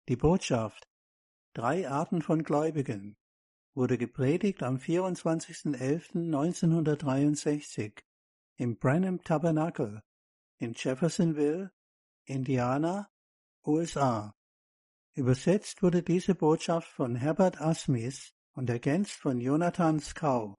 Die Botschaft Drei Arten von Gläubigen wurde gepredigt am 24.11.1963 im Branham Tabernacle in Jeffersonville, Indiana, USA. Übersetzt wurde diese Botschaft von Herbert A. Smith und ergänzt von Jonathan Scow.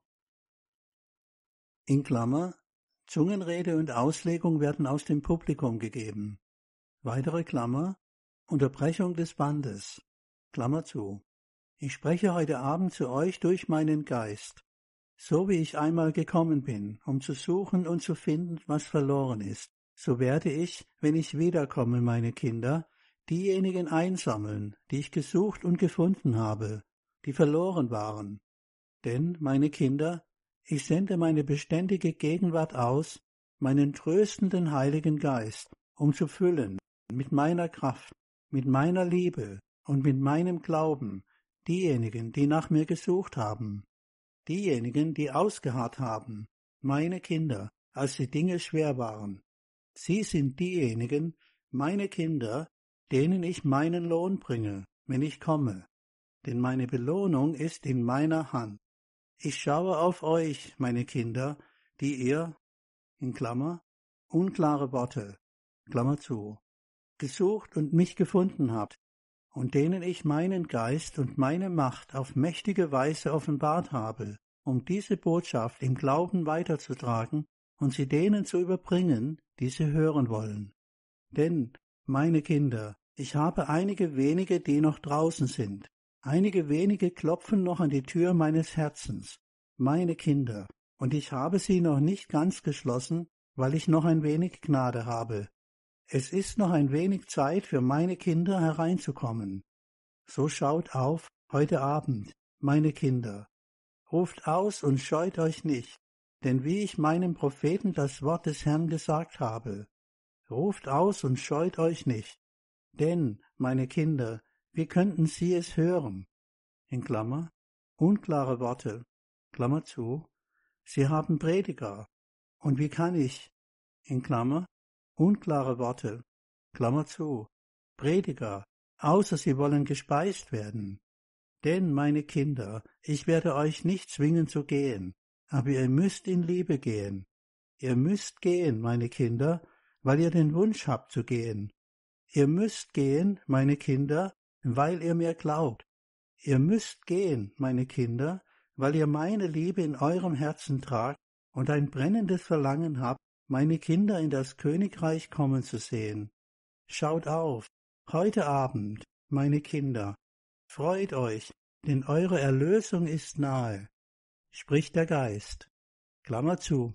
In Klammer, Zungenrede und Auslegung werden aus dem Publikum gegeben. Weitere Klammer, Unterbrechung des Bandes, Klammer zu. Ich spreche heute Abend zu euch durch meinen Geist, so wie ich einmal gekommen bin, um zu suchen und zu finden, was verloren ist. So werde ich, wenn ich wiederkomme, meine Kinder, diejenigen einsammeln, die ich gesucht und gefunden habe, die verloren waren. Denn, meine Kinder, ich sende meine beständige Gegenwart aus, meinen tröstenden Heiligen Geist, um zu füllen, mit meiner Kraft, mit meiner Liebe und mit meinem Glauben, diejenigen, die nach mir gesucht haben, diejenigen, die ausgeharrt haben, meine Kinder, als die Dinge schwer waren. Sie sind diejenigen, meine Kinder, denen ich meinen Lohn bringe, wenn ich komme, denn meine Belohnung ist in meiner Hand. Ich schaue auf euch, meine Kinder, die ihr, in Klammer, unklare Worte, Klammer zu, gesucht und mich gefunden habt, und denen ich meinen Geist und meine Macht auf mächtige Weise offenbart habe, um diese Botschaft im Glauben weiterzutragen und sie denen zu überbringen, die sie hören wollen. Denn, meine Kinder, ich habe einige wenige, die noch draußen sind. Einige wenige klopfen noch an die Tür meines Herzens, meine Kinder, und ich habe sie noch nicht ganz geschlossen, weil ich noch ein wenig Gnade habe. Es ist noch ein wenig Zeit für meine Kinder hereinzukommen. So schaut auf, heute Abend, meine Kinder. Ruft aus und scheut euch nicht, denn wie ich meinem Propheten das Wort des Herrn gesagt habe, ruft aus und scheut euch nicht, denn, meine Kinder, wie könnten sie es hören? In Klammer, unklare Worte, Klammer zu, sie haben Prediger, und wie kann ich, in Klammer, unklare Worte, Klammer zu, Prediger, außer sie wollen gespeist werden. Denn, meine Kinder, ich werde euch nicht zwingen zu gehen, aber ihr müsst in Liebe gehen. Ihr müsst gehen, meine Kinder, weil ihr den Wunsch habt zu gehen. Ihr müsst gehen, meine Kinder, weil ihr mir glaubt. Ihr müsst gehen, meine Kinder, weil ihr meine Liebe in eurem Herzen tragt und ein brennendes Verlangen habt, meine Kinder in das Königreich kommen zu sehen. Schaut auf, heute Abend, meine Kinder, freut euch, denn eure Erlösung ist nahe, spricht der Geist. Klammer zu.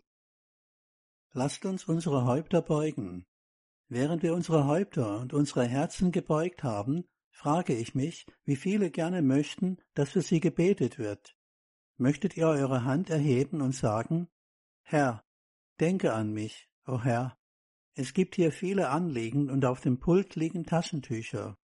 Lasst uns unsere Häupter beugen. Während wir unsere Häupter und unsere Herzen gebeugt haben, frage ich mich, wie viele gerne möchten, dass für sie gebetet wird. Möchtet ihr eure Hand erheben und sagen, Herr, denke an mich, o Herr. Es gibt hier viele Anliegen und auf dem Pult liegen Taschentücher.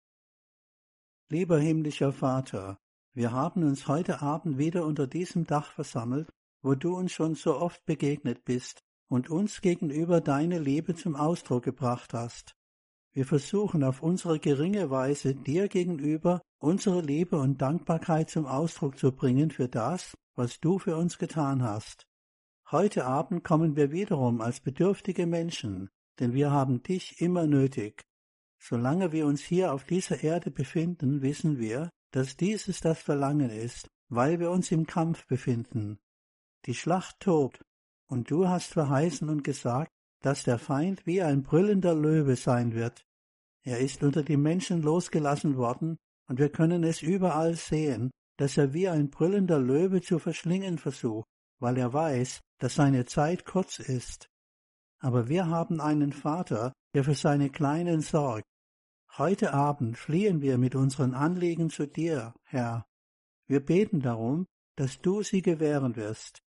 Lieber himmlischer Vater, wir haben uns heute Abend wieder unter diesem Dach versammelt, wo du uns schon so oft begegnet bist und uns gegenüber deine Liebe zum Ausdruck gebracht hast. Wir versuchen auf unsere geringe Weise dir gegenüber unsere Liebe und Dankbarkeit zum Ausdruck zu bringen für das, was du für uns getan hast. Heute Abend kommen wir wiederum als bedürftige Menschen, denn wir haben dich immer nötig. Solange wir uns hier auf dieser Erde befinden, wissen wir, dass dieses das Verlangen ist, weil wir uns im Kampf befinden. Die Schlacht tobt, und du hast verheißen und gesagt, dass der Feind wie ein brüllender Löwe sein wird. Er ist unter die Menschen losgelassen worden, und wir können es überall sehen, dass er wie ein brüllender Löwe zu verschlingen versucht, weil er weiß, dass seine Zeit kurz ist. Aber wir haben einen Vater, der für seine Kleinen sorgt. Heute Abend fliehen wir mit unseren Anliegen zu dir, Herr. Wir beten darum, dass du sie gewähren wirst.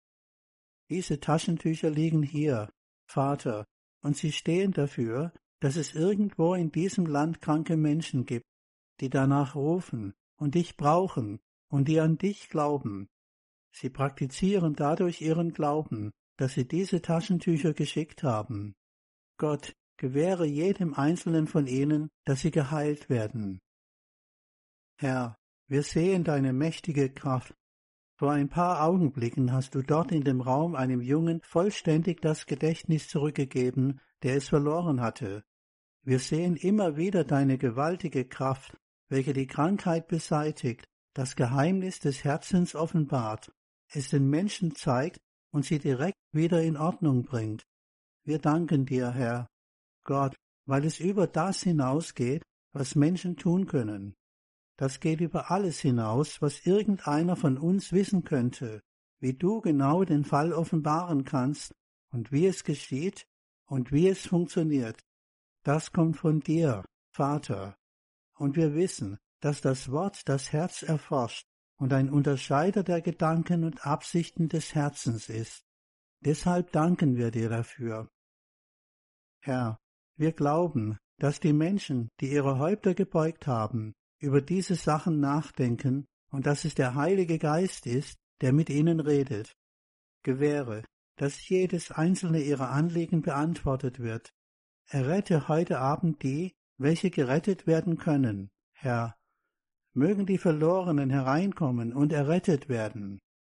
Diese Taschentücher liegen hier, Vater, und sie stehen dafür, dass es irgendwo in diesem Land kranke Menschen gibt, die danach rufen und dich brauchen und die an dich glauben. Sie praktizieren dadurch ihren Glauben, dass sie diese Taschentücher geschickt haben. Gott, gewähre jedem Einzelnen von ihnen, dass sie geheilt werden. Herr, wir sehen deine mächtige Kraft. Vor ein paar Augenblicken hast du dort in dem Raum einem Jungen vollständig das Gedächtnis zurückgegeben, der es verloren hatte. Wir sehen immer wieder deine gewaltige Kraft, welche die Krankheit beseitigt, das Geheimnis des Herzens offenbart, es den Menschen zeigt und sie direkt wieder in Ordnung bringt. Wir danken dir, Herr, Gott, weil es über das hinausgeht, was Menschen tun können. Das geht über alles hinaus, was irgendeiner von uns wissen könnte, wie du genau den Fall offenbaren kannst und wie es geschieht und wie es funktioniert. Das kommt von dir, Vater. Und wir wissen, dass das Wort das Herz erforscht und ein Unterscheider der Gedanken und Absichten des Herzens ist. Deshalb danken wir dir dafür. Herr, wir glauben, dass die Menschen, die ihre Häupter gebeugt haben, über diese Sachen nachdenken und dass es der Heilige Geist ist, der mit ihnen redet. Gewähre, dass jedes einzelne ihrer Anliegen beantwortet wird. Errette heute Abend die, welche gerettet werden können, Herr. Mögen die Verlorenen hereinkommen und errettet werden.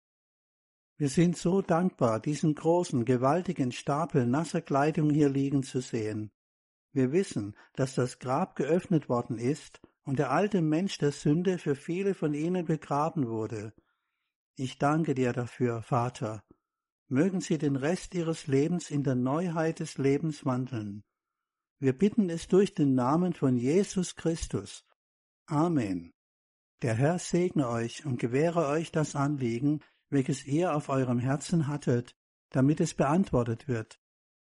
Wir sind so dankbar, diesen großen, gewaltigen Stapel nasser Kleidung hier liegen zu sehen. Wir wissen, dass das Grab geöffnet worden ist und der alte Mensch der Sünde für viele von ihnen begraben wurde. Ich danke dir dafür, Vater. Mögen sie den Rest ihres Lebens in der Neuheit des Lebens wandeln. Wir bitten es durch den Namen von Jesus Christus. Amen. Der Herr segne euch und gewähre euch das Anliegen, welches ihr auf eurem Herzen hattet, damit es beantwortet wird.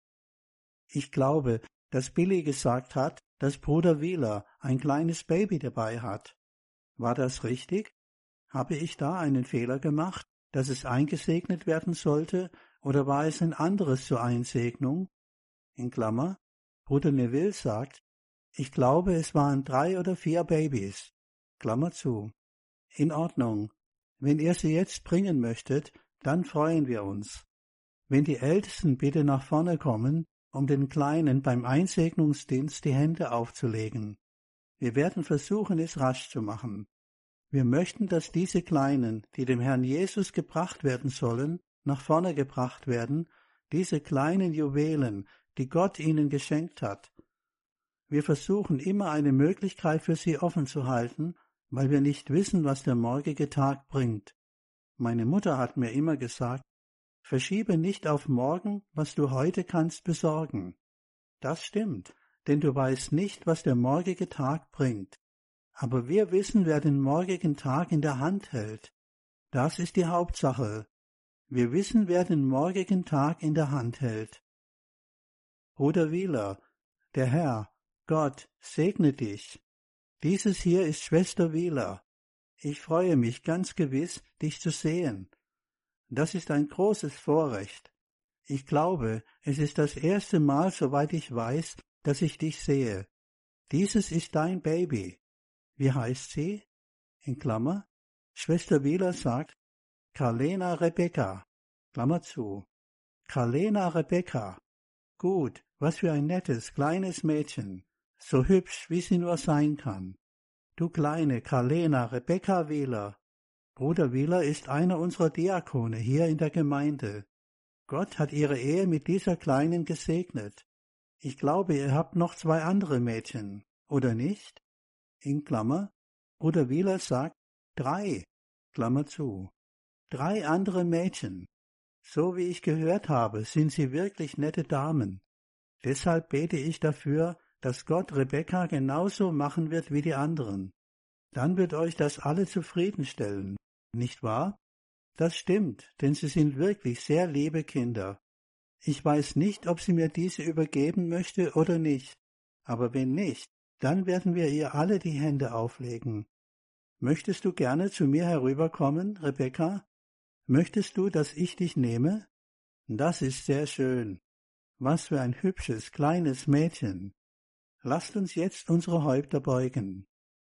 Ich glaube, dass Billy gesagt hat, dass Bruder Wheeler ein kleines Baby dabei hat. War das richtig? Habe ich da einen Fehler gemacht, dass es eingesegnet werden sollte, oder war es ein anderes zur Einsegnung? In Klammer, Bruder Neville sagt, ich glaube, es waren 3 oder 4 Babys. Klammer zu. In Ordnung. Wenn ihr sie jetzt bringen möchtet, dann freuen wir uns. Wenn die Ältesten bitte nach vorne kommen, um den Kleinen beim Einsegnungsdienst die Hände aufzulegen. Wir werden versuchen, es rasch zu machen. Wir möchten, dass diese Kleinen, die dem Herrn Jesus gebracht werden sollen, nach vorne gebracht werden, diese kleinen Juwelen, die Gott ihnen geschenkt hat. Wir versuchen immer eine Möglichkeit für sie offen zu halten, weil wir nicht wissen, was der morgige Tag bringt. Meine Mutter hat mir immer gesagt, verschiebe nicht auf morgen, was du heute kannst besorgen. Das stimmt, denn du weißt nicht, was der morgige Tag bringt. Aber wir wissen, wer den morgigen Tag in der Hand hält. Das ist die Hauptsache. Wir wissen, wer den morgigen Tag in der Hand hält. Bruder Wheeler, der Herr, Gott, segne dich. Dieses hier ist Schwester Wheeler. Ich freue mich ganz gewiss, dich zu sehen. Das ist ein großes Vorrecht. Ich glaube, es ist das erste Mal, soweit ich weiß, dass ich dich sehe. Dieses ist dein Baby. Wie heißt sie? In Klammer. Schwester Wheeler sagt, Carlena Rebecca. Klammer zu. Carlena Rebecca. Gut, was für ein nettes, kleines Mädchen. So hübsch, wie sie nur sein kann. Du kleine Carlena Rebecca Wheeler. Bruder Wheeler ist einer unserer Diakone hier in der Gemeinde. Gott hat ihre Ehe mit dieser Kleinen gesegnet. Ich glaube, ihr habt noch 2 andere Mädchen, oder nicht? In Klammer, Bruder Wheeler sagt 3, Klammer zu. 3 andere Mädchen. So wie ich gehört habe, sind sie wirklich nette Damen. Deshalb bete ich dafür, dass Gott Rebecca genauso machen wird wie die anderen. Dann wird euch das alle zufriedenstellen, nicht wahr? Das stimmt, denn sie sind wirklich sehr liebe Kinder. Ich weiß nicht, ob sie mir diese übergeben möchte oder nicht, aber wenn nicht, dann werden wir ihr alle die Hände auflegen. Möchtest du gerne zu mir herüberkommen, Rebecca? Möchtest du, dass ich dich nehme? Das ist sehr schön. Was für ein hübsches, kleines Mädchen. Lasst uns jetzt unsere Häupter beugen.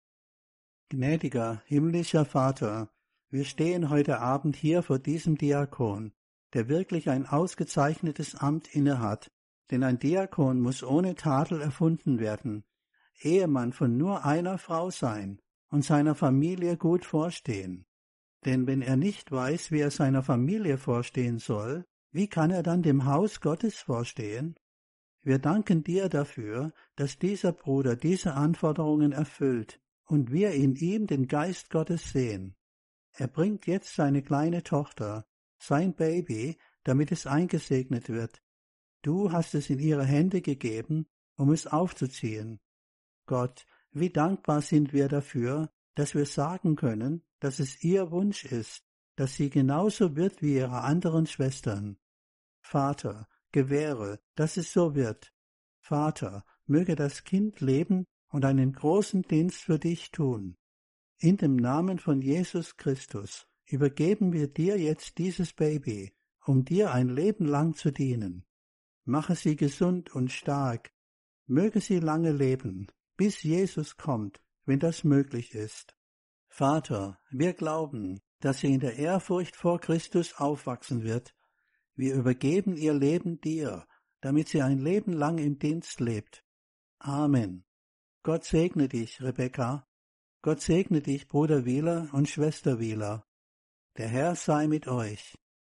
Gnädiger, himmlischer Vater, wir stehen heute Abend hier vor diesem Diakon, der wirklich ein ausgezeichnetes Amt innehat, denn ein Diakon muss ohne Tadel erfunden werden, Ehemann von nur einer Frau sein und seiner Familie gut vorstehen. Denn wenn er nicht weiß, wie er seiner Familie vorstehen soll, wie kann er dann dem Haus Gottes vorstehen? Wir danken dir dafür, dass dieser Bruder diese Anforderungen erfüllt und wir in ihm den Geist Gottes sehen. Er bringt jetzt seine kleine Tochter, sein Baby, damit es eingesegnet wird. Du hast es in ihre Hände gegeben, um es aufzuziehen. Gott, wie dankbar sind wir dafür, dass wir sagen können, dass es ihr Wunsch ist, dass sie genauso wird wie ihre anderen Schwestern. Vater, gewähre, dass es so wird. Vater, möge das Kind leben und einen großen Dienst für dich tun. In dem Namen von Jesus Christus übergeben wir dir jetzt dieses Baby, um dir ein Leben lang zu dienen. Mache sie gesund und stark. Möge sie lange leben, bis Jesus kommt, wenn das möglich ist. Vater, wir glauben, dass sie in der Ehrfurcht vor Christus aufwachsen wird. Wir übergeben ihr Leben dir, damit sie ein Leben lang im Dienst lebt. Amen. Gott segne dich, Rebekka. Gott segne dich, Bruder Wieler und Schwester Wieler. Der Herr sei mit euch.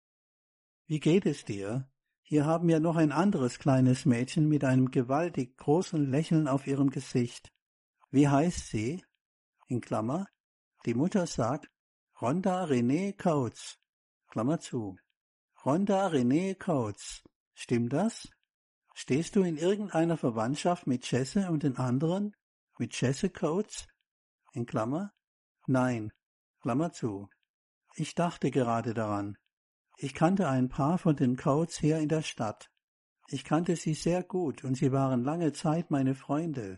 Wie geht es dir? Hier haben wir noch ein anderes kleines Mädchen mit einem gewaltig großen Lächeln auf ihrem Gesicht. Wie heißt sie? In Klammer. Die Mutter sagt, Rhonda Renee Kautz. Klammer zu. Rhonda Renee Kautz. Stimmt das? Stehst du in irgendeiner Verwandtschaft mit Jesse und den anderen? Mit Jesse Kautz? In Klammer. Nein. Klammer zu. Ich dachte gerade daran. Ich kannte ein paar von den Kautz hier in der Stadt. Ich kannte sie sehr gut und sie waren lange Zeit meine Freunde.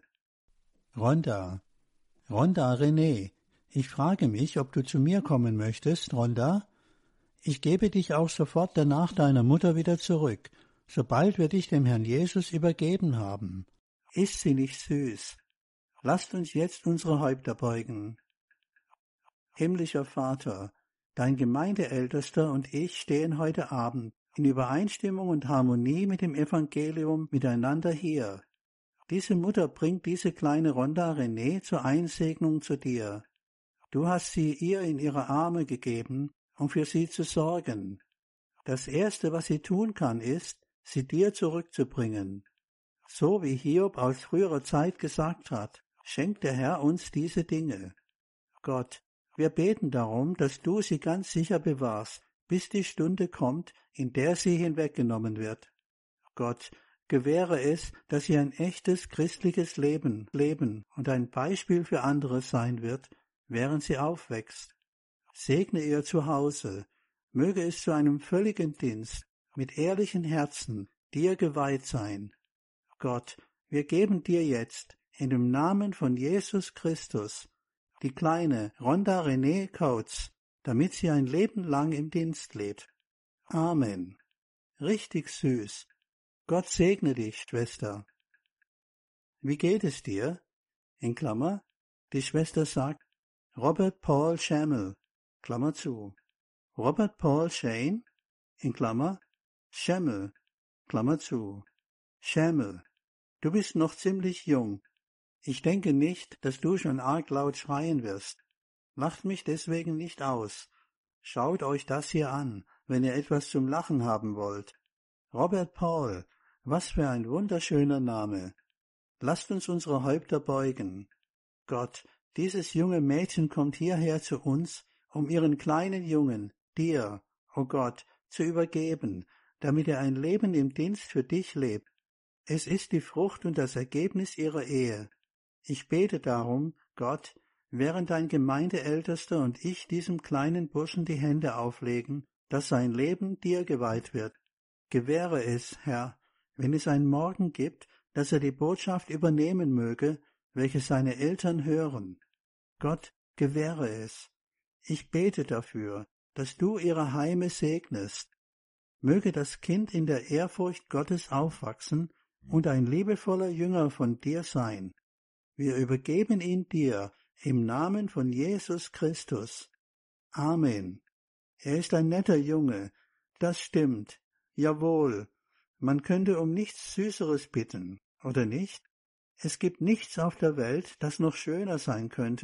Rhonda. Rhonda Renee. Ich frage mich, ob du zu mir kommen möchtest, Rhonda? Ich gebe dich auch sofort danach deiner Mutter wieder zurück, sobald wir dich dem Herrn Jesus übergeben haben. Ist sie nicht süß? Lasst uns jetzt unsere Häupter beugen. Himmlischer Vater, dein Gemeindeältester und ich stehen heute Abend in Übereinstimmung und Harmonie mit dem Evangelium miteinander hier. Diese Mutter bringt diese kleine Rhonda Renee zur Einsegnung zu dir. Du hast sie ihr in ihre Arme gegeben, um für sie zu sorgen. Das Erste, was sie tun kann, ist, sie dir zurückzubringen. So wie Hiob aus früherer Zeit gesagt hat, schenkt der Herr uns diese Dinge. Gott, wir beten darum, dass du sie ganz sicher bewahrst, bis die Stunde kommt, in der sie hinweggenommen wird. Gott, gewähre es, dass sie ein echtes christliches Leben und ein Beispiel für andere sein wird, während sie aufwächst. Segne ihr Zuhause, möge es zu einem völligen Dienst mit ehrlichen Herzen dir geweiht sein. Gott, wir geben dir jetzt in dem Namen von Jesus Christus die kleine Rhonda Renee Kautz, damit sie ein Leben lang im Dienst lebt. Amen. Richtig süß. Gott segne dich, Schwester. Wie geht es dir? In Klammer, die Schwester sagt, Robert Paul Schammel, Klammer zu. Robert Paul Shane, in Klammer, Schammel, Klammer zu. Schammel, du bist noch ziemlich jung. Ich denke nicht, dass du schon arg laut schreien wirst. Lacht mich deswegen nicht aus. Schaut euch das hier an, wenn ihr etwas zum Lachen haben wollt. Robert Paul, was für ein wunderschöner Name. Lasst uns unsere Häupter beugen. Gott, dieses junge Mädchen kommt hierher zu uns, um ihren kleinen Jungen, dir, o Gott, zu übergeben, damit er ein Leben im Dienst für dich lebt. Es ist die Frucht und das Ergebnis ihrer Ehe. Ich bete darum, Gott, während dein Gemeindeältester und ich diesem kleinen Burschen die Hände auflegen, dass sein Leben dir geweiht wird. Gewähre es, Herr, wenn es einen Morgen gibt, dass er die Botschaft übernehmen möge, welche seine Eltern hören. Gott, gewähre es. Ich bete dafür, dass du ihre Heime segnest. Möge das Kind in der Ehrfurcht Gottes aufwachsen und ein liebevoller Jünger von dir sein. Wir übergeben ihn dir im Namen von Jesus Christus. Amen. Er ist ein netter Junge, das stimmt. Jawohl, man könnte um nichts Süßeres bitten, oder nicht? Es gibt nichts auf der Welt, das noch schöner sein könnte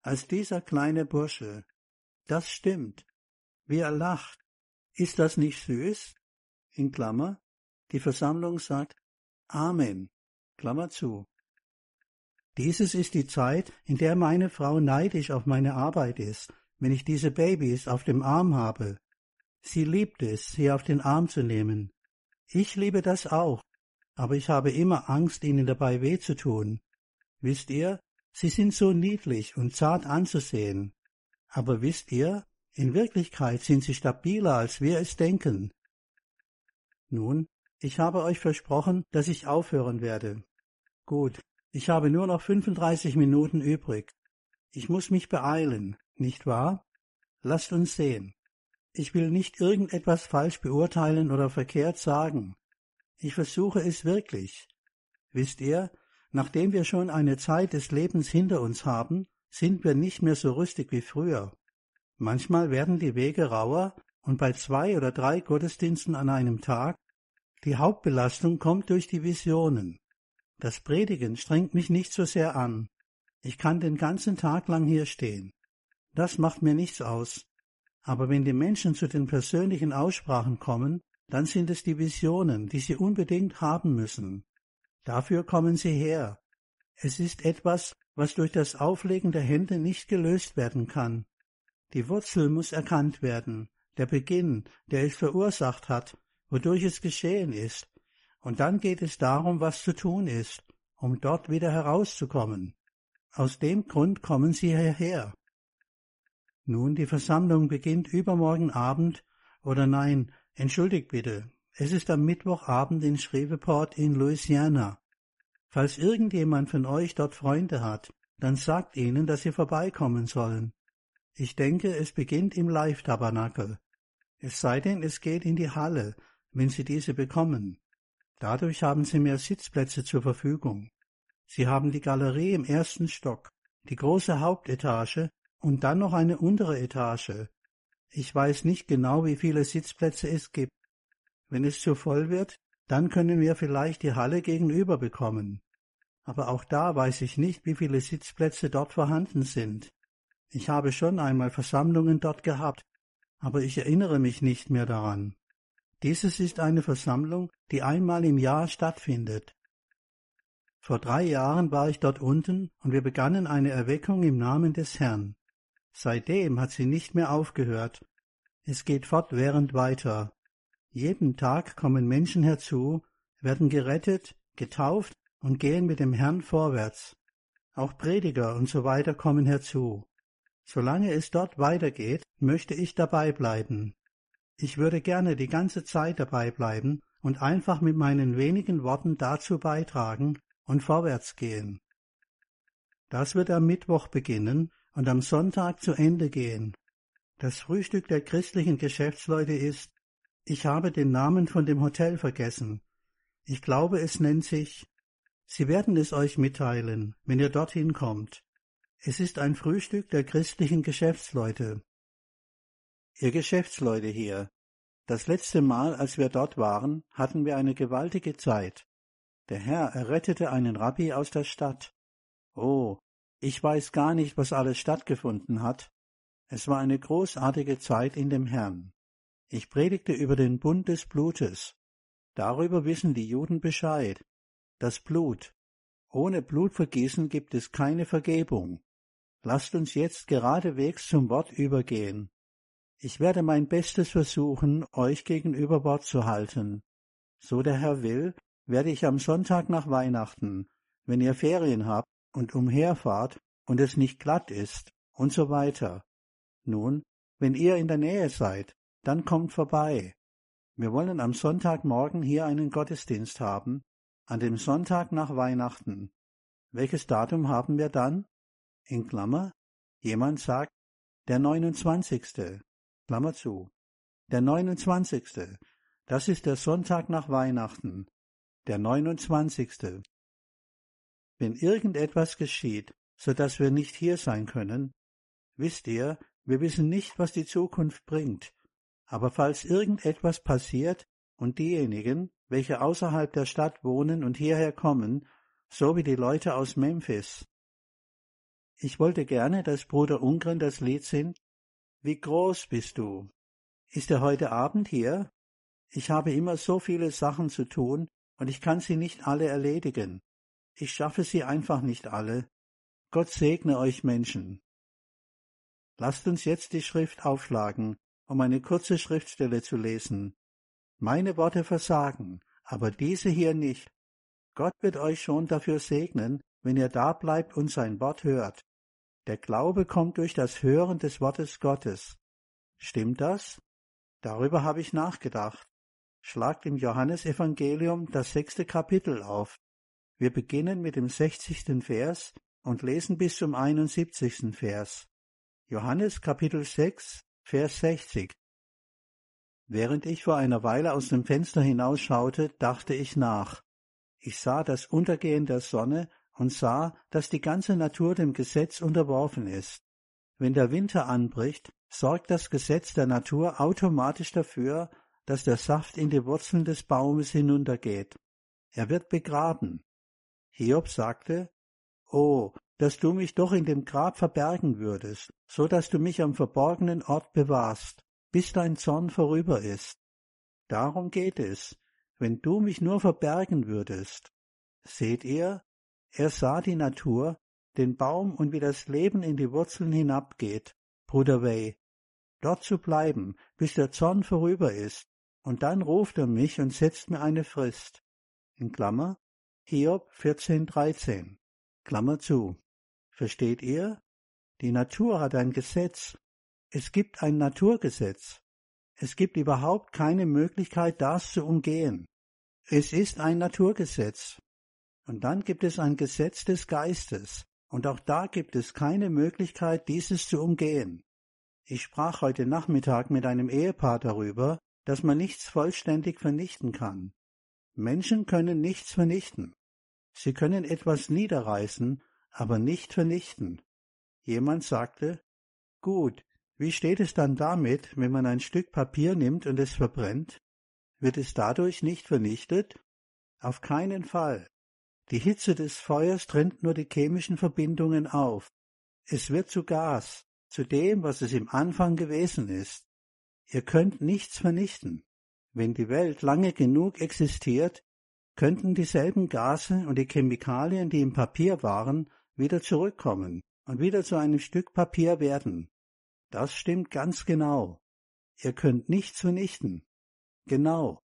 als dieser kleine Bursche. Das stimmt. Wie er lacht. Ist das nicht süß? In Klammer, die Versammlung sagt Amen. Klammer zu. Dieses ist die Zeit, in der meine Frau neidisch auf meine Arbeit ist, wenn ich diese Babys auf dem Arm habe. Sie liebt es, sie auf den Arm zu nehmen. Ich liebe das auch, aber ich habe immer Angst, ihnen dabei weh zu tun. Wisst ihr, sie sind so niedlich und zart anzusehen. Aber wisst ihr, in Wirklichkeit sind sie stabiler, als wir es denken. Nun, ich habe euch versprochen, dass ich aufhören werde. Gut, ich habe nur noch 35 Minuten übrig. Ich muss mich beeilen, nicht wahr? Lasst uns sehen. Ich will nicht irgendetwas falsch beurteilen oder verkehrt sagen. Ich versuche es wirklich. Wisst ihr, nachdem wir schon eine Zeit des Lebens hinter uns haben, sind wir nicht mehr so rüstig wie früher. Manchmal werden die Wege rauer und bei 2 oder 3 Gottesdiensten an einem Tag, die Hauptbelastung kommt durch die Visionen. Das Predigen strengt mich nicht so sehr an. Ich kann den ganzen Tag lang hier stehen. Das macht mir nichts aus. Aber wenn die Menschen zu den persönlichen Aussprachen kommen, dann sind es die Visionen, die sie unbedingt haben müssen. Dafür kommen sie her. Es ist etwas, was durch das Auflegen der Hände nicht gelöst werden kann. Die Wurzel muss erkannt werden, der Beginn, der es verursacht hat, wodurch es geschehen ist, und dann geht es darum, was zu tun ist, um dort wieder herauszukommen. Aus dem Grund kommen sie hierher. Nun, die Versammlung beginnt übermorgen Abend, oder nein, entschuldigt bitte, es ist am Mittwochabend in Shreveport in Louisiana. Falls irgendjemand von euch dort Freunde hat, dann sagt ihnen, dass sie vorbeikommen sollen. Ich denke, es beginnt im Live-Tabernakel. Es sei denn, es geht in die Halle, wenn sie diese bekommen. Dadurch haben sie mehr Sitzplätze zur Verfügung. Sie haben die Galerie im 1. Stock, die große Hauptetage und dann noch eine untere Etage. Ich weiß nicht genau, wie viele Sitzplätze es gibt. Wenn es zu voll wird, dann können wir vielleicht die Halle gegenüber bekommen. Aber auch da weiß ich nicht, wie viele Sitzplätze dort vorhanden sind. Ich habe schon einmal Versammlungen dort gehabt, aber ich erinnere mich nicht mehr daran. Dieses ist eine Versammlung, die einmal im Jahr stattfindet. Vor 3 Jahren war ich dort unten und wir begannen eine Erweckung im Namen des Herrn. Seitdem hat sie nicht mehr aufgehört. Es geht fortwährend weiter. Jeden Tag kommen Menschen herzu, werden gerettet, getauft und gehen mit dem Herrn vorwärts. Auch Prediger und so weiter kommen herzu. Solange es dort weitergeht, möchte ich dabei bleiben. Ich würde gerne die ganze Zeit dabei bleiben und einfach mit meinen wenigen Worten dazu beitragen und vorwärts gehen. Das wird am Mittwoch beginnen und am Sonntag zu Ende gehen. Das Frühstück der christlichen Geschäftsleute ist, ich habe den Namen von dem Hotel vergessen. Ich glaube, es nennt sich, Sie werden es euch mitteilen, wenn ihr dorthin kommt. Es ist ein Frühstück der christlichen Geschäftsleute. Ihr Geschäftsleute hier, das letzte Mal, als wir dort waren, hatten wir eine gewaltige Zeit. Der Herr errettete einen Rabbi aus der Stadt. Oh, ich weiß gar nicht, was alles stattgefunden hat. Es war eine großartige Zeit in dem Herrn. Ich predigte über den Bund des Blutes. Darüber wissen die Juden Bescheid. Das Blut. Ohne Blutvergießen gibt es keine Vergebung. Lasst uns jetzt geradewegs zum Wort übergehen. Ich werde mein Bestes versuchen, euch gegenüber Wort zu halten. So der Herr will, werde ich am Sonntag nach Weihnachten, wenn ihr Ferien habt und umherfahrt und es nicht glatt ist und so weiter. Nun, wenn ihr in der Nähe seid, dann kommt vorbei. Wir wollen am Sonntagmorgen hier einen Gottesdienst haben, an dem Sonntag nach Weihnachten. Welches Datum haben wir dann? In Klammer, jemand sagt, der 29. Klammer zu. Der 29. Das ist der Sonntag nach Weihnachten. Der 29. Wenn irgendetwas geschieht, so dass wir nicht hier sein können, wisst ihr, wir wissen nicht, was die Zukunft bringt. Aber falls irgendetwas passiert und diejenigen, welche außerhalb der Stadt wohnen und hierher kommen, so wie die Leute aus Memphis, Ich wollte gerne, dass Bruder Ungren das Lied singt. Wie groß bist du? Ist er heute Abend hier? Ich habe immer so viele Sachen zu tun und ich kann sie nicht alle erledigen. Ich schaffe sie einfach nicht alle. Gott segne euch Menschen. Lasst uns jetzt die Schrift aufschlagen, um eine kurze Schriftstelle zu lesen. Meine Worte versagen, aber diese hier nicht. Gott wird euch schon dafür segnen, wenn ihr da bleibt und sein Wort hört. Der Glaube kommt durch das Hören des Wortes Gottes. Stimmt das? Darüber habe ich nachgedacht. Schlagt im Johannesevangelium das 6. Kapitel auf. Wir beginnen mit dem 60. Vers und lesen bis zum 71. Vers. Johannes Kapitel 6, Vers 60. Während ich vor einer Weile aus dem Fenster hinausschaute, dachte ich nach. Ich sah das Untergehen der Sonne und sah, dass die ganze Natur dem Gesetz unterworfen ist. Wenn der Winter anbricht, sorgt das Gesetz der Natur automatisch dafür, dass der Saft in die Wurzeln des Baumes hinuntergeht. Er wird begraben. Hiob sagte, »Oh, dass du mich doch in dem Grab verbergen würdest, so dass du mich am verborgenen Ort bewahrst, bis dein Zorn vorüber ist. Darum geht es, wenn du mich nur verbergen würdest.« Seht ihr, er sah die Natur, den Baum und wie das Leben in die Wurzeln hinabgeht, Bruder Way, dort zu bleiben, bis der Zorn vorüber ist, und dann ruft er mich und setzt mir eine Frist. In Klammer, Hiob 14,13, Klammer zu. Versteht ihr? Die Natur hat ein Gesetz. Es gibt ein Naturgesetz. Es gibt überhaupt keine Möglichkeit, das zu umgehen. Es ist ein Naturgesetz. Und dann gibt es ein Gesetz des Geistes. Und auch da gibt es keine Möglichkeit, dieses zu umgehen. Ich sprach heute Nachmittag mit einem Ehepaar darüber, dass man nichts vollständig vernichten kann. Menschen können nichts vernichten. Sie können etwas niederreißen, aber nicht vernichten. Jemand sagte, gut, wie steht es dann damit, wenn man ein Stück Papier nimmt und es verbrennt? Wird es dadurch nicht vernichtet? Auf keinen Fall. Die Hitze des Feuers trennt nur die chemischen Verbindungen auf. Es wird zu Gas, zu dem, was es im Anfang gewesen ist. Ihr könnt nichts vernichten. Wenn die Welt lange genug existiert, könnten dieselben Gase und die Chemikalien, die im Papier waren, wieder zurückkommen und wieder zu einem Stück Papier werden. Das stimmt ganz genau. Ihr könnt nichts vernichten. Genau.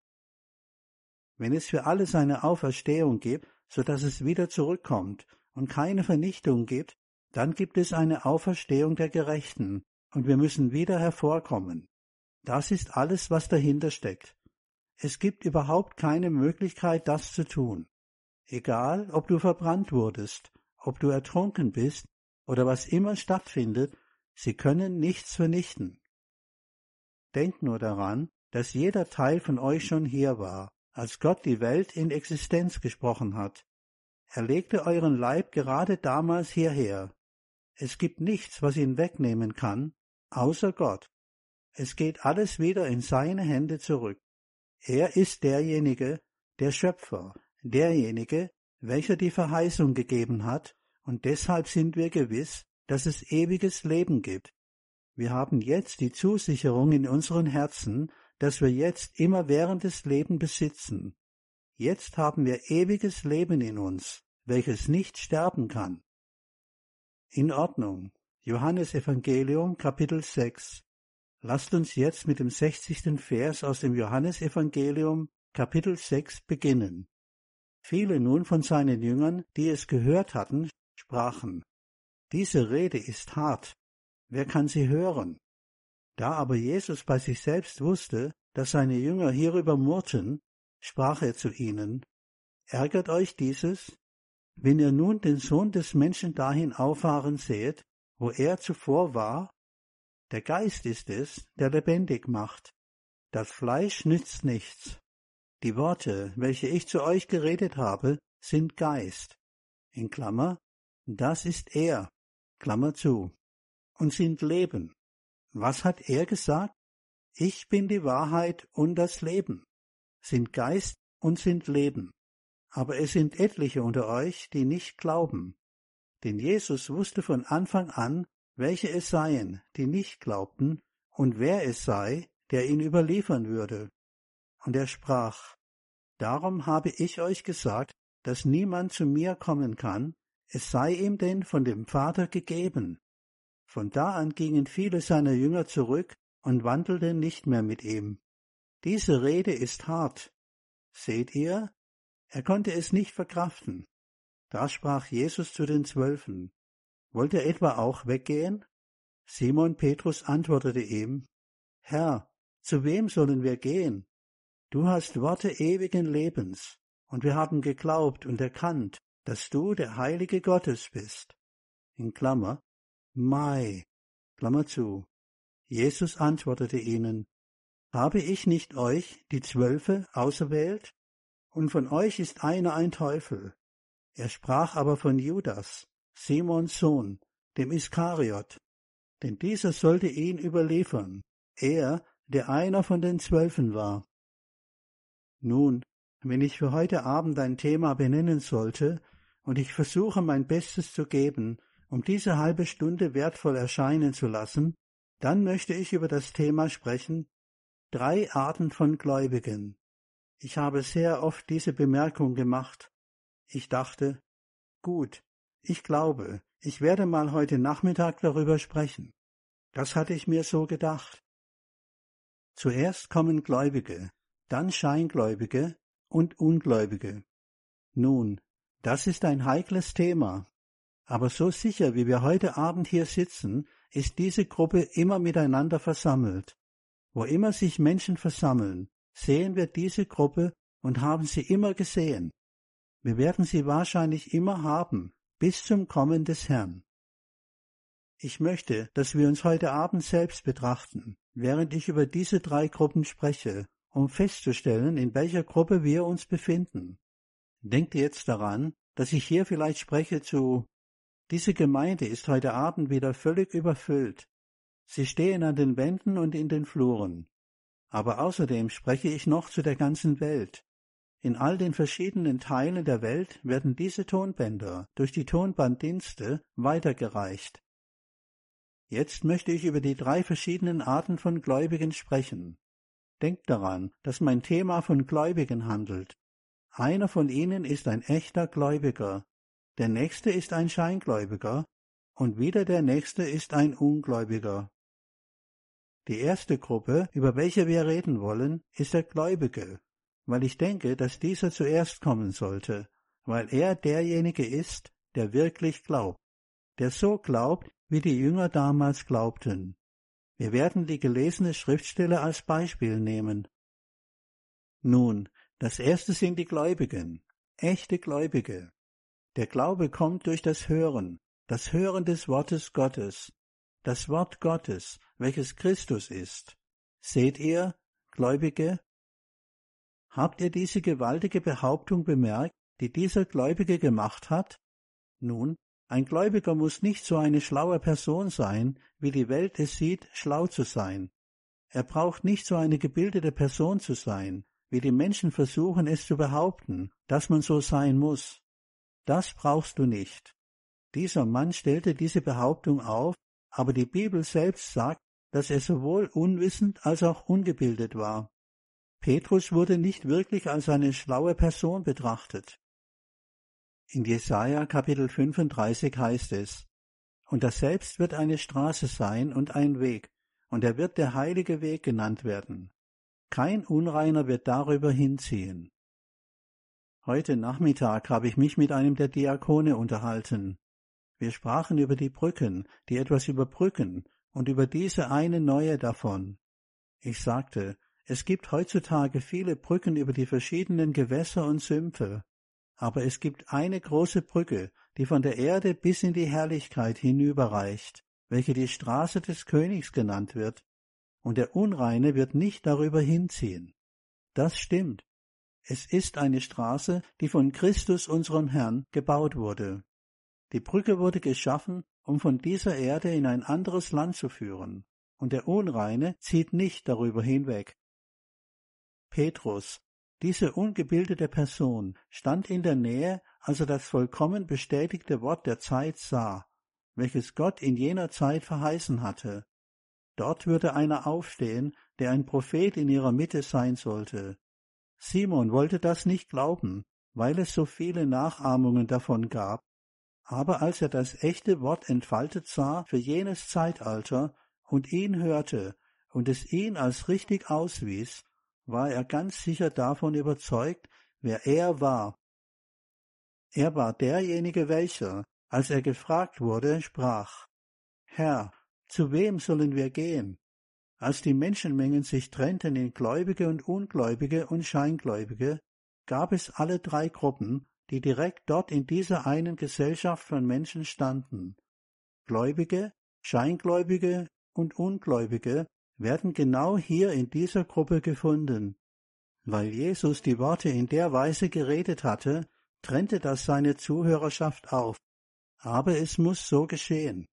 Wenn es für alles eine Auferstehung gibt, so dass es wieder zurückkommt und keine Vernichtung gibt, dann gibt es eine Auferstehung der Gerechten und wir müssen wieder hervorkommen. Das ist alles, was dahinter steckt. Es gibt überhaupt keine Möglichkeit, das zu tun. Egal, ob du verbrannt wurdest, ob du ertrunken bist oder was immer stattfindet, sie können nichts vernichten. Denkt nur daran, dass jeder Teil von euch schon hier war, als Gott die Welt in Existenz gesprochen hat. Er legte euren Leib gerade damals hierher. Es gibt nichts, was ihn wegnehmen kann, außer Gott. Es geht alles wieder in seine Hände zurück. Er ist derjenige, der Schöpfer, derjenige, welcher die Verheißung gegeben hat, und deshalb sind wir gewiss, dass es ewiges Leben gibt. Wir haben jetzt die Zusicherung in unseren Herzen, dass wir jetzt immerwährend des Lebens besitzen. Jetzt haben wir ewiges Leben in uns, welches nicht sterben kann. In Ordnung. Johannes Evangelium, Kapitel 6. Lasst uns jetzt mit dem 60. Vers aus dem Johannesevangelium, Kapitel 6, beginnen. Viele nun von seinen Jüngern, die es gehört hatten, sprachen, diese Rede ist hart, wer kann sie hören? Da aber Jesus bei sich selbst wusste, dass seine Jünger hierüber murrten, sprach er zu ihnen, ärgert euch dieses? Wenn ihr nun den Sohn des Menschen dahin auffahren seht, wo er zuvor war, der Geist ist es, der lebendig macht. Das Fleisch nützt nichts. Die Worte, welche ich zu euch geredet habe, sind Geist. In Klammer, das ist er, Klammer zu, und sind Leben. Was hat er gesagt? Ich bin die Wahrheit und das Leben. Sind Geist und sind Leben. Aber es sind etliche unter euch, die nicht glauben. Denn Jesus wusste von Anfang an, welche es seien, die nicht glaubten, und wer es sei, der ihn überliefern würde. Und er sprach: Darum habe ich euch gesagt, dass niemand zu mir kommen kann, es sei ihm denn von dem Vater gegeben. Von da an gingen viele seiner Jünger zurück und wandelten nicht mehr mit ihm. Diese Rede ist hart. Seht ihr? Er konnte es nicht verkraften. Da sprach Jesus zu den 12: Wollt ihr etwa auch weggehen? Simon Petrus antwortete ihm: Herr, zu wem sollen wir gehen? Du hast Worte ewigen Lebens, und wir haben geglaubt und erkannt, dass du der Heilige Gottes bist. In Klammer, Mai, Klammer zu. Jesus antwortete ihnen: Habe ich nicht euch, die 12, auserwählt? Und von euch ist einer ein Teufel. Er sprach aber von Judas, Simons Sohn, dem Iskariot, denn dieser sollte ihn überliefern, er, der einer von den 12 war. Nun, wenn ich für heute Abend ein Thema benennen sollte, und ich versuche mein Bestes zu geben, um diese halbe Stunde wertvoll erscheinen zu lassen, dann möchte ich über das Thema sprechen: 3 Arten von Gläubigen. Ich habe sehr oft diese Bemerkung gemacht. Ich dachte, gut, ich glaube, ich werde mal heute Nachmittag darüber sprechen. Das hatte ich mir so gedacht. Zuerst kommen Gläubige, dann Scheingläubige und Ungläubige. Nun, das ist ein heikles Thema, aber so sicher wie wir heute Abend hier sitzen, ist diese Gruppe immer miteinander versammelt. Wo immer sich Menschen versammeln, sehen wir diese Gruppe und haben sie immer gesehen. Wir werden sie wahrscheinlich immer haben, bis zum Kommen des Herrn. Ich möchte, dass wir uns heute Abend selbst betrachten, während ich über diese 3 Gruppen spreche, um festzustellen, in welcher Gruppe wir uns befinden. Denkt jetzt daran, dass ich hier vielleicht spreche zu: Diese Gemeinde ist heute Abend wieder völlig überfüllt. Sie stehen an den Wänden und in den Fluren. Aber außerdem spreche ich noch zu der ganzen Welt. In all den verschiedenen Teilen der Welt werden diese Tonbänder durch die Tonbanddienste weitergereicht. Jetzt möchte ich über die 3 verschiedenen Arten von Gläubigen sprechen. Denkt daran, dass mein Thema von Gläubigen handelt. Einer von ihnen ist ein echter Gläubiger, der nächste ist ein Scheingläubiger und wieder der nächste ist ein Ungläubiger. Die erste Gruppe, über welche wir reden wollen, ist der Gläubige, weil ich denke, dass dieser zuerst kommen sollte, weil er derjenige ist, der wirklich glaubt, der so glaubt, wie die Jünger damals glaubten. Wir werden die gelesene Schriftstelle als Beispiel nehmen. Nun, das erste sind die Gläubigen, echte Gläubige. Der Glaube kommt durch das Hören des Wortes Gottes, das Wort Gottes, welches Christus ist. Seht ihr, Gläubige? Habt ihr diese gewaltige Behauptung bemerkt, die dieser Gläubige gemacht hat? Nun, ein Gläubiger muss nicht so eine schlaue Person sein, wie die Welt es sieht, schlau zu sein. Er braucht nicht so eine gebildete Person zu sein, wie die Menschen versuchen es zu behaupten, dass man so sein muss. Das brauchst du nicht. Dieser Mann stellte diese Behauptung auf, aber die Bibel selbst sagt, dass er sowohl unwissend als auch ungebildet war. Petrus wurde nicht wirklich als eine schlaue Person betrachtet. In Jesaja Kapitel 35 heißt es: Und das selbst wird eine Straße sein und ein Weg, und er wird der heilige Weg genannt werden. Kein Unreiner wird darüber hinziehen. Heute Nachmittag habe ich mich mit einem der Diakone unterhalten. Wir sprachen über die Brücken, die etwas überbrücken, und über diese eine neue davon. Ich sagte, es gibt heutzutage viele Brücken über die verschiedenen Gewässer und Sümpfe, aber es gibt eine große Brücke, die von der Erde bis in die Herrlichkeit hinüberreicht, welche die Straße des Königs genannt wird, und der Unreine wird nicht darüber hinziehen. Das stimmt. Es ist eine Straße, die von Christus unserem Herrn gebaut wurde. Die Brücke wurde geschaffen, um von dieser Erde in ein anderes Land zu führen, und der Unreine zieht nicht darüber hinweg. Petrus, Diese ungebildete Person stand in der Nähe, als er das vollkommen bestätigte Wort der Zeit sah, welches Gott in jener Zeit verheißen hatte. Dort würde einer aufstehen, der ein Prophet in ihrer Mitte sein sollte. Simon wollte das nicht glauben, weil es so viele Nachahmungen davon gab. Aber als er das echte Wort entfaltet sah für jenes Zeitalter und ihn hörte und es ihn als richtig auswies, war er ganz sicher davon überzeugt, wer er war. Er war derjenige, welcher, als er gefragt wurde, sprach: Herr, zu wem sollen wir gehen? Als die Menschenmengen sich trennten in Gläubige und Ungläubige und Scheingläubige, gab es alle drei Gruppen, die direkt dort in dieser einen Gesellschaft von Menschen standen. Gläubige, Scheingläubige und Ungläubige werden genau hier in dieser Gruppe gefunden. Weil Jesus die Worte in der Weise geredet hatte, trennte das seine Zuhörerschaft auf. Aber es muss so geschehen.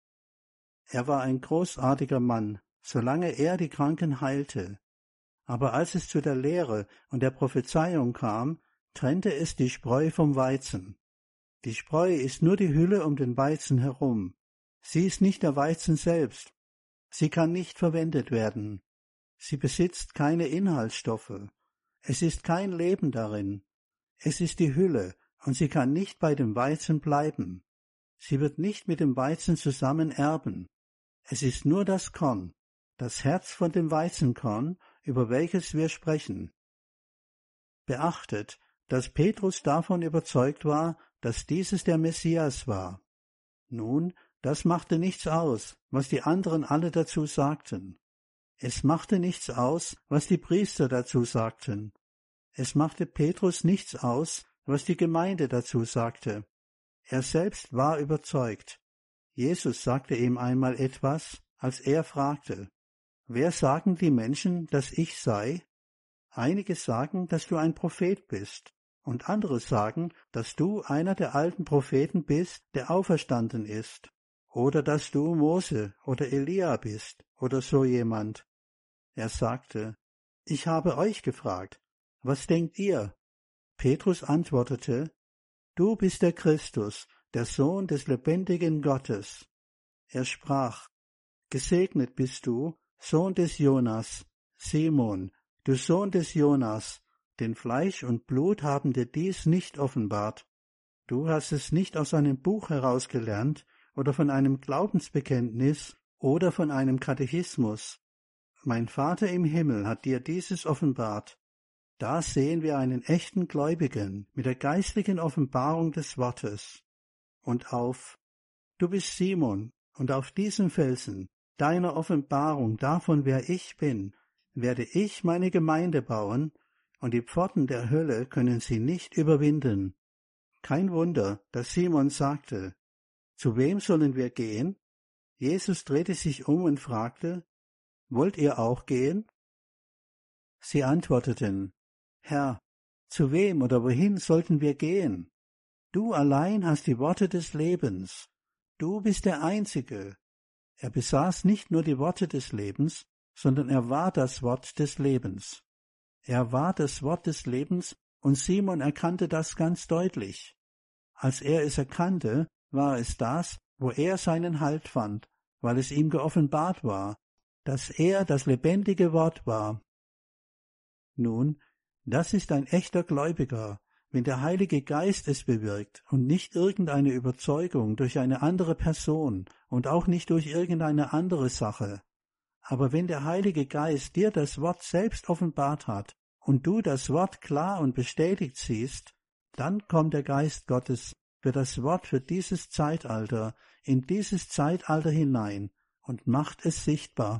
Er war ein großartiger Mann, solange er die Kranken heilte. Aber als es zu der Lehre und der Prophezeiung kam, trennte es die Spreu vom Weizen. Die Spreu ist nur die Hülle um den Weizen herum. Sie ist nicht der Weizen selbst. Sie kann nicht verwendet werden. Sie besitzt keine Inhaltsstoffe. Es ist kein Leben darin. Es ist die Hülle, und sie kann nicht bei dem Weizen bleiben. Sie wird nicht mit dem Weizen zusammen erben. Es ist nur das Korn, das Herz von dem Weizenkorn, über welches wir sprechen. Beachtet, dass Petrus davon überzeugt war, dass dieses der Messias war. Nun, das machte nichts aus, was die anderen alle dazu sagten. Es machte nichts aus, was die Priester dazu sagten. Es machte Petrus nichts aus, was die Gemeinde dazu sagte. Er selbst war überzeugt. Jesus sagte ihm einmal etwas, als er fragte: Wer sagen die Menschen, dass ich sei? Einige sagen, dass du ein Prophet bist, und andere sagen, dass du einer der alten Propheten bist, der auferstanden ist, oder dass du Mose oder Elia bist, oder so jemand. Er sagte: Ich habe euch gefragt, was denkt ihr? Petrus antwortete: Du bist der Christus, der Sohn des lebendigen Gottes. Er sprach: Gesegnet bist du, Sohn des Jonas, Simon, du Sohn des Jonas, denn Fleisch und Blut haben dir dies nicht offenbart. Du hast es nicht aus einem Buch herausgelernt oder von einem Glaubensbekenntnis oder von einem Katechismus. Mein Vater im Himmel hat dir dieses offenbart. Da sehen wir einen echten Gläubigen mit der geistlichen Offenbarung des Wortes. Und du bist Simon, und auf diesem Felsen, deiner Offenbarung davon, wer ich bin, werde ich meine Gemeinde bauen, und die Pforten der Hölle können sie nicht überwinden. Kein Wunder, dass Simon sagte: Zu wem sollen wir gehen? Jesus drehte sich um und fragte: Wollt ihr auch gehen? Sie antworteten: Herr, zu wem oder wohin sollten wir gehen? Du allein hast die Worte des Lebens. Du bist der Einzige. Er besaß nicht nur die Worte des Lebens, sondern er war das Wort des Lebens. Er war das Wort des Lebens, und Simon erkannte das ganz deutlich. Als er es erkannte, war es das, wo er seinen Halt fand, weil es ihm geoffenbart war, dass er das lebendige Wort war. Nun, das ist ein echter Gläubiger, wenn der Heilige Geist es bewirkt und nicht irgendeine Überzeugung durch eine andere Person und auch nicht durch irgendeine andere Sache. Aber wenn der Heilige Geist dir das Wort selbst offenbart hat und du das Wort klar und bestätigt siehst, dann kommt der Geist Gottes für das Wort für dieses Zeitalter, in dieses Zeitalter hinein und macht es sichtbar.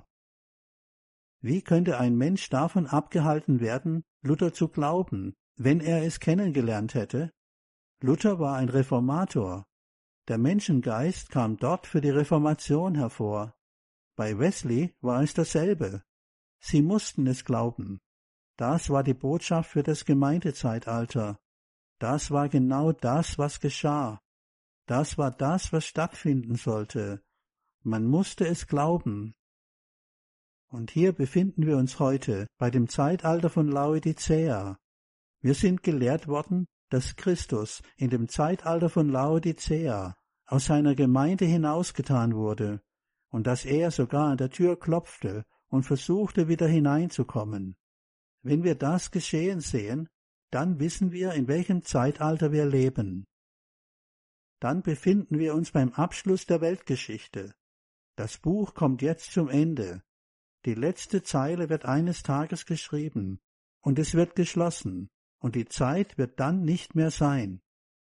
Wie könnte ein Mensch davon abgehalten werden, Luther zu glauben, wenn er es kennengelernt hätte? Luther war ein Reformator. Der Menschengeist kam dort für die Reformation hervor. Bei Wesley war es dasselbe. Sie mussten es glauben. Das war die Botschaft für das Gemeindezeitalter. Das war genau das, was geschah. Das war das, was stattfinden sollte. Man musste es glauben. Und hier befinden wir uns heute bei dem Zeitalter von Laodicea. Wir sind gelehrt worden, dass Christus in dem Zeitalter von Laodicea aus seiner Gemeinde hinausgetan wurde und dass er sogar an der Tür klopfte und versuchte, wieder hineinzukommen. Wenn wir das geschehen sehen, dann wissen wir, in welchem Zeitalter wir leben. Dann befinden wir uns beim Abschluss der Weltgeschichte. Das Buch kommt jetzt zum Ende. Die letzte Zeile wird eines Tages geschrieben, und es wird geschlossen, und die Zeit wird dann nicht mehr sein.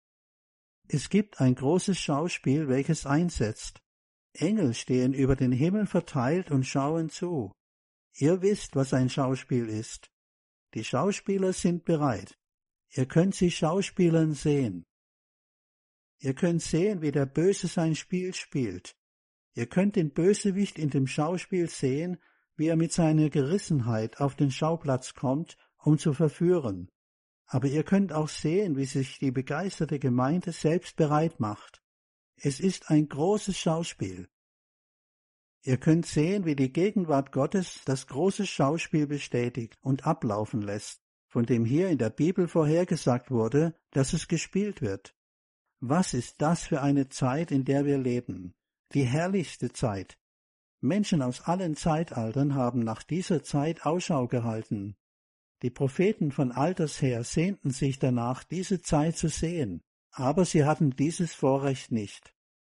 Es gibt ein großes Schauspiel, welches einsetzt. Engel stehen über den Himmel verteilt und schauen zu. Ihr wisst, was ein Schauspiel ist. Die Schauspieler sind bereit. Ihr könnt sie schauspielern sehen. Ihr könnt sehen, wie der Böse sein Spiel spielt. Ihr könnt den Bösewicht in dem Schauspiel sehen, wie er mit seiner Gerissenheit auf den Schauplatz kommt, um zu verführen. Aber ihr könnt auch sehen, wie sich die begeisterte Gemeinde selbst bereit macht. Es ist ein großes Schauspiel. Ihr könnt sehen, wie die Gegenwart Gottes das große Schauspiel bestätigt und ablaufen lässt, von dem hier in der Bibel vorhergesagt wurde, dass es gespielt wird. Was ist das für eine Zeit, in der wir leben? Die herrlichste Zeit. Menschen aus allen Zeitaltern haben nach dieser Zeit Ausschau gehalten. Die Propheten von alters her sehnten sich danach, diese Zeit zu sehen, aber sie hatten dieses Vorrecht nicht.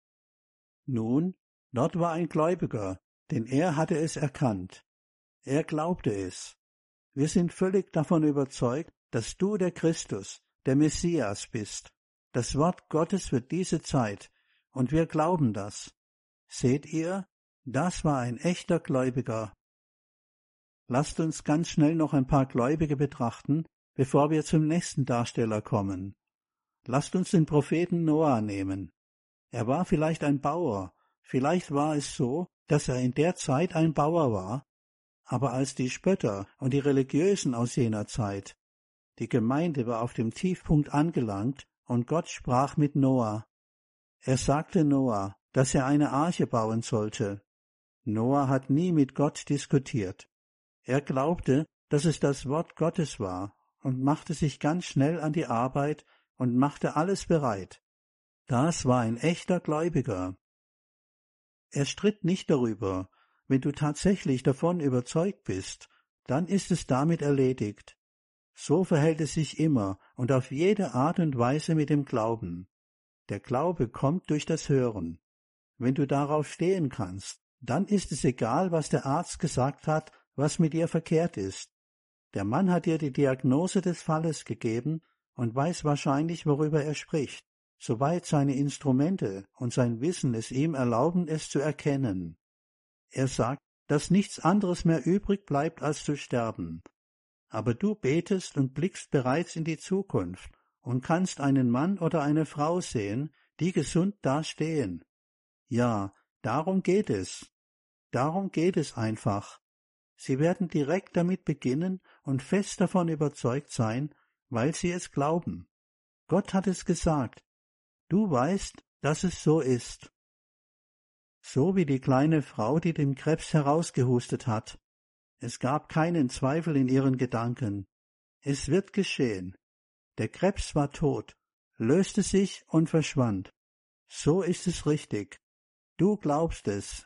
Nun, dort war ein Gläubiger, denn er hatte es erkannt. Er glaubte es. Wir sind völlig davon überzeugt, dass du der Christus, der Messias bist, das Wort Gottes für diese Zeit, und wir glauben das. Seht ihr, das war ein echter Gläubiger. Lasst uns ganz schnell noch ein paar Gläubige betrachten, bevor wir zum nächsten Darsteller kommen. Lasst uns den Propheten Noah nehmen. Er war vielleicht ein Bauer, vielleicht war es so, dass er in der Zeit ein Bauer war, aber als die Spötter und die Religiösen aus jener Zeit, die Gemeinde war auf dem Tiefpunkt angelangt und Gott sprach mit Noah. Er sagte Noah, dass er eine Arche bauen sollte. Noah hat nie mit Gott diskutiert. Er glaubte, dass es das Wort Gottes war und machte sich ganz schnell an die Arbeit und machte alles bereit. Das war ein echter Gläubiger. Er stritt nicht darüber. Wenn du tatsächlich davon überzeugt bist, dann ist es damit erledigt. So verhält es sich immer und auf jede Art und Weise mit dem Glauben. Der Glaube kommt durch das Hören. Wenn du darauf stehen kannst, dann ist es egal, was der Arzt gesagt hat, was mit dir verkehrt ist. Der Mann hat dir die Diagnose des Falles gegeben und weiß wahrscheinlich, worüber er spricht, soweit seine Instrumente und sein Wissen es ihm erlauben, es zu erkennen. Er sagt, dass nichts anderes mehr übrig bleibt, als zu sterben. Aber du betest und blickst bereits in die Zukunft und kannst einen Mann oder eine Frau sehen, die gesund dastehen. Ja, darum geht es. Darum geht es einfach. Sie werden direkt damit beginnen und fest davon überzeugt sein, weil sie es glauben. Gott hat es gesagt. Du weißt, dass es so ist. So wie die kleine Frau, die den Krebs herausgehustet hat. Es gab keinen Zweifel in ihren Gedanken. Es wird geschehen. Der Krebs war tot, löste sich und verschwand. So ist es richtig. Du glaubst es.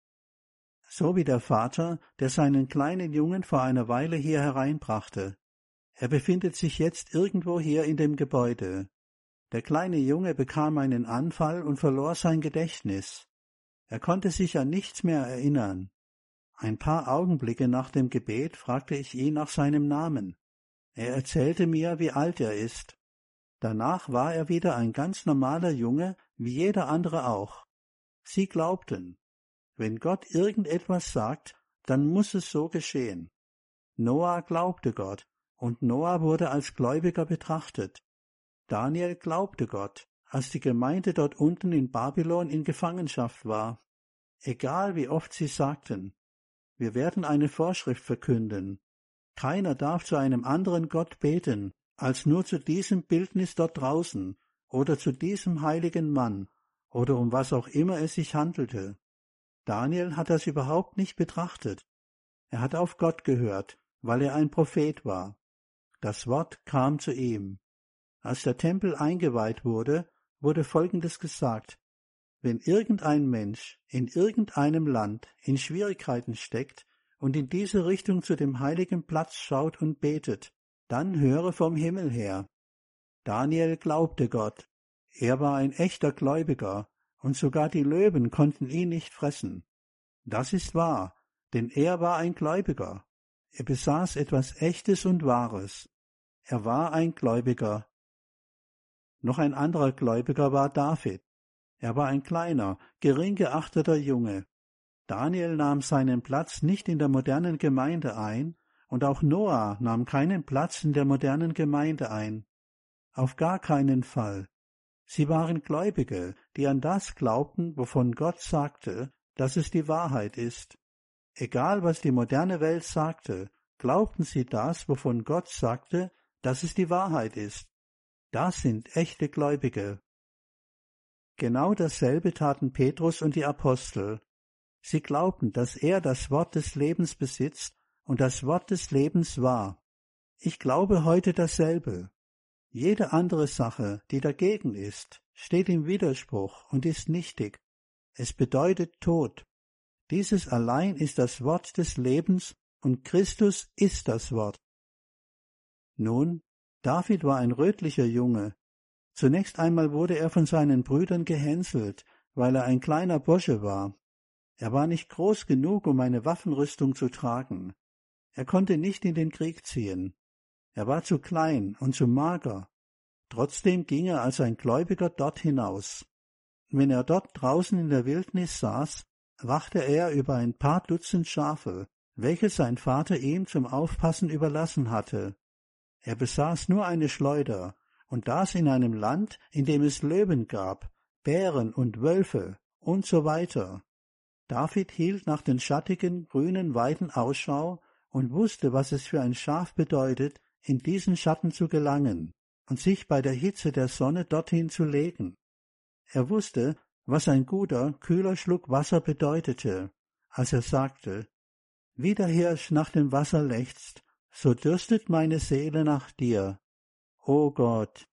So wie der Vater, der seinen kleinen Jungen vor einer Weile hier hereinbrachte. Er befindet sich jetzt irgendwo hier in dem Gebäude. Der kleine Junge bekam einen Anfall und verlor sein Gedächtnis. Er konnte sich an nichts mehr erinnern. Ein paar Augenblicke nach dem Gebet fragte ich ihn nach seinem Namen. Er erzählte mir, wie alt er ist. Danach war er wieder ein ganz normaler Junge, wie jeder andere auch. Sie glaubten. Wenn Gott irgendetwas sagt, dann muss es so geschehen. Noah glaubte Gott, und Noah wurde als Gläubiger betrachtet. Daniel glaubte Gott, als die Gemeinde dort unten in Babylon in Gefangenschaft war. Egal wie oft sie sagten, wir werden eine Vorschrift verkünden. Keiner darf zu einem anderen Gott beten, als nur zu diesem Bildnis dort draußen oder zu diesem heiligen Mann oder um was auch immer es sich handelte. Daniel hat das überhaupt nicht betrachtet. Er hat auf Gott gehört, weil er ein Prophet war. Das Wort kam zu ihm. Als der Tempel eingeweiht wurde, wurde Folgendes gesagt: Wenn irgendein Mensch in irgendeinem Land in Schwierigkeiten steckt und in diese Richtung zu dem heiligen Platz schaut und betet, dann höre vom Himmel her. Daniel glaubte Gott. Er war ein echter Gläubiger, und sogar die Löwen konnten ihn nicht fressen. Das ist wahr, denn er war ein Gläubiger. Er besaß etwas Echtes und Wahres. Er war ein Gläubiger. Noch ein anderer Gläubiger war David. Er war ein kleiner, gering geachteter Junge. Daniel nahm seinen Platz nicht in der modernen Gemeinde ein, und auch Noah nahm keinen Platz in der modernen Gemeinde ein. Auf gar keinen Fall. Sie waren Gläubige, die an das glaubten, wovon Gott sagte, dass es die Wahrheit ist. Egal, was die moderne Welt sagte, glaubten sie das, wovon Gott sagte, dass es die Wahrheit ist. Das sind echte Gläubige. Genau dasselbe taten Petrus und die Apostel. Sie glaubten, dass er das Wort des Lebens besitzt und das Wort des Lebens war. Ich glaube heute dasselbe. Jede andere Sache, die dagegen ist, steht im Widerspruch und ist nichtig. Es bedeutet Tod. Dieses allein ist das Wort des Lebens und Christus ist das Wort. Nun, David war ein rötlicher Junge. Zunächst einmal wurde er von seinen Brüdern gehänselt, weil er ein kleiner Bursche war. Er war nicht groß genug, um eine Waffenrüstung zu tragen. Er konnte nicht in den Krieg ziehen. Er war zu klein und zu mager. Trotzdem ging er als ein Gläubiger dort hinaus. Wenn er dort draußen in der Wildnis saß, wachte er über ein paar Dutzend Schafe, welche sein Vater ihm zum Aufpassen überlassen hatte. Er besaß nur eine Schleuder, und das in einem Land, in dem es Löwen gab, Bären und Wölfe und so weiter. David hielt nach den schattigen, grünen Weiden Ausschau und wusste, was es für ein Schaf bedeutet, in diesen Schatten zu gelangen und sich bei der Hitze der Sonne dorthin zu legen. Er wusste, was ein guter, kühler Schluck Wasser bedeutete, als er sagte: Wie der Hirsch nach dem Wasser lechzt, so dürstet meine Seele nach dir, o Gott.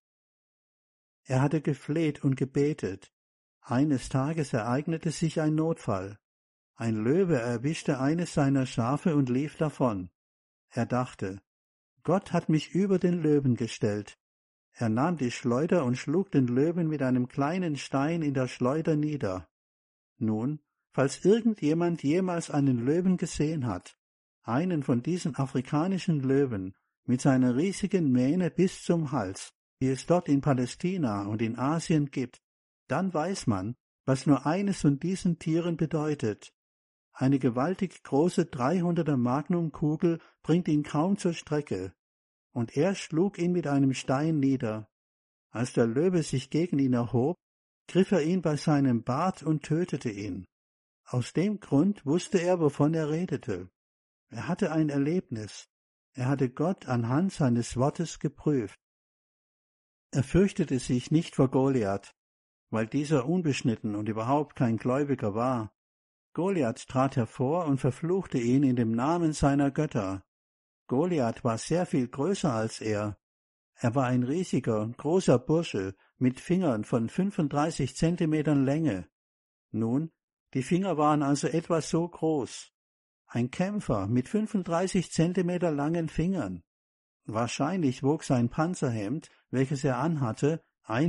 Er hatte gefleht und gebetet. Eines Tages ereignete sich ein Notfall. Ein Löwe erwischte eines seiner Schafe und lief davon. Er dachte: Gott hat mich über den Löwen gestellt. Er nahm die Schleuder und schlug den Löwen mit einem kleinen Stein in der Schleuder nieder. Nun, falls irgendjemand jemals einen Löwen gesehen hat, einen von diesen afrikanischen Löwen mit seiner riesigen Mähne bis zum Hals, wie es dort in Palästina und in Asien gibt, dann weiß man, was nur eines von diesen Tieren bedeutet. Eine gewaltig große 300er Magnumkugel bringt ihn kaum zur Strecke, und er schlug ihn mit einem Stein nieder. Als der Löwe sich gegen ihn erhob, griff er ihn bei seinem Bart und tötete ihn. Aus dem Grund wusste er, wovon er redete. Er hatte ein Erlebnis. Er hatte Gott anhand seines Wortes geprüft. Er fürchtete sich nicht vor Goliath, weil dieser unbeschnitten und überhaupt kein Gläubiger war. Goliath trat hervor und verfluchte ihn in dem Namen seiner Götter. Goliath war sehr viel größer als er. Er war ein riesiger, großer Bursche mit Fingern von 35 Zentimetern Länge. Nun, die Finger waren also etwa so groß. Ein Kämpfer mit 35 Zentimeter langen Fingern. Wahrscheinlich wog sein Panzerhemd, welches er anhatte,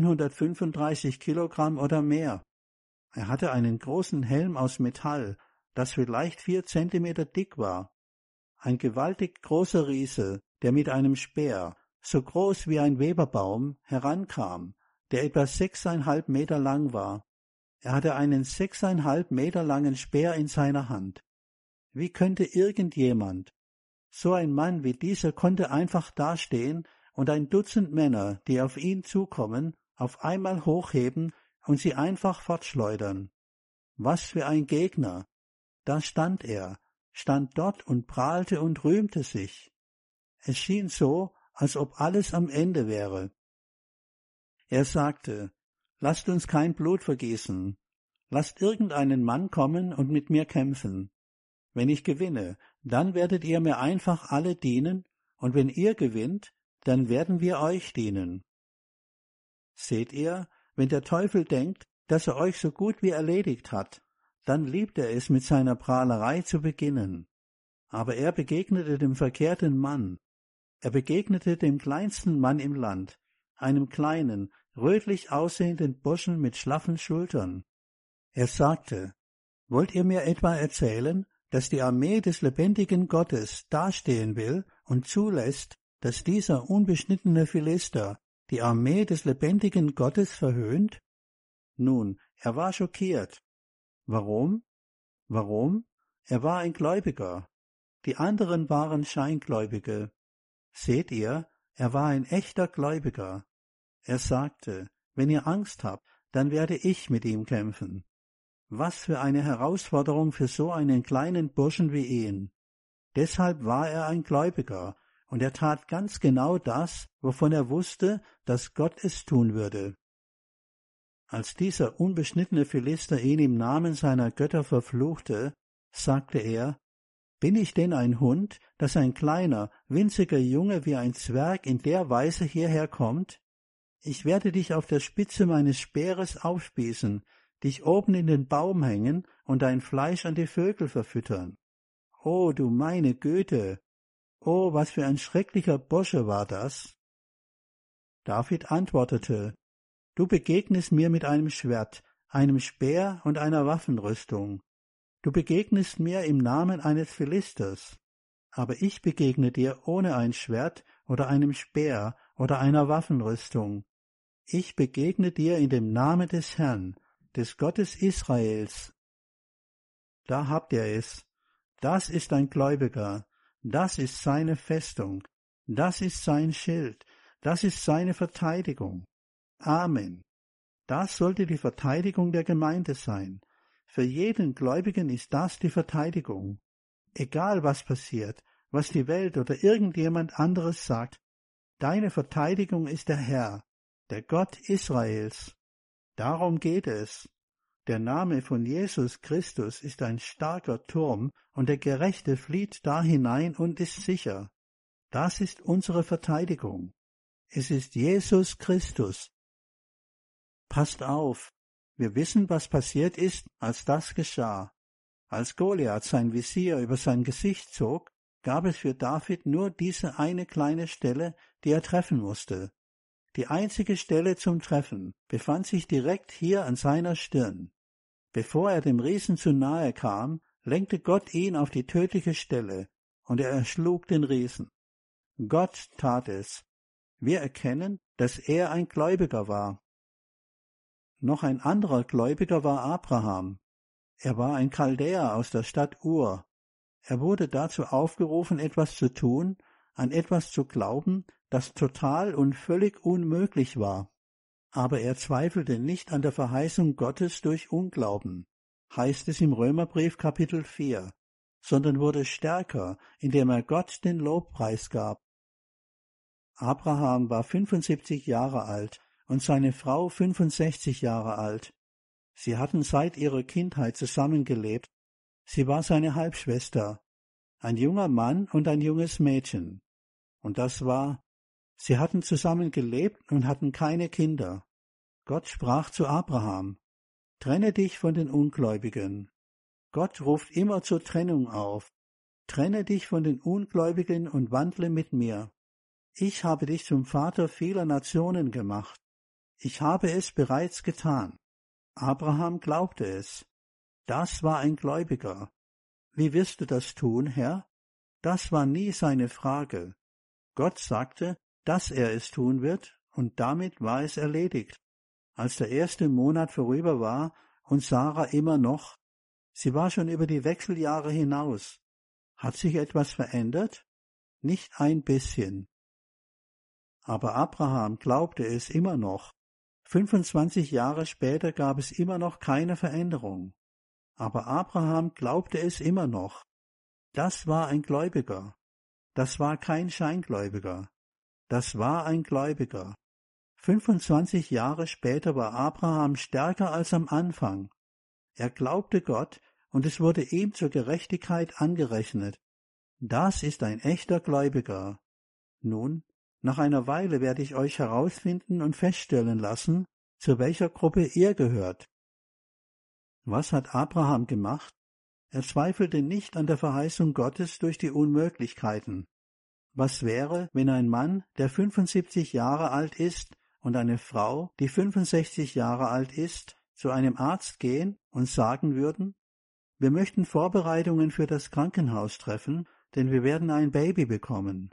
135 Kilogramm oder mehr. Er hatte einen großen Helm aus Metall, das vielleicht 4 Zentimeter dick war. Ein gewaltig großer Riese, der mit einem Speer, so groß wie ein Weberbaum, herankam, der etwa 6,5 Meter lang war. Er hatte einen 6,5 Meter langen Speer in seiner Hand. Wie könnte irgendjemand, so ein Mann wie dieser konnte einfach dastehen und ein Dutzend Männer, die auf ihn zukommen, auf einmal hochheben und sie einfach fortschleudern? Was für ein Gegner! Da stand er, stand dort und prahlte und rühmte sich. Es schien so, als ob alles am Ende wäre. Er sagte: Lasst uns kein Blut vergießen. Lasst irgendeinen Mann kommen und mit mir kämpfen. Wenn ich gewinne, dann werdet ihr mir einfach alle dienen, und wenn ihr gewinnt, dann werden wir euch dienen. Seht ihr, wenn der Teufel denkt, dass er euch so gut wie erledigt hat, dann liebt er es, mit seiner Prahlerei zu beginnen. Aber er begegnete dem verkehrten Mann. Er begegnete dem kleinsten Mann im Land, einem kleinen, rötlich aussehenden Burschen mit schlaffen Schultern. Er sagte: Wollt ihr mir etwa erzählen, dass die Armee des lebendigen Gottes dastehen will und zulässt, dass dieser unbeschnittene Philister die Armee des lebendigen Gottes verhöhnt? Nun, er war schockiert. Warum? Warum? Er war ein Gläubiger. Die anderen waren Scheingläubige. Seht ihr, er war ein echter Gläubiger. Er sagte: Wenn ihr Angst habt, dann werde ich mit ihm kämpfen. Was für eine Herausforderung für so einen kleinen Burschen wie ihn. Deshalb war er ein Gläubiger, und er tat ganz genau das, wovon er wusste, dass Gott es tun würde. Als dieser unbeschnittene Philister ihn im Namen seiner Götter verfluchte, sagte er: Bin ich denn ein Hund, dass ein kleiner, winziger Junge wie ein Zwerg in der Weise hierher kommt? Ich werde dich auf der Spitze meines Speeres aufspießen, dich oben in den Baum hängen und dein Fleisch an die Vögel verfüttern. Oh, du meine Güte! Oh, was für ein schrecklicher Bursche war das! David antwortete: Du begegnest mir mit einem Schwert, einem Speer und einer Waffenrüstung. Du begegnest mir im Namen eines Philisters. Aber ich begegne dir ohne ein Schwert oder einem Speer oder einer Waffenrüstung. Ich begegne dir in dem Namen des Herrn, des Gottes Israels. Da habt ihr es. Das ist ein Gläubiger. Das ist seine Festung. Das ist sein Schild. Das ist seine Verteidigung. Amen. Das sollte die Verteidigung der Gemeinde sein. Für jeden Gläubigen ist das die Verteidigung. Egal was passiert, was die Welt oder irgendjemand anderes sagt, deine Verteidigung ist der Herr, der Gott Israels. Darum geht es. Der Name von Jesus Christus ist ein starker Turm, und der Gerechte flieht da hinein und ist sicher. Das ist unsere Verteidigung. Es ist Jesus Christus. Passt auf, wir wissen, was passiert ist, als das geschah. Als Goliath sein Visier über sein Gesicht zog, gab es für David nur diese eine kleine Stelle, die er treffen musste. Die einzige Stelle zum Treffen befand sich direkt hier an seiner Stirn. Bevor er dem Riesen zu nahe kam, lenkte Gott ihn auf die tödliche Stelle, und er erschlug den Riesen. Gott tat es. Wir erkennen, dass er ein Gläubiger war. Noch ein anderer Gläubiger war Abraham. Er war ein Chaldäer aus der Stadt Ur. Er wurde dazu aufgerufen, etwas zu tun, an etwas zu glauben, das total und völlig unmöglich war. Aber er zweifelte nicht an der Verheißung Gottes durch Unglauben, heißt es im Römerbrief Kapitel 4, sondern wurde stärker, indem er Gott den Lobpreis gab. Abraham war 75 Jahre alt und seine Frau 65 Jahre alt. Sie hatten seit ihrer Kindheit zusammengelebt. Sie war seine Halbschwester, ein junger Mann und ein junges Mädchen. Und sie hatten zusammen gelebt und hatten keine Kinder. Gott sprach zu Abraham: Trenne dich von den Ungläubigen. Gott ruft immer zur Trennung auf. Trenne dich von den Ungläubigen und wandle mit mir. Ich habe dich zum Vater vieler Nationen gemacht. Ich habe es bereits getan. Abraham glaubte es. Das war ein Gläubiger. Wie wirst du das tun, Herr? Das war nie seine Frage. Gott sagte, dass er es tun wird, und damit war es erledigt. Als der erste Monat vorüber war und Sarah immer noch, sie war schon über die Wechseljahre hinaus. Hat sich etwas verändert? Nicht ein bisschen. Aber Abraham glaubte es immer noch. 25 Jahre später gab es immer noch keine Veränderung. Aber Abraham glaubte es immer noch. Das war ein Gläubiger. Das war kein Scheingläubiger. Das war ein Gläubiger. 25 Jahre später war Abraham stärker als am Anfang. Er glaubte Gott, und es wurde ihm zur Gerechtigkeit angerechnet. Das ist ein echter Gläubiger. Nun, Nach einer Weile werde ich euch herausfinden und feststellen lassen, zu welcher Gruppe ihr gehört. Was hat Abraham gemacht? Er zweifelte nicht an der Verheißung Gottes durch die Unmöglichkeiten. Was wäre, wenn ein Mann, der 75 Jahre alt ist, und eine Frau, die 65 Jahre alt ist, zu einem Arzt gehen und sagen würden, wir möchten Vorbereitungen für das Krankenhaus treffen, denn wir werden ein Baby bekommen.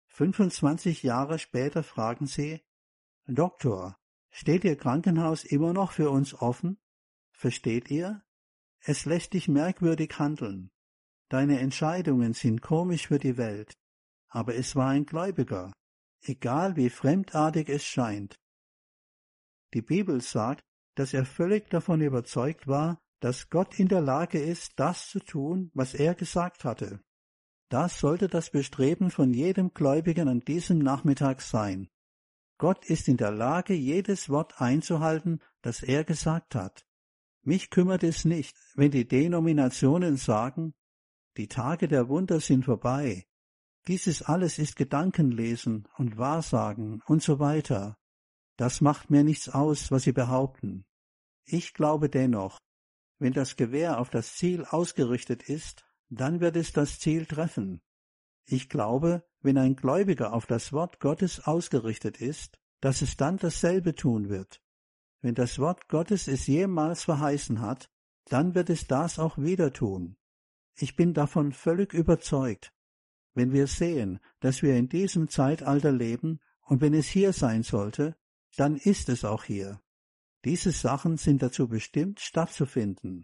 25 Jahre später fragen sie, Doktor, steht Ihr Krankenhaus immer noch für uns offen? Versteht ihr? Es lässt dich merkwürdig handeln. Deine Entscheidungen sind komisch für die Welt. Aber es war ein Gläubiger, egal wie fremdartig es scheint. Die Bibel sagt, dass er völlig davon überzeugt war, dass Gott in der Lage ist, das zu tun, was er gesagt hatte. Das sollte das Bestreben von jedem Gläubigen an diesem Nachmittag sein. Gott ist in der Lage, jedes Wort einzuhalten, das er gesagt hat. Mich kümmert es nicht, wenn die Denominationen sagen, die Tage der Wunder sind vorbei. Dieses alles ist Gedankenlesen und Wahrsagen und so weiter. Das macht mir nichts aus, was sie behaupten. Ich glaube dennoch, wenn das Gewehr auf das Ziel ausgerichtet ist, dann wird es das Ziel treffen. Ich glaube, wenn ein Gläubiger auf das Wort Gottes ausgerichtet ist, dass es dann dasselbe tun wird. Wenn das Wort Gottes es jemals verheißen hat, dann wird es das auch wieder tun. Ich bin davon völlig überzeugt. Wenn wir sehen, dass wir in diesem Zeitalter leben und wenn es hier sein sollte, dann ist es auch hier. Diese Sachen sind dazu bestimmt, stattzufinden.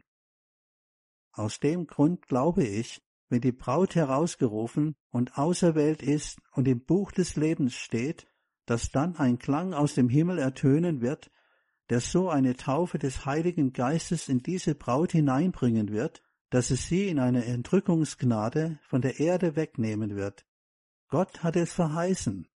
Aus dem Grund glaube ich, wenn die Braut herausgerufen und auserwählt ist und im Buch des Lebens steht, dass dann ein Klang aus dem Himmel ertönen wird, der so eine Taufe des Heiligen Geistes in diese Braut hineinbringen wird, dass es sie in eine Entrückungsgnade von der Erde wegnehmen wird. Gott hat es verheißen.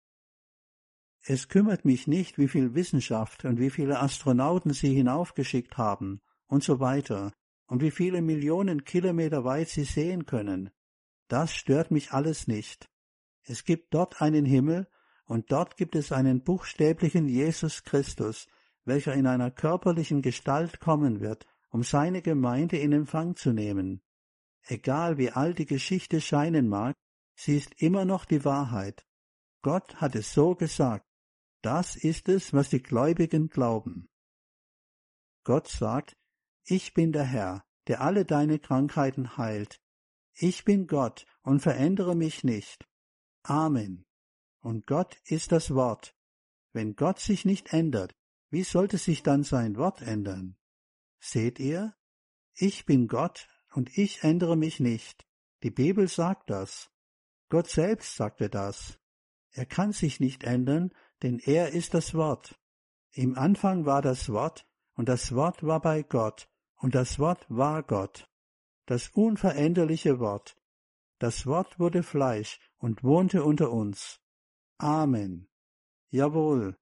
Es kümmert mich nicht, wie viel Wissenschaft und wie viele Astronauten sie hinaufgeschickt haben und so weiter und wie viele Millionen Kilometer weit sie sehen können. Das stört mich alles nicht. Es gibt dort einen Himmel und dort gibt es einen buchstäblichen Jesus Christus, welcher in einer körperlichen Gestalt kommen wird, um seine Gemeinde in Empfang zu nehmen. Egal wie alt die Geschichte scheinen mag, sie ist immer noch die Wahrheit. Gott hat es so gesagt. Das ist es, was die Gläubigen glauben. Gott sagt, ich bin der Herr, der alle deine Krankheiten heilt. Ich bin Gott und verändere mich nicht. Amen. Und Gott ist das Wort. Wenn Gott sich nicht ändert, wie sollte sich dann sein Wort ändern? Seht ihr? Ich bin Gott und ich ändere mich nicht. Die Bibel sagt das. Gott selbst sagte das. Er kann sich nicht ändern, denn er ist das Wort. Im Anfang war das Wort, und das Wort war bei Gott, und das Wort war Gott. Das unveränderliche Wort. Das Wort wurde Fleisch und wohnte unter uns. Amen. Jawohl.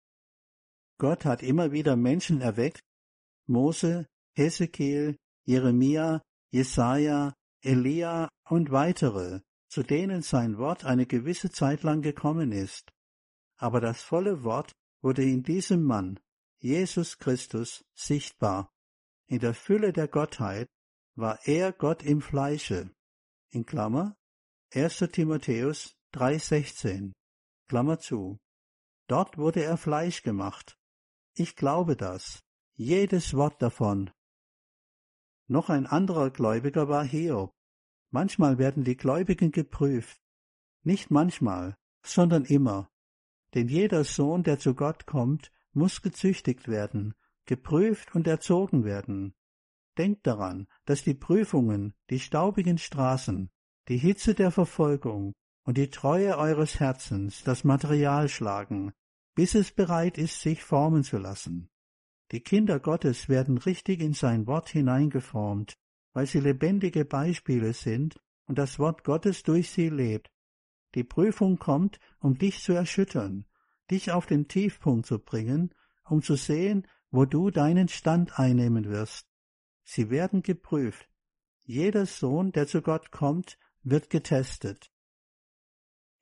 Gott hat immer wieder Menschen erweckt, Mose, Hesekiel, Jeremia, Jesaja, Elia und weitere, zu denen sein Wort eine gewisse Zeit lang gekommen ist. Aber das volle Wort wurde in diesem Mann, Jesus Christus, sichtbar. In der Fülle der Gottheit war er Gott im Fleische. In Klammer, 1. Timotheus 3,16, Klammer zu. Dort wurde er Fleisch gemacht. Ich glaube das. Jedes Wort davon. Noch ein anderer Gläubiger war Hiob. Manchmal werden die Gläubigen geprüft. Nicht manchmal, sondern immer. Denn jeder Sohn, der zu Gott kommt, muss gezüchtigt werden, geprüft und erzogen werden. Denkt daran, dass die Prüfungen, die staubigen Straßen, die Hitze der Verfolgung und die Treue eures Herzens das Material schlagen, bis es bereit ist, sich formen zu lassen. Die Kinder Gottes werden richtig in sein Wort hineingeformt, weil sie lebendige Beispiele sind und das Wort Gottes durch sie lebt. Die Prüfung kommt, um dich zu erschüttern, dich auf den Tiefpunkt zu bringen, um zu sehen, wo du deinen Stand einnehmen wirst. Sie werden geprüft. Jeder Sohn, der zu Gott kommt, wird getestet.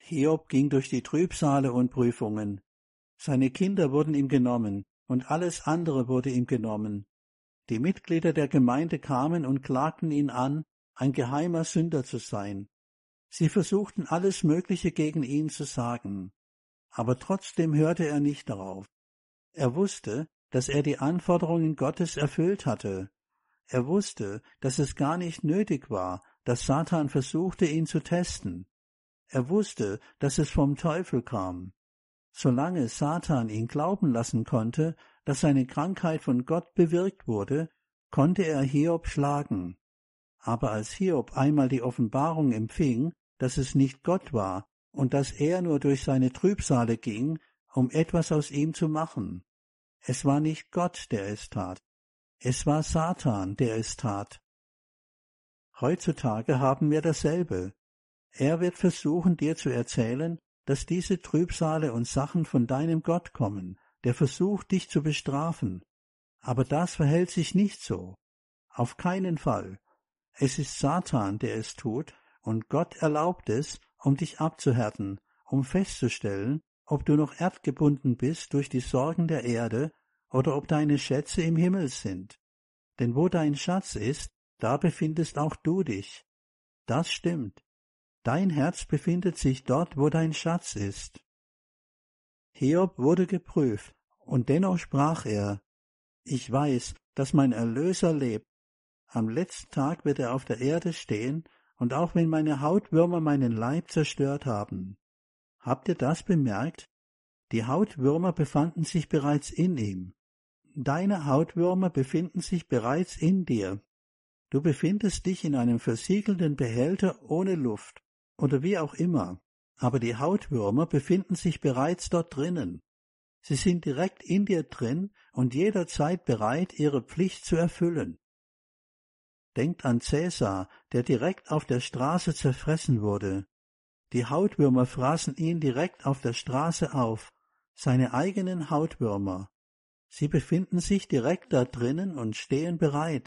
Hiob ging durch die Trübsale und Prüfungen. Seine Kinder wurden ihm genommen, und alles andere wurde ihm genommen. Die Mitglieder der Gemeinde kamen und klagten ihn an, ein geheimer Sünder zu sein. Sie versuchten alles Mögliche gegen ihn zu sagen, aber trotzdem hörte er nicht darauf. Er wusste, dass er die Anforderungen Gottes erfüllt hatte. Er wusste, dass es gar nicht nötig war, dass Satan versuchte, ihn zu testen. Er wusste, dass es vom Teufel kam. Solange Satan ihn glauben lassen konnte, dass seine Krankheit von Gott bewirkt wurde, konnte er Hiob schlagen. Aber als Hiob einmal die Offenbarung empfing, dass es nicht Gott war und dass er nur durch seine Trübsale ging, um etwas aus ihm zu machen. Es war nicht Gott, der es tat. Es war Satan, der es tat. Heutzutage haben wir dasselbe. Er wird versuchen, dir zu erzählen, dass diese Trübsale und Sachen von deinem Gott kommen, der versucht, dich zu bestrafen. Aber das verhält sich nicht so. Auf keinen Fall. Es ist Satan, der es tut, und Gott erlaubt es, um dich abzuhärten, um festzustellen, ob du noch erdgebunden bist durch die Sorgen der Erde oder ob deine Schätze im Himmel sind. Denn wo dein Schatz ist, da befindest auch du dich. Das stimmt. Dein Herz befindet sich dort, wo dein Schatz ist. Hiob wurde geprüft, und dennoch sprach er: Ich weiß, dass mein Erlöser lebt. Am letzten Tag wird er auf der Erde stehen, und auch wenn meine Hautwürmer meinen Leib zerstört haben. Habt ihr das bemerkt? Die Hautwürmer befanden sich bereits in ihm. Deine Hautwürmer befinden sich bereits in dir. Du befindest dich in einem versiegelten Behälter ohne Luft, oder wie auch immer, aber die Hautwürmer befinden sich bereits dort drinnen. Sie sind direkt in dir drin und jederzeit bereit, ihre Pflicht zu erfüllen. Denkt an Cäsar, der direkt auf der Straße zerfressen wurde. Die Hautwürmer fraßen ihn direkt auf der Straße auf, seine eigenen Hautwürmer. Sie befinden sich direkt da drinnen und stehen bereit.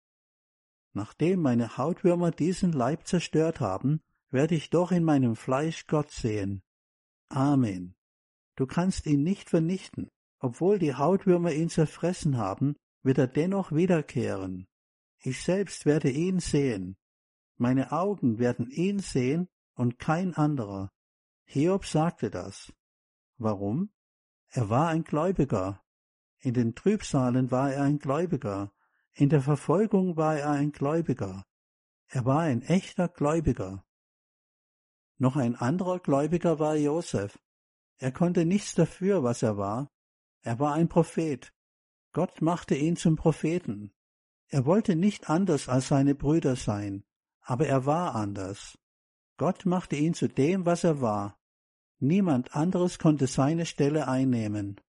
Nachdem meine Hautwürmer diesen Leib zerstört haben, werde ich doch in meinem Fleisch Gott sehen. Amen. Du kannst ihn nicht vernichten. Obwohl die Hautwürmer ihn zerfressen haben, wird er dennoch wiederkehren. Ich selbst werde ihn sehen. Meine Augen werden ihn sehen und kein anderer. Hiob sagte das. Warum? Er war ein Gläubiger. In den Trübsalen war er ein Gläubiger. In der Verfolgung war er ein Gläubiger. Er war ein echter Gläubiger. Noch ein anderer Gläubiger war Josef. Er konnte nichts dafür, was er war. Er war ein Prophet. Gott machte ihn zum Propheten. Er wollte nicht anders als seine Brüder sein, aber er war anders. Gott machte ihn zu dem, was er war. Niemand anderes konnte seine Stelle einnehmen.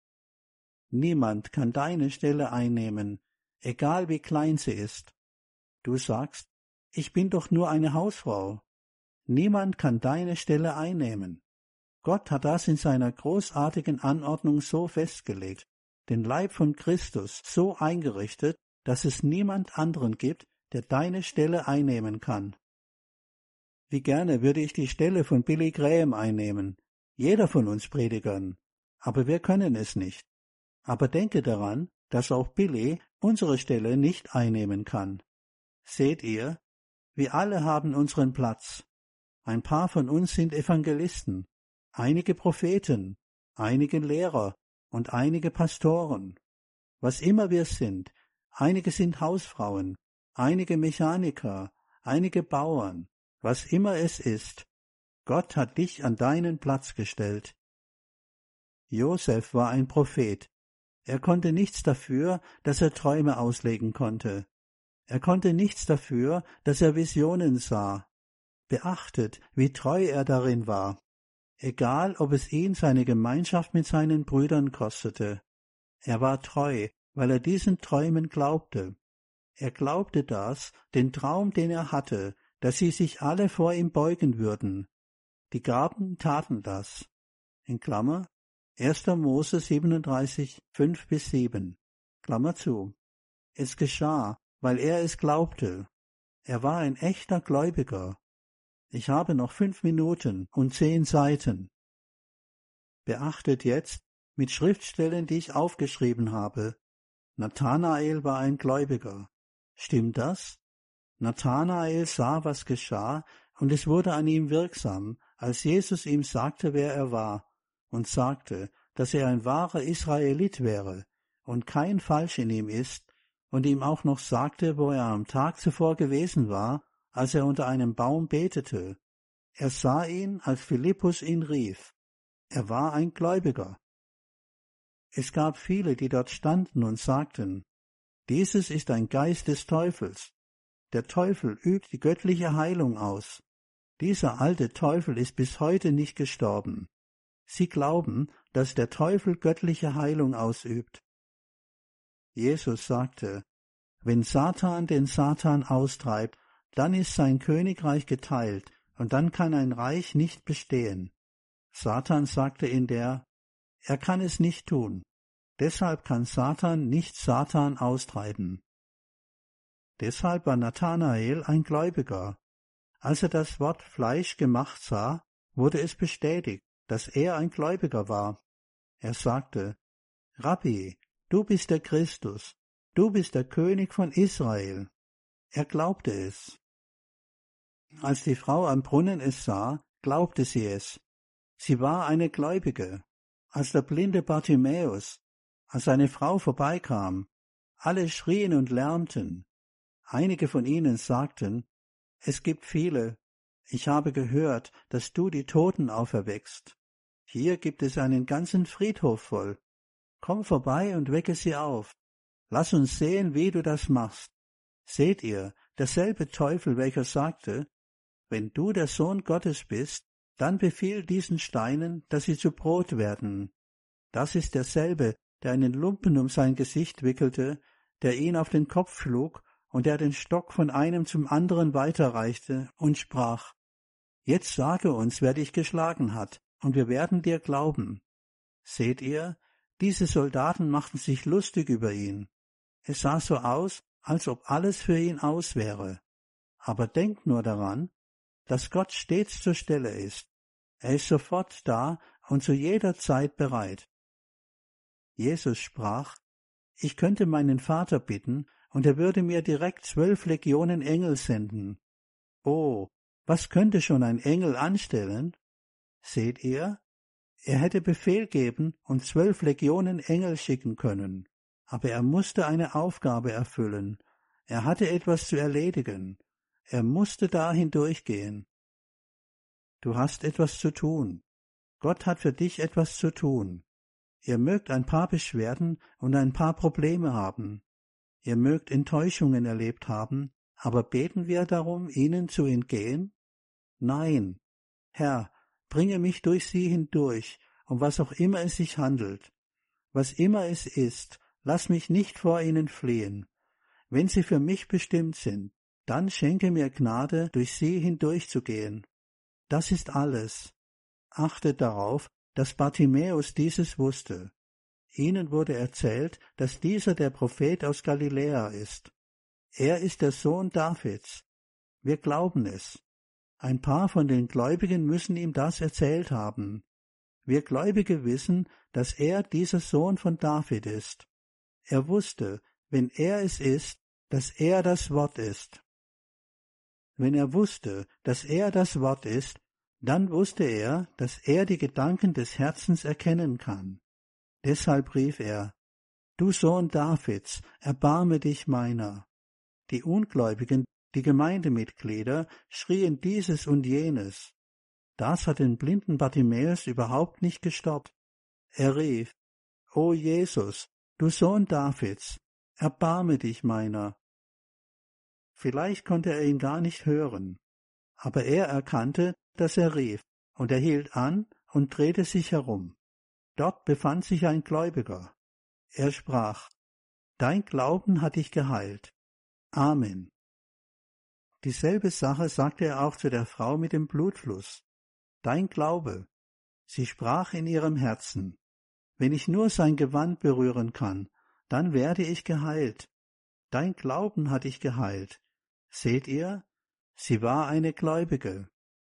Niemand kann deine Stelle einnehmen, egal wie klein sie ist. Du sagst, ich bin doch nur eine Hausfrau. Niemand kann deine Stelle einnehmen. Gott hat das in seiner großartigen Anordnung so festgelegt, den Leib von Christus so eingerichtet, dass es niemand anderen gibt, der deine Stelle einnehmen kann. Wie gerne würde ich die Stelle von Billy Graham einnehmen, jeder von uns Predigern, aber wir können es nicht. Aber denke daran, dass auch Billy unsere Stelle nicht einnehmen kann. Seht ihr, wir alle haben unseren Platz. Ein paar von uns sind Evangelisten, einige Propheten, einige Lehrer und einige Pastoren. Was immer wir sind, einige sind Hausfrauen, einige Mechaniker, einige Bauern, was immer es ist. Gott hat dich an deinen Platz gestellt. Josef war ein Prophet. Er konnte nichts dafür, dass er Träume auslegen konnte. Er konnte nichts dafür, dass er Visionen sah. Beachtet, wie treu er darin war. Egal, ob es ihn seine Gemeinschaft mit seinen Brüdern kostete. Er war treu, weil er diesen Träumen glaubte. Er glaubte das, den Traum, den er hatte, dass sie sich alle vor ihm beugen würden. Die Gaben taten das. In Klammer, 1. Mose 37, 5-7, Klammer zu. Es geschah, weil er es glaubte. Er war ein echter Gläubiger. Ich habe noch 5 Minuten und 10 Seiten. Beachtet jetzt mit Schriftstellen, die ich aufgeschrieben habe. Nathanael war ein Gläubiger. Stimmt das? Nathanael sah, was geschah, und es wurde an ihm wirksam, als Jesus ihm sagte, wer er war, und sagte, dass er ein wahrer Israelit wäre und kein Falsch in ihm ist, und ihm auch noch sagte, wo er am Tag zuvor gewesen war, als er unter einem Baum betete. Er sah ihn, als Philippus ihn rief. Er war ein Gläubiger. Es gab viele, die dort standen und sagten, dieses ist ein Geist des Teufels. Der Teufel übt die göttliche Heilung aus. Dieser alte Teufel ist bis heute nicht gestorben. Sie glauben, dass der Teufel göttliche Heilung ausübt. Jesus sagte, wenn Satan den Satan austreibt, dann ist sein Königreich geteilt, und dann kann ein Reich nicht bestehen. Satan sagte in der, er kann es nicht tun. Deshalb kann Satan nicht Satan austreiben. Deshalb war Nathanael ein Gläubiger. Als er das Wort Fleisch gemacht sah, wurde es bestätigt, dass er ein Gläubiger war. Er sagte, Rabbi, du bist der Christus, du bist der König von Israel. Er glaubte es. Als die Frau am Brunnen es sah, glaubte sie es. Sie war eine Gläubige. Als der blinde Bartimäus, als eine Frau vorbeikam, alle schrien und lärmten. Einige von ihnen sagten, es gibt viele. Ich habe gehört, dass du die Toten auferweckst. Hier gibt es einen ganzen Friedhof voll. Komm vorbei und wecke sie auf. Lass uns sehen, wie du das machst. Seht ihr, derselbe Teufel, welcher sagte, wenn du der Sohn Gottes bist, dann befiehl diesen Steinen, dass sie zu Brot werden. Das ist derselbe, der einen Lumpen um sein Gesicht wickelte, der ihn auf den Kopf schlug und der den Stock von einem zum anderen weiterreichte und sprach, jetzt sage uns, wer dich geschlagen hat, und wir werden dir glauben. Seht ihr, diese Soldaten machten sich lustig über ihn. Es sah so aus, als ob alles für ihn aus wäre. Aber denkt nur daran, dass Gott stets zur Stelle ist. Er ist sofort da und zu jeder Zeit bereit. Jesus sprach, ich könnte meinen Vater bitten, und er würde mir direkt 12 Legionen Engel senden. Oh, was könnte schon ein Engel anstellen? Seht ihr? Er hätte Befehl geben und 12 Legionen Engel schicken können. Aber er musste eine Aufgabe erfüllen. Er hatte etwas zu erledigen. Er musste da hindurchgehen. Du hast etwas zu tun. Gott hat für dich etwas zu tun. Ihr mögt ein paar Beschwerden und ein paar Probleme haben. Ihr mögt Enttäuschungen erlebt haben, aber beten wir darum, ihnen zu entgehen? Nein. Herr, bringe mich durch sie hindurch, um was auch immer es sich handelt. Was immer es ist, lass mich nicht vor ihnen fliehen. Wenn sie für mich bestimmt sind, dann schenke mir Gnade, durch sie hindurchzugehen. Das ist alles. Achtet darauf, dass Bartimäus dieses wusste. Ihnen wurde erzählt, dass dieser der Prophet aus Galiläa ist. Er ist der Sohn Davids. Wir glauben es. Ein paar von den Gläubigen müssen ihm das erzählt haben. Wir Gläubige wissen, dass er dieser Sohn von David ist. Er wusste, wenn er es ist, dass er das Wort ist. Wenn er wusste, dass er das Wort ist, dann wusste er, dass er die Gedanken des Herzens erkennen kann. Deshalb rief er, Du Sohn Davids, erbarme dich meiner. Die Ungläubigen, die Gemeindemitglieder, schrien dieses und jenes. Das hat den blinden Bartimäus überhaupt nicht gestoppt. Er rief, O Jesus, du Sohn Davids, erbarme dich meiner. Vielleicht konnte er ihn gar nicht hören, aber er erkannte, dass er rief, und er hielt an und drehte sich herum. Dort befand sich ein Gläubiger. Er sprach, Dein Glauben hat dich geheilt. Amen. Dieselbe Sache sagte er auch zu der Frau mit dem Blutfluss. Dein Glaube. Sie sprach in ihrem Herzen, wenn ich nur sein Gewand berühren kann, dann werde ich geheilt. Dein Glauben hat dich geheilt. Seht ihr? Sie war eine Gläubige.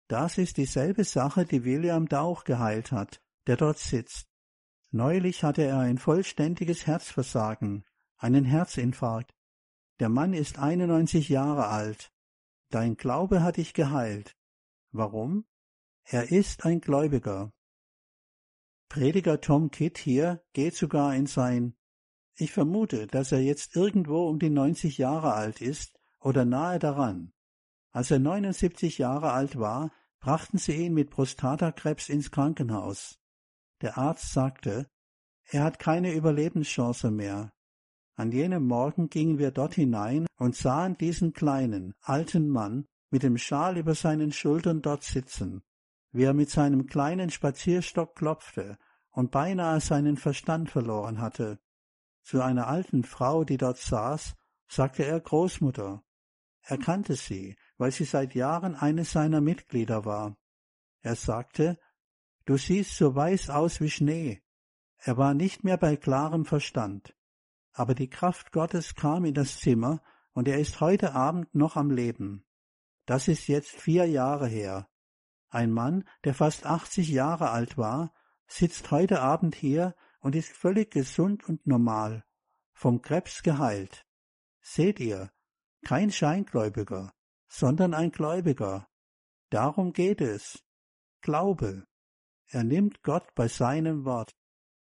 Das ist dieselbe Sache, die William Dauch geheilt hat, der dort sitzt. Neulich hatte er ein vollständiges Herzversagen, einen Herzinfarkt. Der Mann ist 91 Jahre alt. Dein Glaube hat dich geheilt. Warum? Er ist ein Gläubiger. Prediger Tom Kitt hier geht sogar in sein. Ich vermute, dass er jetzt irgendwo um die 90 Jahre alt ist oder nahe daran. Als er 79 Jahre alt war, brachten sie ihn mit Prostatakrebs ins Krankenhaus. Der Arzt sagte, er hat keine Überlebenschance mehr. An jenem Morgen gingen wir dort hinein und sahen diesen kleinen, alten Mann mit dem Schal über seinen Schultern dort sitzen, wie er mit seinem kleinen Spazierstock klopfte und beinahe seinen Verstand verloren hatte. Zu einer alten Frau, die dort saß, sagte er Großmutter. Er kannte sie, weil sie seit Jahren eines seiner Mitglieder war. Er sagte, »Du siehst so weiß aus wie Schnee.« Er war nicht mehr bei klarem Verstand. Aber die Kraft Gottes kam in das Zimmer, und er ist heute Abend noch am Leben. Das ist jetzt 4 Jahre her. Ein Mann, der fast 80 Jahre alt war, sitzt heute Abend hier und ist völlig gesund und normal, vom Krebs geheilt. Seht ihr, kein Scheingläubiger, sondern ein Gläubiger. Darum geht es. Glaube. Er nimmt Gott bei seinem Wort.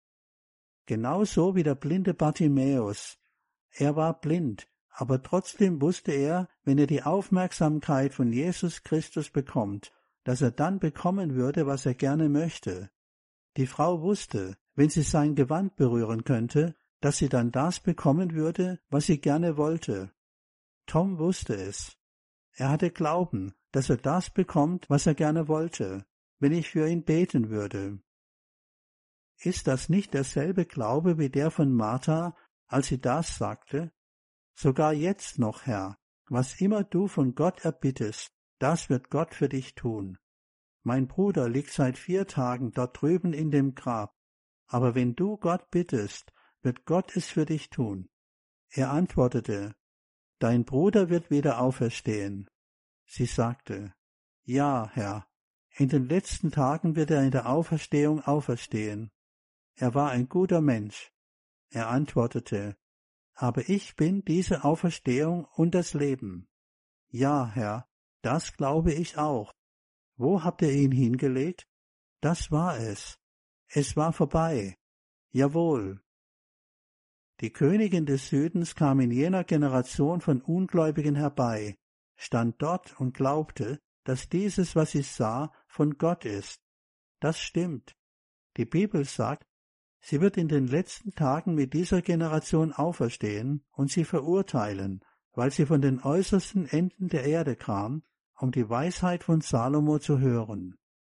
Genauso wie der blinde Bartimäus. Er war blind, aber trotzdem wusste er, wenn er die Aufmerksamkeit von Jesus Christus bekommt, dass er dann bekommen würde, was er gerne möchte. Die Frau wusste, wenn sie sein Gewand berühren könnte, dass sie dann das bekommen würde, was sie gerne wollte. Tom wusste es. Er hatte Glauben, dass er das bekommt, was er gerne wollte, wenn ich für ihn beten würde. Ist das nicht derselbe Glaube wie der von Martha, als sie das sagte? Sogar jetzt noch, Herr, was immer du von Gott erbittest, das wird Gott für dich tun. Mein Bruder liegt seit 4 Tagen dort drüben in dem Grab, aber wenn du Gott bittest, wird Gott es für dich tun. Er antwortete, Dein Bruder wird wieder auferstehen. Sie sagte, Ja, Herr, in den letzten Tagen wird er in der Auferstehung auferstehen. Er war ein guter Mensch. Er antwortete, Aber ich bin diese Auferstehung und das Leben. Ja, Herr, das glaube ich auch. Wo habt ihr ihn hingelegt? Das war es. Es war vorbei. Jawohl. Die Königin des Südens kam in jener Generation von Ungläubigen herbei, stand dort und glaubte, dass dieses, was sie sah, von Gott ist. Das stimmt. Die Bibel sagt, sie wird in den letzten Tagen mit dieser Generation auferstehen und sie verurteilen, weil sie von den äußersten Enden der Erde kam, um die Weisheit von Salomo zu hören.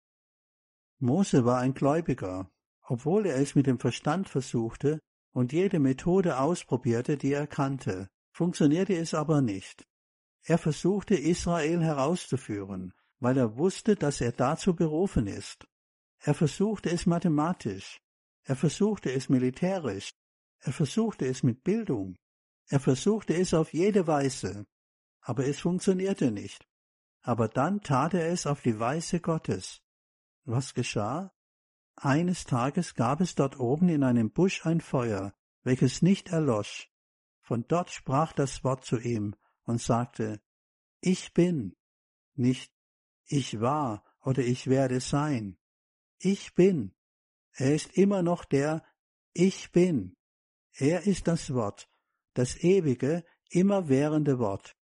Mose war ein Gläubiger, obwohl er es mit dem Verstand versuchte und jede Methode ausprobierte, die er kannte, funktionierte es aber nicht. Er versuchte, Israel herauszuführen, weil er wusste, dass er dazu berufen ist. Er versuchte es mathematisch, er versuchte es militärisch, er versuchte es mit Bildung, er versuchte es auf jede Weise, aber es funktionierte nicht. Aber dann tat er es auf die Weise Gottes. Was geschah? Eines Tages gab es dort oben in einem Busch ein Feuer, welches nicht erlosch. Von dort sprach das Wort zu ihm und sagte, Ich bin, nicht ich war oder ich werde sein. Ich bin. Er ist immer noch der Ich bin. Er ist das Wort, das ewige, immerwährende Wort.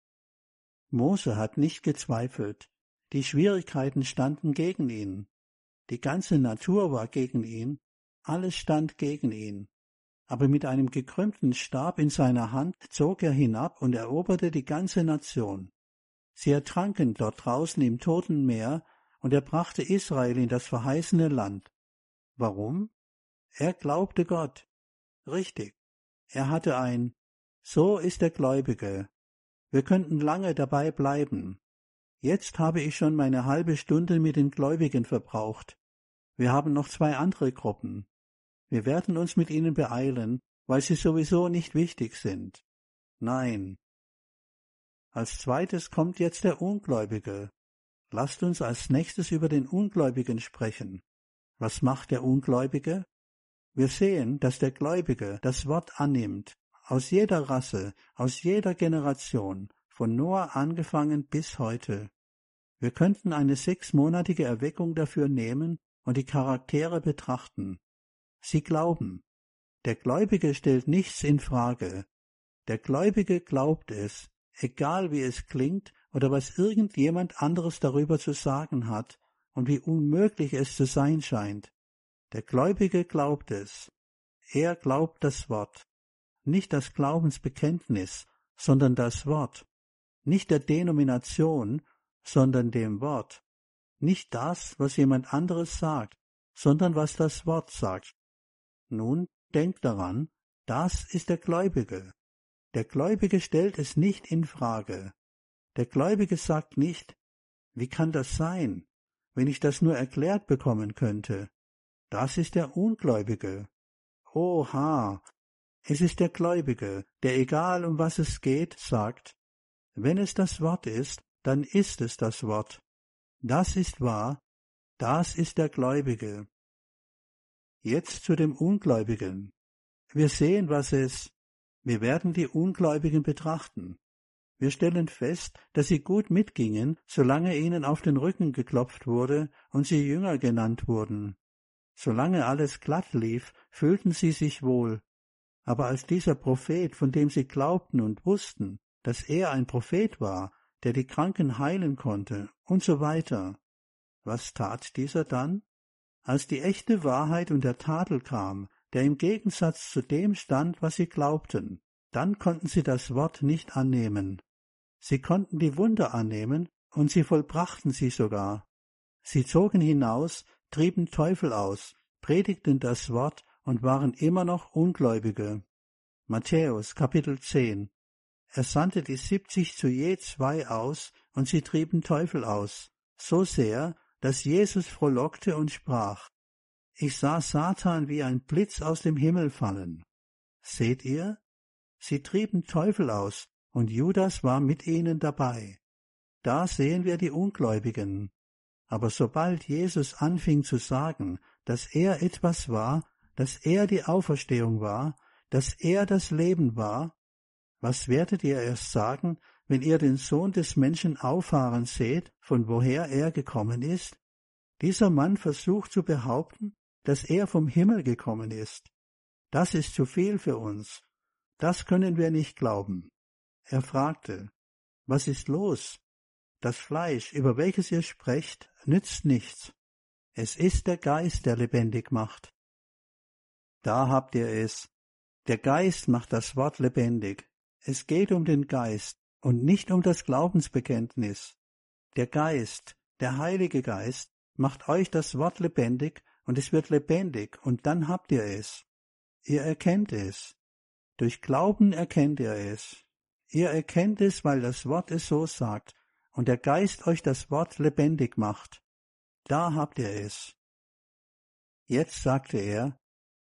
Mose hat nicht gezweifelt. Die Schwierigkeiten standen gegen ihn. Die ganze Natur war gegen ihn, alles stand gegen ihn. Aber mit einem gekrümmten Stab in seiner Hand zog er hinab und eroberte die ganze Nation. Sie ertranken dort draußen im Toten Meer, und er brachte Israel in das verheißene Land. Warum? Er glaubte Gott. Richtig. Er hatte so ist der Gläubige. Wir könnten lange dabei bleiben. Jetzt habe ich schon meine halbe Stunde mit den Gläubigen verbraucht. Wir haben noch 2 andere Gruppen. Wir werden uns mit ihnen beeilen, weil sie sowieso nicht wichtig sind. Nein. Als zweites kommt jetzt der Ungläubige. Lasst uns als nächstes über den Ungläubigen sprechen. Was macht der Ungläubige? Wir sehen, dass der Gläubige das Wort annimmt, aus jeder Rasse, aus jeder Generation, von Noah angefangen bis heute. Wir könnten eine 6-monatige Erweckung dafür nehmen und die Charaktere betrachten. Sie glauben. Der Gläubige stellt nichts in Frage. Der Gläubige glaubt es, egal wie es klingt oder was irgendjemand anderes darüber zu sagen hat und wie unmöglich es zu sein scheint. Der Gläubige glaubt es. Er glaubt das Wort. Nicht das Glaubensbekenntnis, sondern das Wort. Nicht der Denomination, sondern dem Wort. Nicht das, was jemand anderes sagt, sondern was das Wort sagt. Nun, denkt daran, das ist der Gläubige. Der Gläubige stellt es nicht in Frage. Der Gläubige sagt nicht, wie kann das sein, wenn ich das nur erklärt bekommen könnte? Das ist der Ungläubige. Oha, es ist der Gläubige, der egal um was es geht, sagt, wenn es das Wort ist, dann ist es das Wort. Das ist wahr, das ist der Gläubige. Jetzt zu dem Ungläubigen. Wir sehen, wir werden die Ungläubigen betrachten. Wir stellen fest, dass sie gut mitgingen, solange ihnen auf den Rücken geklopft wurde und sie Jünger genannt wurden. Solange alles glatt lief, fühlten sie sich wohl. Aber als dieser Prophet, von dem sie glaubten und wussten, dass er ein Prophet war, der die Kranken heilen konnte und so weiter, was tat dieser dann? Als die echte Wahrheit und der Tadel kam, der im Gegensatz zu dem stand, was sie glaubten, dann konnten sie das Wort nicht annehmen. Sie konnten die Wunder annehmen, und sie vollbrachten sie sogar. Sie zogen hinaus, trieben Teufel aus, predigten das Wort und waren immer noch Ungläubige. Matthäus Kapitel 10. Er sandte die 70 zu je 2 aus, und sie trieben Teufel aus, so sehr, dass Jesus frohlockte und sprach: Ich sah Satan wie ein Blitz aus dem Himmel fallen. Seht ihr? Sie trieben Teufel aus, und Judas war mit ihnen dabei. Da sehen wir die Ungläubigen. Aber sobald Jesus anfing zu sagen, dass er etwas war, dass er die Auferstehung war, dass er das Leben war, was werdet ihr erst sagen, wenn ihr den Sohn des Menschen auffahren seht, von woher er gekommen ist? Dieser Mann versucht zu behaupten, dass er vom Himmel gekommen ist. Das ist zu viel für uns. Das können wir nicht glauben. Er fragte: Was ist los? Das Fleisch, über welches ihr sprecht, nützt nichts. Es ist der Geist, der lebendig macht. Da habt ihr es. Der Geist macht das Wort lebendig. Es geht um den Geist und nicht um das Glaubensbekenntnis. Der Geist, der Heilige Geist, macht euch das Wort lebendig, und es wird lebendig, und dann habt ihr es. Ihr erkennt es. Durch Glauben erkennt ihr es. Ihr erkennt es, weil das Wort es so sagt, und der Geist euch das Wort lebendig macht. Da habt ihr es. Jetzt sagte er: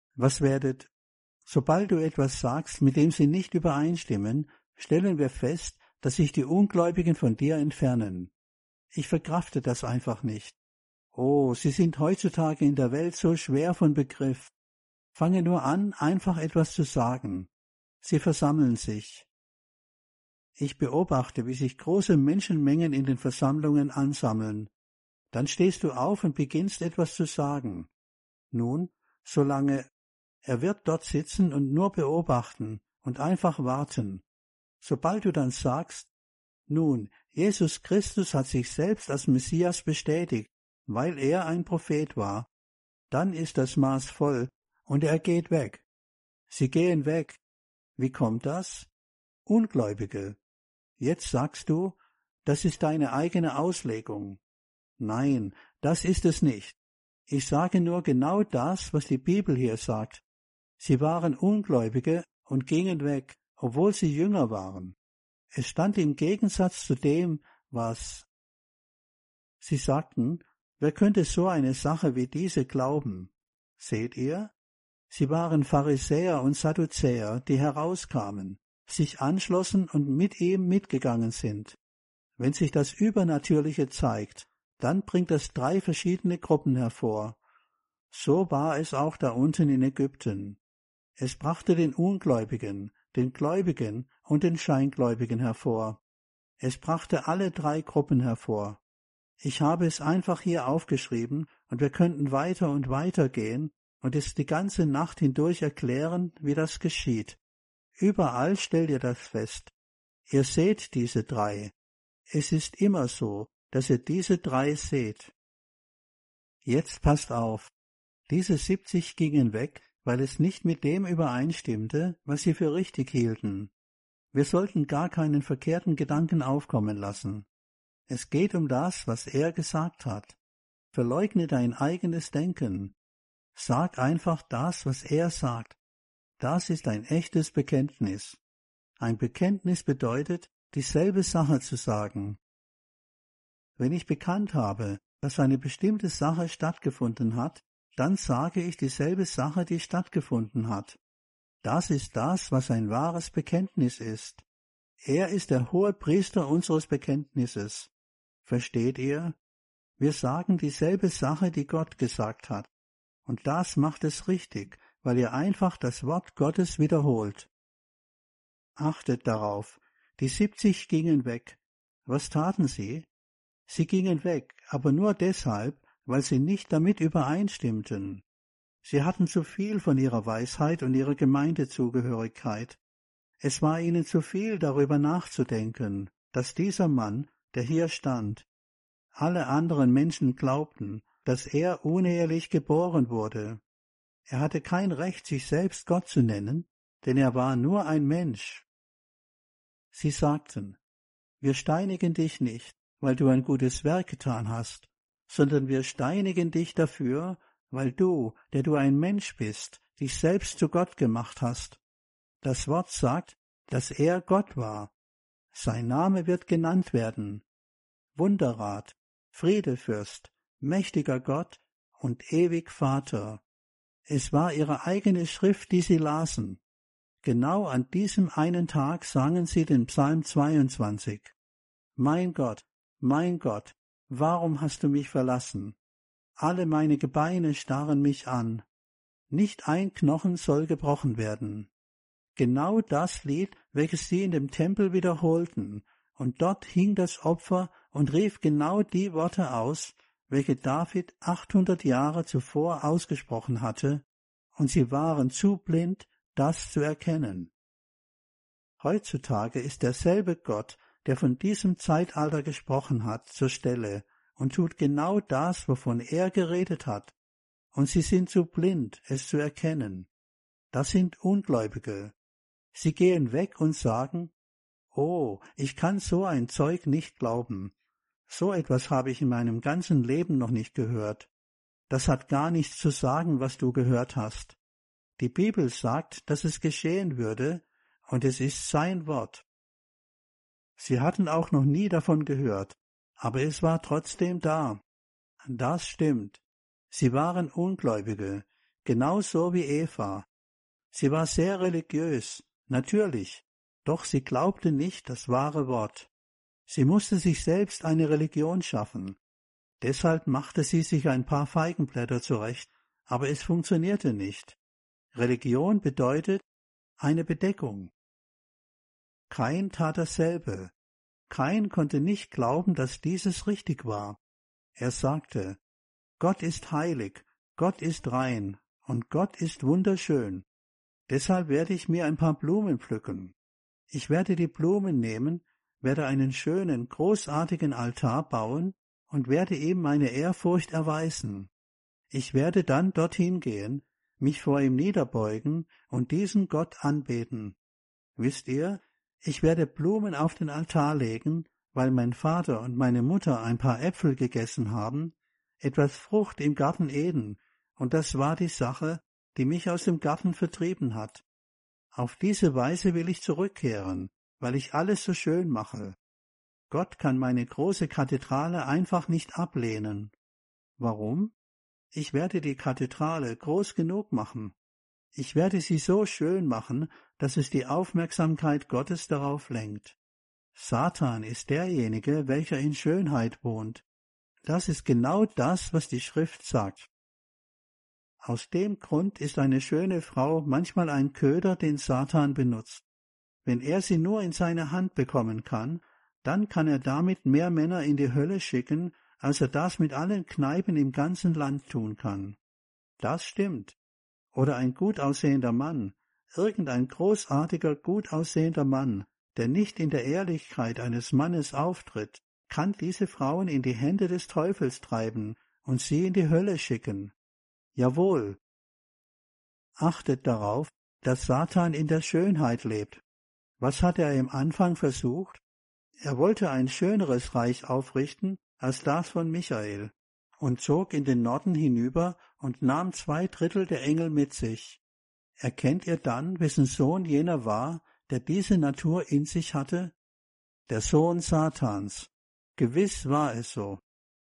Sobald du etwas sagst, mit dem sie nicht übereinstimmen, stellen wir fest, dass sich die Ungläubigen von dir entfernen. Ich verkrafte das einfach nicht. Oh, sie sind heutzutage in der Welt so schwer von Begriff. Fange nur an, einfach etwas zu sagen. Sie versammeln sich. Ich beobachte, wie sich große Menschenmengen in den Versammlungen ansammeln. Dann stehst du auf und beginnst etwas zu sagen. Nun, er wird dort sitzen und nur beobachten und einfach warten. Sobald du dann sagst: Nun, Jesus Christus hat sich selbst als Messias bestätigt, weil er ein Prophet war, dann ist das Maß voll und er geht weg. Sie gehen weg. Wie kommt das? Ungläubige. Jetzt sagst du, das ist deine eigene Auslegung. Nein, das ist es nicht. Ich sage nur genau das, was die Bibel hier sagt. Sie waren Ungläubige und gingen weg, obwohl sie Jünger waren. Es stand im Gegensatz zu dem, was sie sagten: Wer könnte so eine Sache wie diese glauben? Seht ihr? Sie waren Pharisäer und Sadduzäer, die herauskamen, sich anschlossen und mit ihm mitgegangen sind. Wenn sich das Übernatürliche zeigt, dann bringt es 3 verschiedene Gruppen hervor. So war es auch da unten in Ägypten. Es brachte den Ungläubigen, den Gläubigen und den Scheingläubigen hervor. Es brachte alle 3 Gruppen hervor. Ich habe es einfach hier aufgeschrieben, und wir könnten weiter und weiter gehen und es die ganze Nacht hindurch erklären, wie das geschieht. Überall stellt ihr das fest. Ihr seht diese 3. Es ist immer so, dass ihr diese 3 seht. Jetzt passt auf. Diese 70 gingen weg, weil es nicht mit dem übereinstimmte, was sie für richtig hielten. Wir sollten gar keinen verkehrten Gedanken aufkommen lassen. Es geht um das, was er gesagt hat. Verleugne dein eigenes Denken. Sag einfach das, was er sagt. Das ist ein echtes Bekenntnis. Ein Bekenntnis bedeutet, dieselbe Sache zu sagen. Wenn ich bekannt habe, dass eine bestimmte Sache stattgefunden hat, dann sage ich dieselbe Sache, die stattgefunden hat. Das ist das, was ein wahres Bekenntnis ist. Er ist der hohe Priester unseres Bekenntnisses. Versteht ihr? Wir sagen dieselbe Sache, die Gott gesagt hat. Und das macht es richtig, weil ihr einfach das Wort Gottes wiederholt. Achtet darauf, die 70 gingen weg. Was taten sie? Sie gingen weg, aber nur deshalb, weil sie nicht damit übereinstimmten. Sie hatten zu viel von ihrer Weisheit und ihrer Gemeindezugehörigkeit. Es war ihnen zu viel, darüber nachzudenken, dass dieser Mann, der hier stand, alle anderen Menschen glaubten, dass er unehelich geboren wurde. Er hatte kein Recht, sich selbst Gott zu nennen, denn er war nur ein Mensch. Sie sagten, wir steinigen dich nicht, weil du ein gutes Werk getan hast, sondern wir steinigen dich dafür, weil du, der du ein Mensch bist, dich selbst zu Gott gemacht hast. Das Wort sagt, dass er Gott war. Sein Name wird genannt werden. Wunderrat, Friedefürst, mächtiger Gott und ewig Vater. Es war ihre eigene Schrift, die sie lasen. Genau an diesem einen Tag sangen sie den Psalm 22. Mein Gott, warum hast du mich verlassen? Alle meine Gebeine starren mich an. Nicht ein Knochen soll gebrochen werden. Genau das Lied, welches sie in dem Tempel wiederholten, und dort hing das Opfer und rief genau die Worte aus, welche David 800 Jahre zuvor ausgesprochen hatte, und sie waren zu blind, das zu erkennen. Heutzutage ist derselbe Gott, der von diesem Zeitalter gesprochen hat, zur Stelle und tut genau das, wovon er geredet hat, und sie sind zu blind, es zu erkennen. Das sind Ungläubige. Sie gehen weg und sagen, oh, ich kann so ein Zeug nicht glauben. So etwas habe ich in meinem ganzen Leben noch nicht gehört. Das hat gar nichts zu sagen, was du gehört hast. Die Bibel sagt, dass es geschehen würde, und es ist sein Wort. Sie hatten auch noch nie davon gehört, aber es war trotzdem da. Das stimmt. Sie waren Ungläubige, genauso wie Eva. Sie war sehr religiös, natürlich, doch sie glaubte nicht das wahre Wort. Sie musste sich selbst eine Religion schaffen. Deshalb machte sie sich ein paar Feigenblätter zurecht, aber es funktionierte nicht. Religion bedeutet eine Bedeckung. Kain tat dasselbe. Kain konnte nicht glauben, dass dieses richtig war. Er sagte, Gott ist heilig, Gott ist rein und Gott ist wunderschön. Deshalb werde ich mir ein paar Blumen pflücken. Ich werde die Blumen nehmen, werde einen schönen, großartigen Altar bauen und werde ihm meine Ehrfurcht erweisen. Ich werde dann dorthin gehen, mich vor ihm niederbeugen und diesen Gott anbeten. Wisst ihr, ich werde Blumen auf den Altar legen, weil mein Vater und meine Mutter ein paar Äpfel gegessen haben, etwas Frucht im Garten Eden, und das war die Sache, die mich aus dem Garten vertrieben hat. Auf diese Weise will ich zurückkehren, weil ich alles so schön mache. Gott kann meine große Kathedrale einfach nicht ablehnen. Warum? Ich werde die Kathedrale groß genug machen. Ich werde sie so schön machen, dass es die Aufmerksamkeit Gottes darauf lenkt. Satan ist derjenige, welcher in Schönheit wohnt. Das ist genau das, was die Schrift sagt. Aus dem Grund ist eine schöne Frau manchmal ein Köder, den Satan benutzt. Wenn er sie nur in seine Hand bekommen kann, dann kann er damit mehr Männer in die Hölle schicken, als er das mit allen Kneipen im ganzen Land tun kann. Das stimmt. Oder ein gut aussehender Mann, irgendein großartiger, gut aussehender Mann, der nicht in der Ehrlichkeit eines Mannes auftritt, kann diese Frauen in die Hände des Teufels treiben und sie in die Hölle schicken. Jawohl. Achtet darauf, dass Satan in der Schönheit lebt. Was hat er im Anfang versucht? Er wollte ein schöneres Reich aufrichten als das von Michael und zog in den Norden hinüber und nahm 2/3 der Engel mit sich. Erkennt ihr dann, wessen Sohn jener war, der diese Natur in sich hatte? Der Sohn Satans. Gewiss war es so.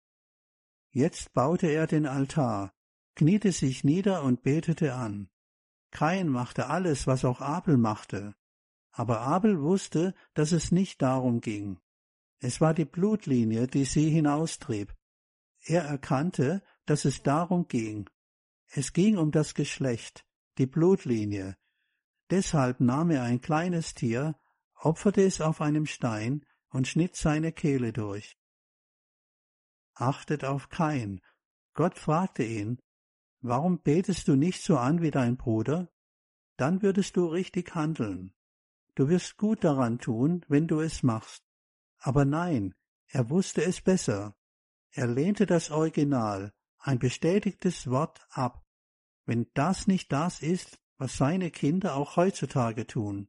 Jetzt baute er den Altar, kniete sich nieder und betete an. Kain machte alles, was auch Abel machte. Aber Abel wusste, dass es nicht darum ging. Es war die Blutlinie, die sie hinaustrieb. Er erkannte, dass es darum ging. Es ging um das Geschlecht, die Blutlinie. Deshalb nahm er ein kleines Tier, opferte es auf einem Stein und schnitt seine Kehle durch. Achtet auf Kain. Gott fragte ihn, warum betest du nicht so an wie dein Bruder? Dann würdest du richtig handeln. Du wirst gut daran tun, wenn du es machst. Aber nein, er wusste es besser. Er lehnte das Original, ein bestätigtes Wort, ab, wenn das nicht das ist, was seine Kinder auch heutzutage tun.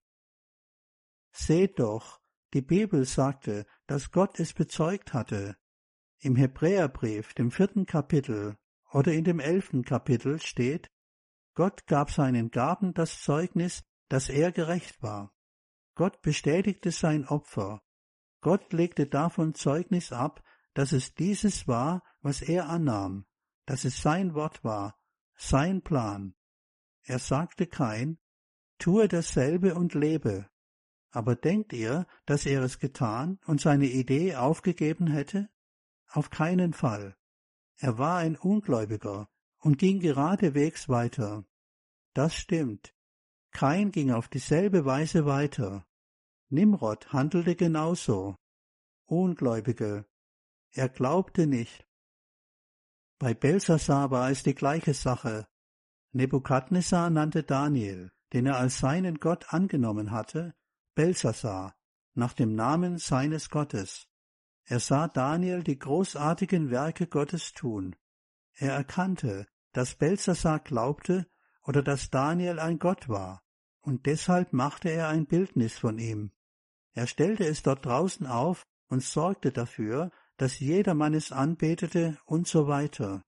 Seht doch, die Bibel sagte, dass Gott es bezeugt hatte. Im Hebräerbrief, dem 4. Kapitel oder in dem 11. Kapitel steht, Gott gab seinen Gaben das Zeugnis, dass er gerecht war. Gott bestätigte sein Opfer. Gott legte davon Zeugnis ab, dass es dieses war, was er annahm, dass es sein Wort war, sein Plan. Er sagte Kain, tue dasselbe und lebe. Aber denkt ihr, dass er es getan und seine Idee aufgegeben hätte? Auf keinen Fall. Er war ein Ungläubiger und ging geradewegs weiter. Das stimmt. Kain ging auf dieselbe Weise weiter. Nimrod handelte genauso. Ungläubige. Er glaubte nicht. Bei Belsassar war es die gleiche Sache. Nebukadnessar nannte Daniel, den er als seinen Gott angenommen hatte, Belsassar, nach dem Namen seines Gottes. Er sah Daniel die großartigen Werke Gottes tun. Er erkannte, dass Belsassar glaubte oder dass Daniel ein Gott war, und deshalb machte er ein Bildnis von ihm. Er stellte es dort draußen auf und sorgte dafür, dass jedermann es anbetete und so weiter.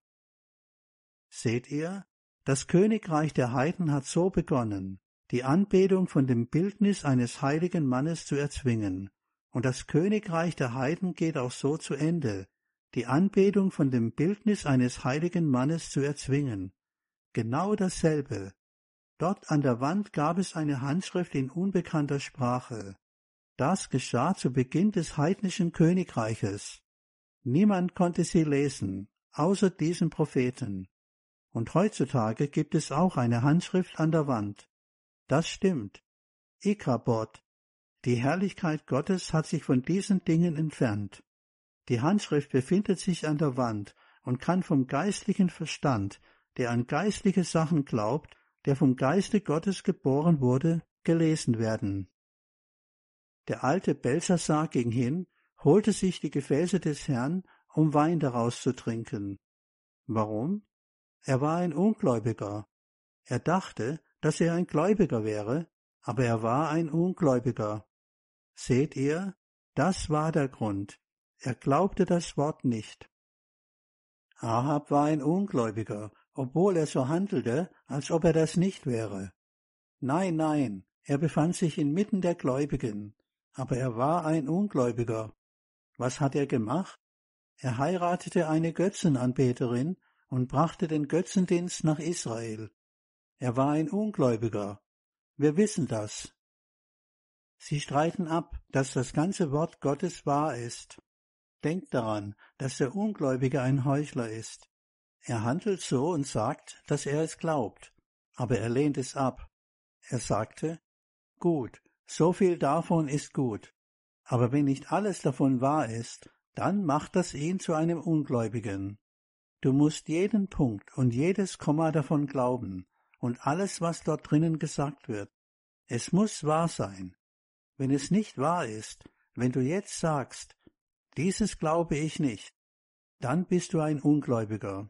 Seht ihr, das Königreich der Heiden hat so begonnen, die Anbetung von dem Bildnis eines heiligen Mannes zu erzwingen, und das Königreich der Heiden geht auch so zu Ende, die Anbetung von dem Bildnis eines heiligen Mannes zu erzwingen. Genau dasselbe. Dort an der Wand gab es eine Handschrift in unbekannter Sprache. Das geschah zu Beginn des heidnischen Königreiches. Niemand konnte sie lesen, außer diesem Propheten. Und heutzutage gibt es auch eine Handschrift an der Wand. Das stimmt. Ikabod. Die Herrlichkeit Gottes hat sich von diesen Dingen entfernt. Die Handschrift befindet sich an der Wand und kann vom geistlichen Verstand, der an geistliche Sachen glaubt, der vom Geiste Gottes geboren wurde, gelesen werden. Der alte Belsassar ging hin, holte sich die Gefäße des Herrn, um Wein daraus zu trinken. Warum? Er war ein Ungläubiger. Er dachte, dass er ein Gläubiger wäre, aber er war ein Ungläubiger. Seht ihr, das war der Grund. Er glaubte das Wort nicht. Ahab war ein Ungläubiger, obwohl er so handelte, als ob er das nicht wäre. Nein, nein, er befand sich inmitten der Gläubigen, aber er war ein Ungläubiger. Was hat er gemacht? Er heiratete eine Götzenanbeterin und brachte den Götzendienst nach Israel. Er war ein Ungläubiger. Wir wissen das. Sie streiten ab, dass das ganze Wort Gottes wahr ist. Denkt daran, dass der Ungläubige ein Heuchler ist. Er handelt so und sagt, dass er es glaubt, aber er lehnt es ab. Er sagte, gut, so viel davon ist gut, aber wenn nicht alles davon wahr ist, dann macht das ihn zu einem Ungläubigen. Du musst jeden Punkt und jedes Komma davon glauben und alles, was dort drinnen gesagt wird. Es muss wahr sein. Wenn es nicht wahr ist, wenn du jetzt sagst, dieses glaube ich nicht, dann bist du ein Ungläubiger.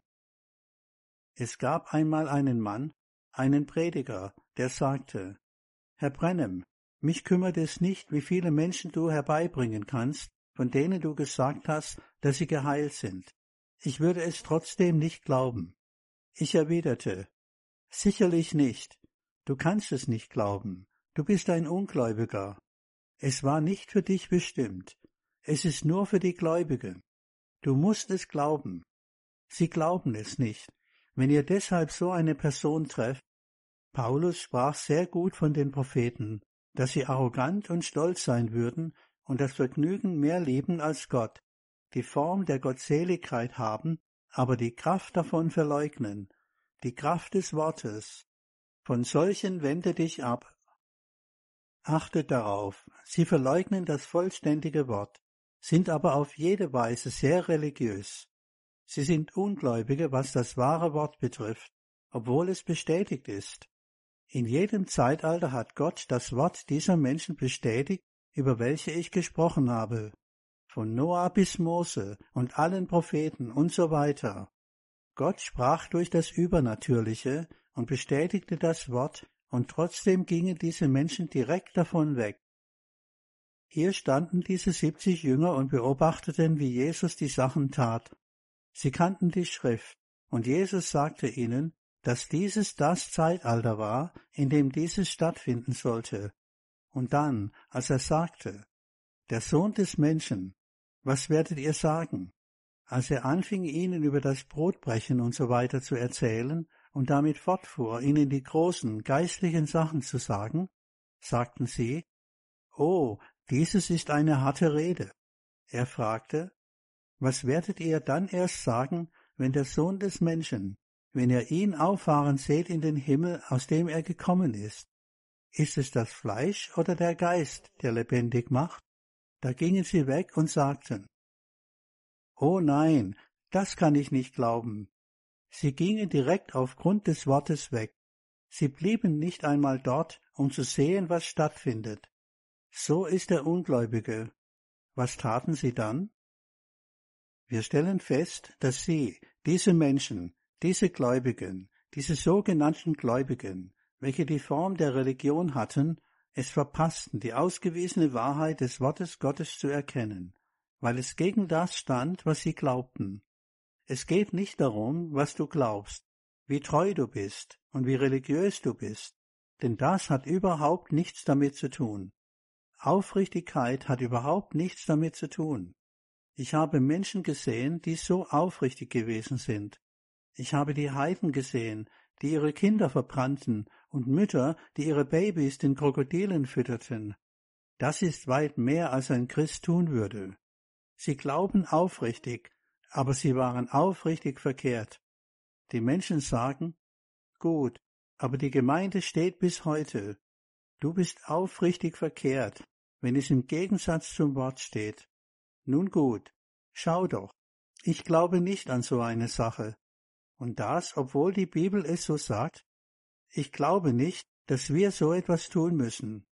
Es gab einmal einen Mann, einen Prediger, der sagte, Herr Branham, mich kümmert es nicht, wie viele Menschen du herbeibringen kannst, von denen du gesagt hast, dass sie geheilt sind. Ich würde es trotzdem nicht glauben. Ich erwiderte, sicherlich nicht. Du kannst es nicht glauben. Du bist ein Ungläubiger. Es war nicht für dich bestimmt. Es ist nur für die Gläubigen. Du musst es glauben. Sie glauben es nicht. Wenn ihr deshalb so eine Person trefft, Paulus sprach sehr gut von den Propheten, dass sie arrogant und stolz sein würden und das Vergnügen mehr lieben als Gott, die Form der Gottseligkeit haben, aber die Kraft davon verleugnen, die Kraft des Wortes. Von solchen wende dich ab. Achtet darauf, sie verleugnen das vollständige Wort, sind aber auf jede Weise sehr religiös. Sie sind Ungläubige, was das wahre Wort betrifft, obwohl es bestätigt ist. In jedem Zeitalter hat Gott das Wort dieser Menschen bestätigt, über welche ich gesprochen habe. Von Noah bis Mose und allen Propheten und so weiter. Gott sprach durch das Übernatürliche und bestätigte das Wort, und trotzdem gingen diese Menschen direkt davon weg. Hier standen diese 70 Jünger und beobachteten, wie Jesus die Sachen tat. Sie kannten die Schrift, und Jesus sagte ihnen, dass dieses das Zeitalter war, in dem dieses stattfinden sollte. Und dann, als er sagte, der Sohn des Menschen, was werdet ihr sagen? Als er anfing, ihnen über das Brotbrechen und so weiter zu erzählen und damit fortfuhr, ihnen die großen geistlichen Sachen zu sagen, sagten sie, oh, dieses ist eine harte Rede. Er fragte, was werdet ihr dann erst sagen, wenn der Sohn des Menschen, wenn ihr ihn auffahren seht in den Himmel, aus dem er gekommen ist? Ist es das Fleisch oder der Geist, der lebendig macht? Da gingen sie weg und sagten, oh nein, das kann ich nicht glauben. Sie gingen direkt aufgrund des Wortes weg. Sie blieben nicht einmal dort, um zu sehen, was stattfindet. So ist der Ungläubige. Was taten sie dann? Wir stellen fest, dass sie, diese Menschen, diese Gläubigen, diese sogenannten Gläubigen, welche die Form der Religion hatten, es verpassten, die ausgewiesene Wahrheit des Wortes Gottes zu erkennen, weil es gegen das stand, was sie glaubten. Es geht nicht darum, was du glaubst, wie treu du bist und wie religiös du bist, denn das hat überhaupt nichts damit zu tun. Aufrichtigkeit hat überhaupt nichts damit zu tun. Ich habe Menschen gesehen, die so aufrichtig gewesen sind. Ich habe die Heiden gesehen, die ihre Kinder verbrannten, und Mütter, die ihre Babys den Krokodilen fütterten. Das ist weit mehr, als ein Christ tun würde. Sie glauben aufrichtig, aber sie waren aufrichtig verkehrt. Die Menschen sagen, gut, aber die Gemeinde steht bis heute. Du bist aufrichtig verkehrt, wenn es im Gegensatz zum Wort steht. Nun gut, schau doch, ich glaube nicht an so eine Sache. Und das, obwohl die Bibel es so sagt? Ich glaube nicht, dass wir so etwas tun müssen.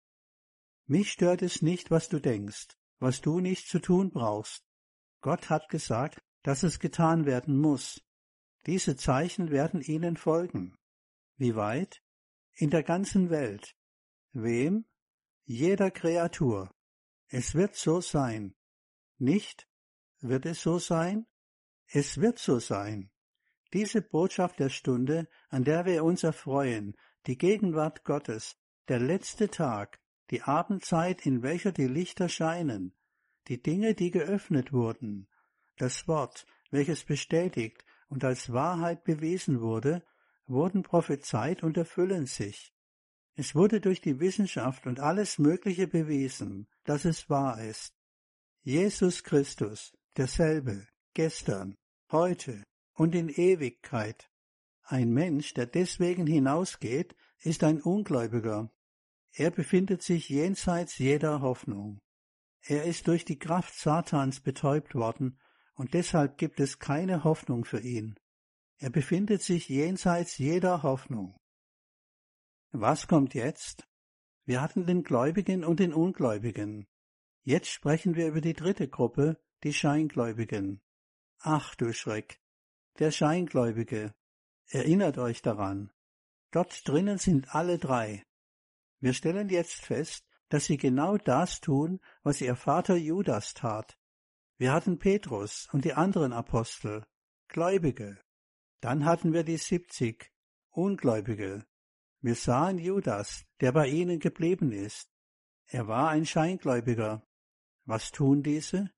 Mich stört es nicht, was du denkst, was du nicht zu tun brauchst. Gott hat gesagt, dass es getan werden muss. Diese Zeichen werden ihnen folgen. Wie weit? In der ganzen Welt. Wem? Jeder Kreatur. Es wird so sein. Nicht? Wird es so sein? Es wird so sein. Diese Botschaft der Stunde, an der wir uns erfreuen, die Gegenwart Gottes, der letzte Tag, die Abendzeit, in welcher die Lichter scheinen, die Dinge, die geöffnet wurden, das Wort, welches bestätigt und als Wahrheit bewiesen wurde, wurden prophezeit und erfüllen sich. Es wurde durch die Wissenschaft und alles Mögliche bewiesen, dass es wahr ist. Jesus Christus, derselbe, gestern, heute und in Ewigkeit. Ein Mensch, der deswegen hinausgeht, ist ein Ungläubiger. Er befindet sich jenseits jeder Hoffnung. Er ist durch die Kraft Satans betäubt worden, und deshalb gibt es keine Hoffnung für ihn. Er befindet sich jenseits jeder Hoffnung. Was kommt jetzt? Wir hatten den Gläubigen und den Ungläubigen. Jetzt sprechen wir über die dritte Gruppe, die Scheingläubigen. Ach du Schreck! Der Scheingläubige. Erinnert euch daran. Dort drinnen sind alle drei. Wir stellen jetzt fest, dass sie genau das tun, was ihr Vater Judas tat. Wir hatten Petrus und die anderen Apostel, Gläubige. Dann hatten wir die 70, Ungläubige. Wir sahen Judas, der bei ihnen geblieben ist. Er war ein Scheingläubiger. Was tun diese?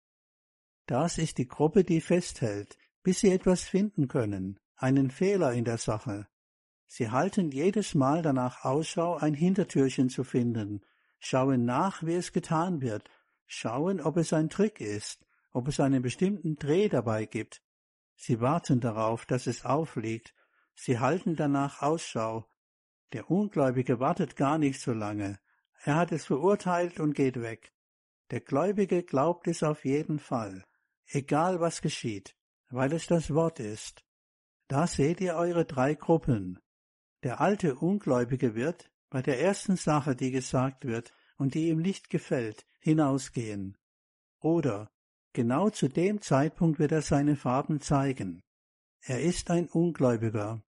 Das ist die Gruppe, die festhält, bis sie etwas finden können, einen Fehler in der Sache. Sie halten jedes Mal danach Ausschau, ein Hintertürchen zu finden, schauen nach, wie es getan wird, schauen, ob es ein Trick ist, ob es einen bestimmten Dreh dabei gibt. Sie warten darauf, dass es aufliegt. Sie halten danach Ausschau. Der Ungläubige wartet gar nicht so lange. Er hat es verurteilt und geht weg. Der Gläubige glaubt es auf jeden Fall, egal was geschieht, weil es das Wort ist. Da seht ihr eure drei Gruppen. Der alte Ungläubige wird, bei der ersten Sache, die gesagt wird und die ihm nicht gefällt, hinausgehen. Oder, genau zu dem Zeitpunkt wird er seine Farben zeigen. Er ist ein Ungläubiger.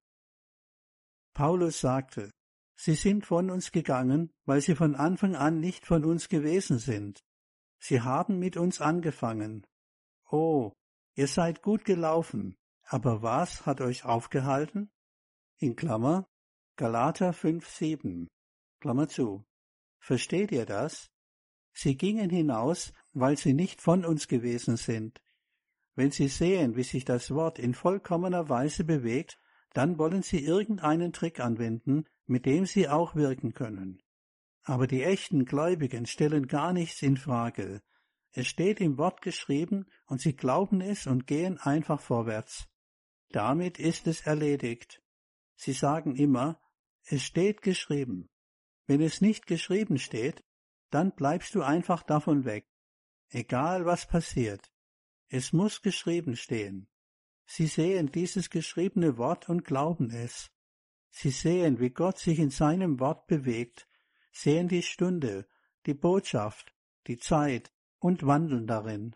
Paulus sagte, sie sind von uns gegangen, weil sie von Anfang an nicht von uns gewesen sind. Sie haben mit uns angefangen. Oh, ihr seid gut gelaufen, aber was hat euch aufgehalten? In Klammer, Galater 5,7, Klammer zu. Versteht ihr das? Sie gingen hinaus, weil sie nicht von uns gewesen sind. Wenn sie sehen, wie sich das Wort in vollkommener Weise bewegt, dann wollen sie irgendeinen Trick anwenden, mit dem sie auch wirken können. Aber die echten Gläubigen stellen gar nichts in Frage. Es steht im Wort geschrieben und sie glauben es und gehen einfach vorwärts. Damit ist es erledigt. Sie sagen immer, es steht geschrieben. Wenn es nicht geschrieben steht, dann bleibst du einfach davon weg. Egal was passiert. Es muss geschrieben stehen. Sie sehen dieses geschriebene Wort und glauben es. Sie sehen, wie Gott sich in seinem Wort bewegt, sehen die Stunde, die Botschaft, die Zeit und wandeln darin.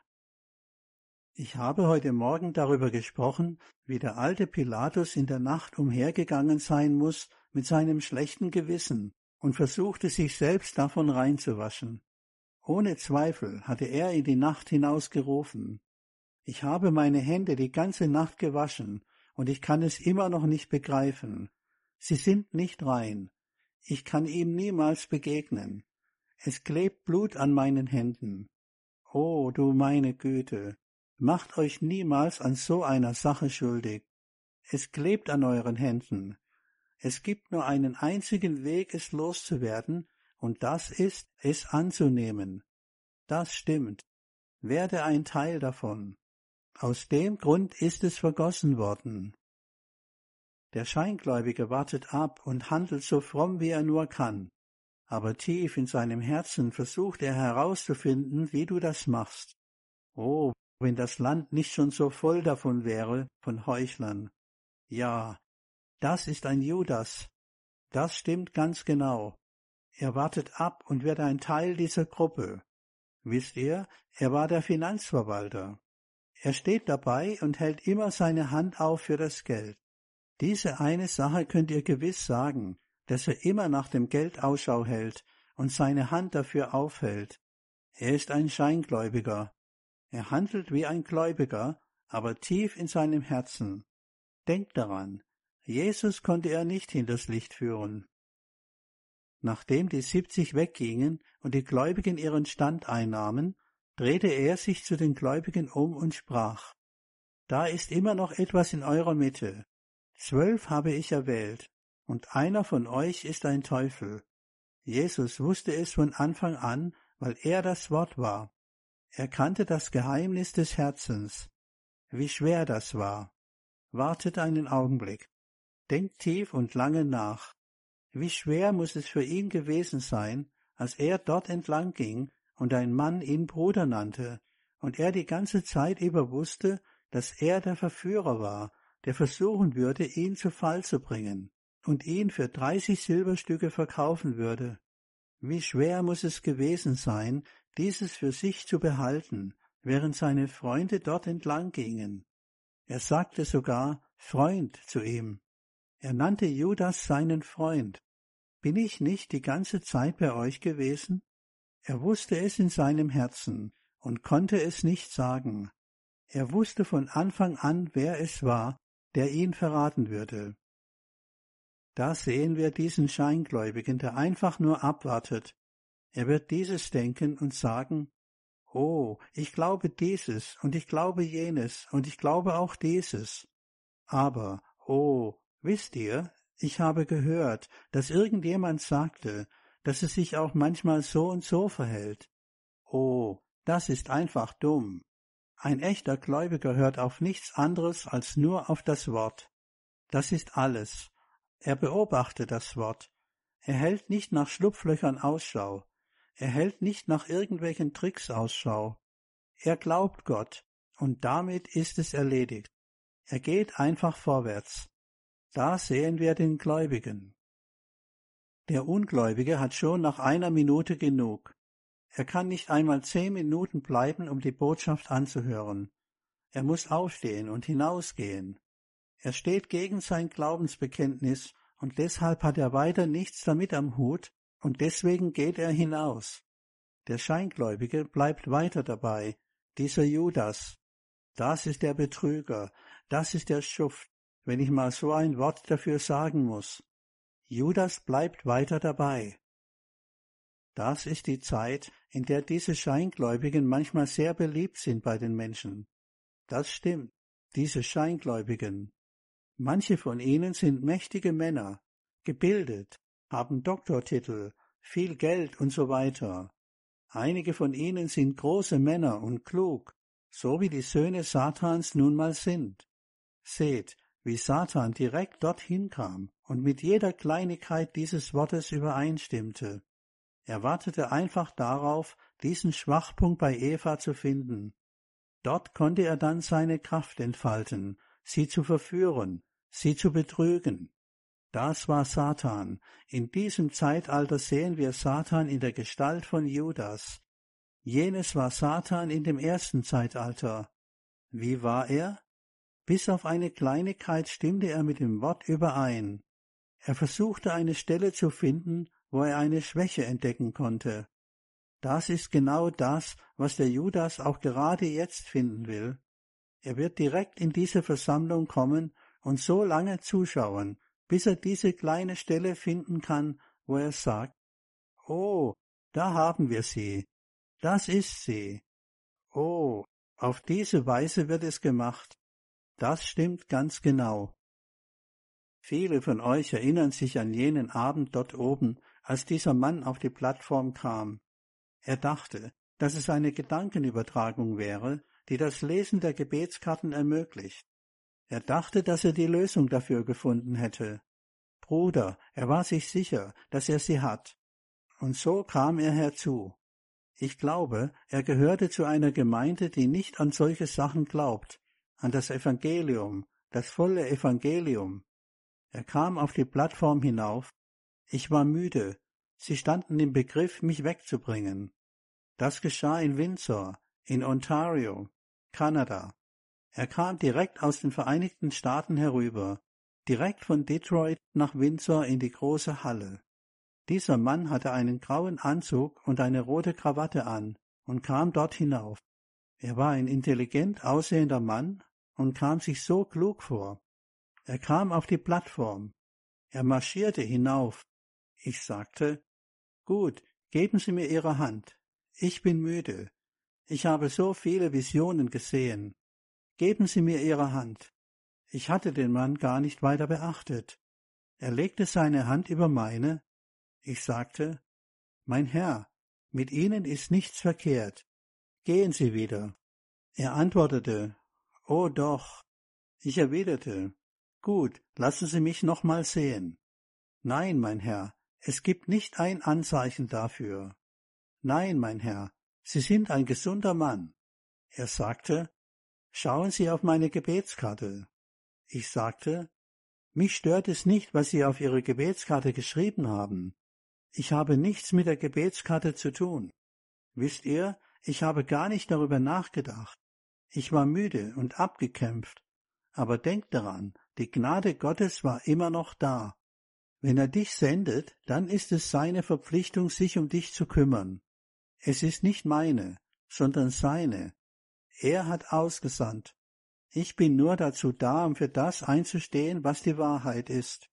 Ich habe heute Morgen darüber gesprochen, wie der alte Pilatus in der Nacht umhergegangen sein muss mit seinem schlechten Gewissen und versuchte sich selbst davon reinzuwaschen. Ohne Zweifel hatte er in die Nacht hinausgerufen. Ich habe meine Hände die ganze Nacht gewaschen und ich kann es immer noch nicht begreifen. Sie sind nicht rein. Ich kann ihm niemals begegnen. Es klebt Blut an meinen Händen. Oh, du meine Güte, macht euch niemals an so einer Sache schuldig. Es klebt an euren Händen. Es gibt nur einen einzigen Weg, es loszuwerden, und das ist, es anzunehmen. Das stimmt. Werde ein Teil davon. Aus dem Grund ist es vergossen worden. Der Scheingläubige wartet ab und handelt so fromm, wie er nur kann. Aber tief in seinem Herzen versucht er herauszufinden, wie du das machst. Oh, wenn das Land nicht schon so voll davon wäre, von Heuchlern. Ja, das ist ein Judas. Das stimmt ganz genau. Er wartet ab und wird ein Teil dieser Gruppe. Wisst ihr, er war der Finanzverwalter. Er steht dabei und hält immer seine Hand auf für das Geld. Diese eine Sache könnt ihr gewiss sagen, dass er immer nach dem Geld Ausschau hält und seine Hand dafür aufhält. Er ist ein Scheingläubiger. Er handelt wie ein Gläubiger, aber tief in seinem Herzen. Denkt daran, Jesus konnte er nicht hinters Licht führen. Nachdem die 70 weggingen und die Gläubigen ihren Stand einnahmen, drehte er sich zu den Gläubigen um und sprach: Da ist immer noch etwas in eurer Mitte. 12 habe ich erwählt, und einer von euch ist ein Teufel. Jesus wusste es von Anfang an, weil er das Wort war. Er kannte das Geheimnis des Herzens. Wie schwer das war. Wartet einen Augenblick. Denkt tief und lange nach. Wie schwer muss es für ihn gewesen sein, als er dort entlang ging und ein Mann ihn Bruder nannte, und er die ganze Zeit über wusste, dass er der Verführer war, der versuchen würde, ihn zu Fall zu bringen und ihn für 30 Silberstücke verkaufen würde. Wie schwer muss es gewesen sein, dieses für sich zu behalten, während seine Freunde dort entlang gingen. Er sagte sogar Freund zu ihm. Er nannte Judas seinen Freund. Bin ich nicht die ganze Zeit bei euch gewesen? Er wusste es in seinem Herzen und konnte es nicht sagen. Er wusste von Anfang an, wer es war, der ihn verraten würde. Da sehen wir diesen Scheingläubigen, der einfach nur abwartet. Er wird dieses denken und sagen, oh, ich glaube dieses und ich glaube jenes und ich glaube auch dieses. Aber, oh, wisst ihr, ich habe gehört, dass irgendjemand sagte, dass es sich auch manchmal so und so verhält. Oh, das ist einfach dumm. Ein echter Gläubiger hört auf nichts anderes als nur auf das Wort. Das ist alles. Er beobachtet das Wort. Er hält nicht nach Schlupflöchern Ausschau. Er hält nicht nach irgendwelchen Tricks Ausschau. Er glaubt Gott, und damit ist es erledigt. Er geht einfach vorwärts. Da sehen wir den Gläubigen. Der Ungläubige hat schon nach einer Minute genug. Er kann nicht einmal 10 Minuten bleiben, um die Botschaft anzuhören. Er muss aufstehen und hinausgehen. Er steht gegen sein Glaubensbekenntnis, und deshalb hat er weiter nichts damit am Hut, und deswegen geht er hinaus. Der Scheingläubige bleibt weiter dabei, dieser Judas. Das ist der Betrüger, das ist der Schuft, wenn ich mal so ein Wort dafür sagen muss. Judas bleibt weiter dabei. Das ist die Zeit, in der diese Scheingläubigen manchmal sehr beliebt sind bei den Menschen. Das stimmt, diese Scheingläubigen. Manche von ihnen sind mächtige Männer, gebildet, haben Doktortitel, viel Geld und so weiter. Einige von ihnen sind große Männer und klug, so wie die Söhne Satans nun mal sind. Seht, wie Satan direkt dorthin kam und mit jeder Kleinigkeit dieses Wortes übereinstimmte. Er wartete einfach darauf, diesen Schwachpunkt bei Eva zu finden. Dort konnte er dann seine Kraft entfalten, sie zu verführen, sie zu betrügen. Das war Satan. In diesem Zeitalter sehen wir Satan in der Gestalt von Judas. Jenes war Satan in dem ersten Zeitalter. Wie war er? Bis auf eine Kleinigkeit stimmte er mit dem Wort überein. Er versuchte eine Stelle zu finden, wo er eine Schwäche entdecken konnte. Das ist genau das, was der Judas auch gerade jetzt finden will. Er wird direkt in diese Versammlung kommen und so lange zuschauen, bis er diese kleine Stelle finden kann, wo er sagt, oh, da haben wir sie, das ist sie. Oh, auf diese Weise wird es gemacht. Das stimmt ganz genau. Viele von euch erinnern sich an jenen Abend dort oben, als dieser Mann auf die Plattform kam. Er dachte, dass es eine Gedankenübertragung wäre, die das Lesen der Gebetskarten ermöglicht. Er dachte, dass er die Lösung dafür gefunden hätte. Bruder, er war sich sicher, dass er sie hat. Und so kam er herzu. Ich glaube, er gehörte zu einer Gemeinde, die nicht an solche Sachen glaubt, an das Evangelium, das volle Evangelium. Er kam auf die Plattform hinauf. Ich war müde. Sie standen im Begriff, mich wegzubringen. Das geschah in Windsor, in Ontario, Kanada. Er kam direkt aus den Vereinigten Staaten herüber, direkt von Detroit nach Windsor in die große Halle. Dieser Mann hatte einen grauen Anzug und eine rote Krawatte an und kam dort hinauf. Er war ein intelligent aussehender Mann und kam sich so klug vor. Er kam auf die Plattform. Er marschierte hinauf. Ich sagte, gut, geben Sie mir Ihre Hand. Ich bin müde. Ich habe so viele Visionen gesehen. Geben Sie mir Ihre Hand. Ich hatte den Mann gar nicht weiter beachtet. Er legte seine Hand über meine. Ich sagte, mein Herr, mit Ihnen ist nichts verkehrt. Gehen Sie wieder. Er antwortete, »Oh doch.« Ich erwiderte, »Gut, lassen Sie mich noch mal sehen.« »Nein, mein Herr, es gibt nicht ein Anzeichen dafür.« »Nein, mein Herr, Sie sind ein gesunder Mann.« Er sagte, »Schauen Sie auf meine Gebetskarte.« Ich sagte, »Mich stört es nicht, was Sie auf Ihre Gebetskarte geschrieben haben. Ich habe nichts mit der Gebetskarte zu tun. Wisst ihr, ich habe gar nicht darüber nachgedacht. Ich war müde und abgekämpft. Aber denkt daran, die Gnade Gottes war immer noch da. Wenn er dich sendet, dann ist es seine Verpflichtung, sich um dich zu kümmern. Es ist nicht meine, sondern seine. Er hat ausgesandt. Ich bin nur dazu da, um für das einzustehen, was die Wahrheit ist.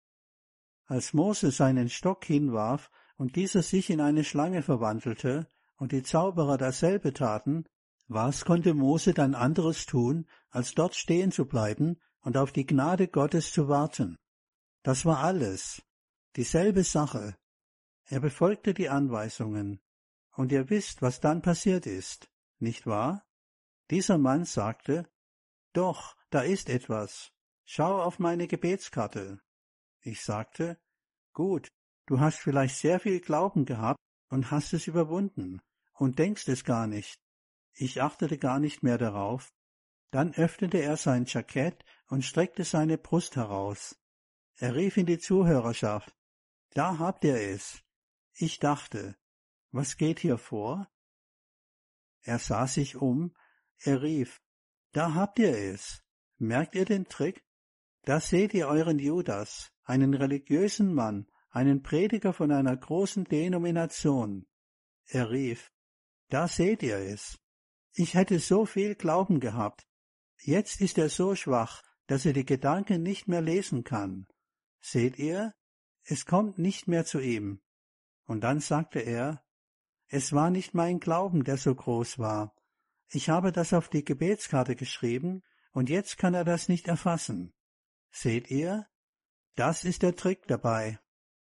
Als Mose seinen Stock hinwarf und dieser sich in eine Schlange verwandelte und die Zauberer dasselbe taten, was konnte Mose dann anderes tun, als dort stehen zu bleiben und auf die Gnade Gottes zu warten? Das war alles. Dieselbe Sache. Er befolgte die Anweisungen. Und ihr wisst, was dann passiert ist, nicht wahr? Dieser Mann sagte, »Doch, da ist etwas. Schau auf meine Gebetskarte.« Ich sagte, »Gut, du hast vielleicht sehr viel Glauben gehabt und hast es überwunden und denkst es gar nicht.« Ich achtete gar nicht mehr darauf. Dann öffnete er sein Jackett und streckte seine Brust heraus. Er rief in die Zuhörerschaft, »Da habt ihr es.« Ich dachte, was geht hier vor? Er sah sich um, er rief, »Da habt ihr es. Merkt ihr den Trick? Da seht ihr euren Judas, einen religiösen Mann, einen Prediger von einer großen Denomination.« Er rief, »Da seht ihr es. Ich hätte so viel Glauben gehabt. Jetzt ist er so schwach, dass er die Gedanken nicht mehr lesen kann. Seht ihr? Es kommt nicht mehr zu ihm.« Und dann sagte er, »Es war nicht mein Glauben, der so groß war. Ich habe das auf die Gebetskarte geschrieben, und jetzt kann er das nicht erfassen. Seht ihr? Das ist der Trick dabei.«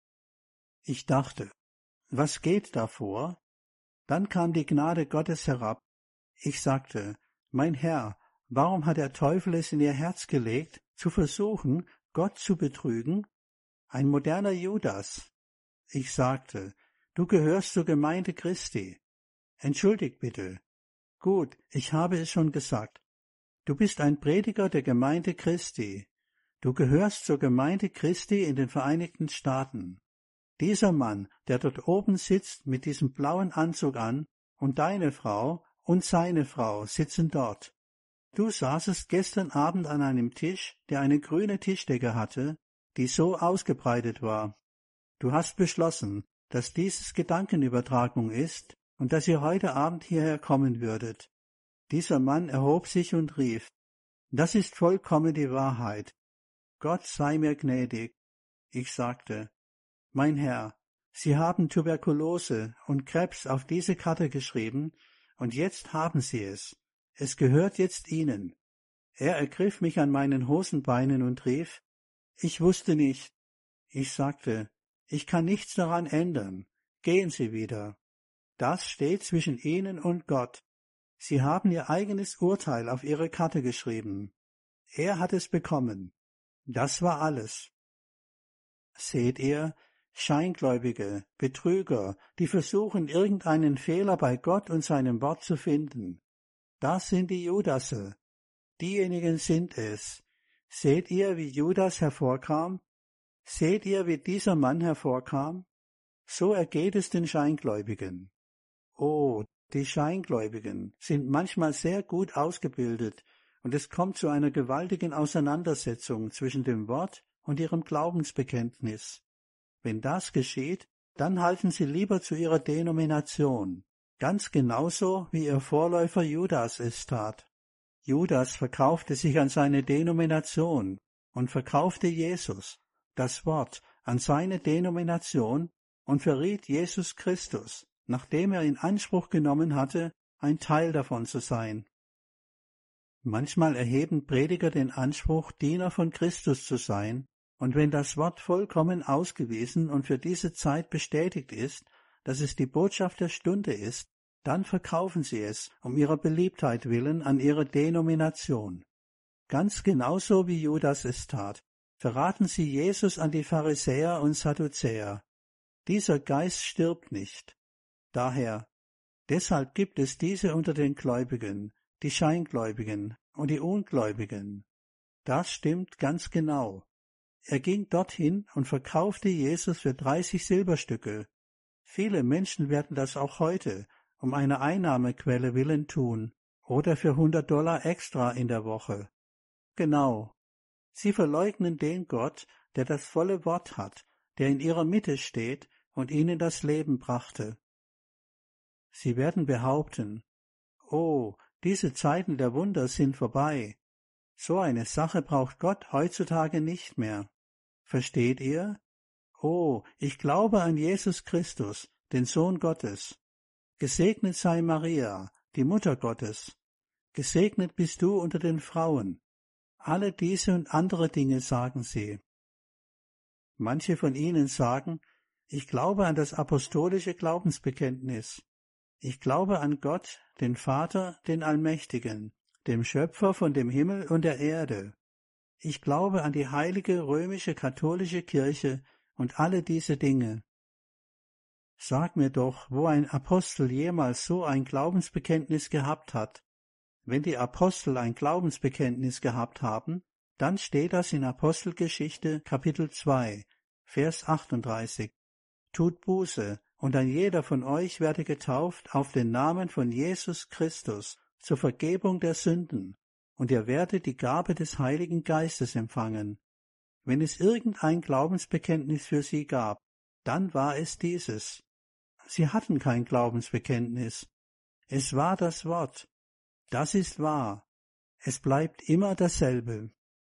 Ich dachte, was geht da vor? Dann kam die Gnade Gottes herab. Ich sagte, mein Herr, warum hat der Teufel es in ihr Herz gelegt, zu versuchen, Gott zu betrügen? Ein moderner Judas. Ich sagte, du gehörst zur Gemeinde Christi. Entschuldigt bitte. Gut, ich habe es schon gesagt. Du bist ein Prediger der Gemeinde Christi. Du gehörst zur Gemeinde Christi in den Vereinigten Staaten. Dieser Mann, der dort oben sitzt mit diesem blauen Anzug an, und deine Frau und seine Frau sitzen dort. Du saßest gestern Abend an einem Tisch, der eine grüne Tischdecke hatte, die so ausgebreitet war. Du hast beschlossen, dass dieses Gedankenübertragung ist und dass ihr heute Abend hierher kommen würdet. Dieser Mann erhob sich und rief, das ist vollkommen die Wahrheit. Gott sei mir gnädig. Ich sagte, mein Herr, Sie haben Tuberkulose und Krebs auf diese Karte geschrieben, und jetzt haben Sie es. Es gehört jetzt Ihnen. Er ergriff mich an meinen Hosenbeinen und rief, ich wusste nicht. Ich sagte, ich kann nichts daran ändern. Gehen Sie wieder. Das steht zwischen Ihnen und Gott. Sie haben Ihr eigenes Urteil auf Ihre Karte geschrieben. Er hat es bekommen. Das war alles. Seht ihr, Scheingläubige, Betrüger, die versuchen, irgendeinen Fehler bei Gott und seinem Wort zu finden. Das sind die Judasse. Diejenigen sind es. Seht ihr, wie Judas hervorkam? Seht ihr, wie dieser Mann hervorkam? So ergeht es den Scheingläubigen. Oh, die Scheingläubigen sind manchmal sehr gut ausgebildet, und es kommt zu einer gewaltigen Auseinandersetzung zwischen dem Wort und ihrem Glaubensbekenntnis. Wenn das geschieht, dann halten sie lieber zu ihrer Denomination, ganz genauso wie ihr Vorläufer Judas es tat. Judas verkaufte sich an seine Denomination und verkaufte Jesus, das Wort, an seine Denomination und verriet Jesus Christus, nachdem er in Anspruch genommen hatte, ein Teil davon zu sein. Manchmal erheben Prediger den Anspruch, Diener von Christus zu sein, und wenn das Wort vollkommen ausgewiesen und für diese Zeit bestätigt ist, dass es die Botschaft der Stunde ist, Dann verkaufen sie es, um ihrer Beliebtheit willen, an ihre Denomination. Ganz genauso wie Judas es tat, verraten sie Jesus an die Pharisäer und Sadduzäer. Dieser Geist stirbt nicht. Deshalb gibt es diese unter den Gläubigen, die Scheingläubigen und die Ungläubigen. Das stimmt ganz genau. Er ging dorthin und verkaufte Jesus für 30 Silberstücke. Viele Menschen werden das auch heute um einer Einnahmequelle willen tun oder für $100 extra in der Woche. Genau. Sie verleugnen den Gott, der das volle Wort hat, der in ihrer Mitte steht und ihnen das Leben brachte. Sie werden behaupten, oh, diese Zeiten der Wunder sind vorbei. So eine Sache braucht Gott heutzutage nicht mehr. Versteht ihr? Oh, ich glaube an Jesus Christus, den Sohn Gottes. Gesegnet sei Maria, die Mutter Gottes. Gesegnet bist du unter den Frauen. Alle diese und andere Dinge sagen sie. Manche von ihnen sagen, ich glaube an das apostolische Glaubensbekenntnis. Ich glaube an Gott, den Vater, den Allmächtigen, dem Schöpfer von dem Himmel und der Erde. Ich glaube an die heilige römische katholische Kirche und alle diese Dinge. Sag mir doch, wo ein Apostel jemals so ein Glaubensbekenntnis gehabt hat. Wenn die Apostel ein Glaubensbekenntnis gehabt haben, dann steht das in Apostelgeschichte Kapitel 2, Vers 38. Tut Buße, und ein jeder von euch werde getauft auf den Namen von Jesus Christus zur Vergebung der Sünden, und ihr werdet die Gabe des Heiligen Geistes empfangen. Wenn es irgendein Glaubensbekenntnis für sie gab, dann war es dieses. Sie hatten kein Glaubensbekenntnis. Es war das Wort. Das ist wahr. Es bleibt immer dasselbe.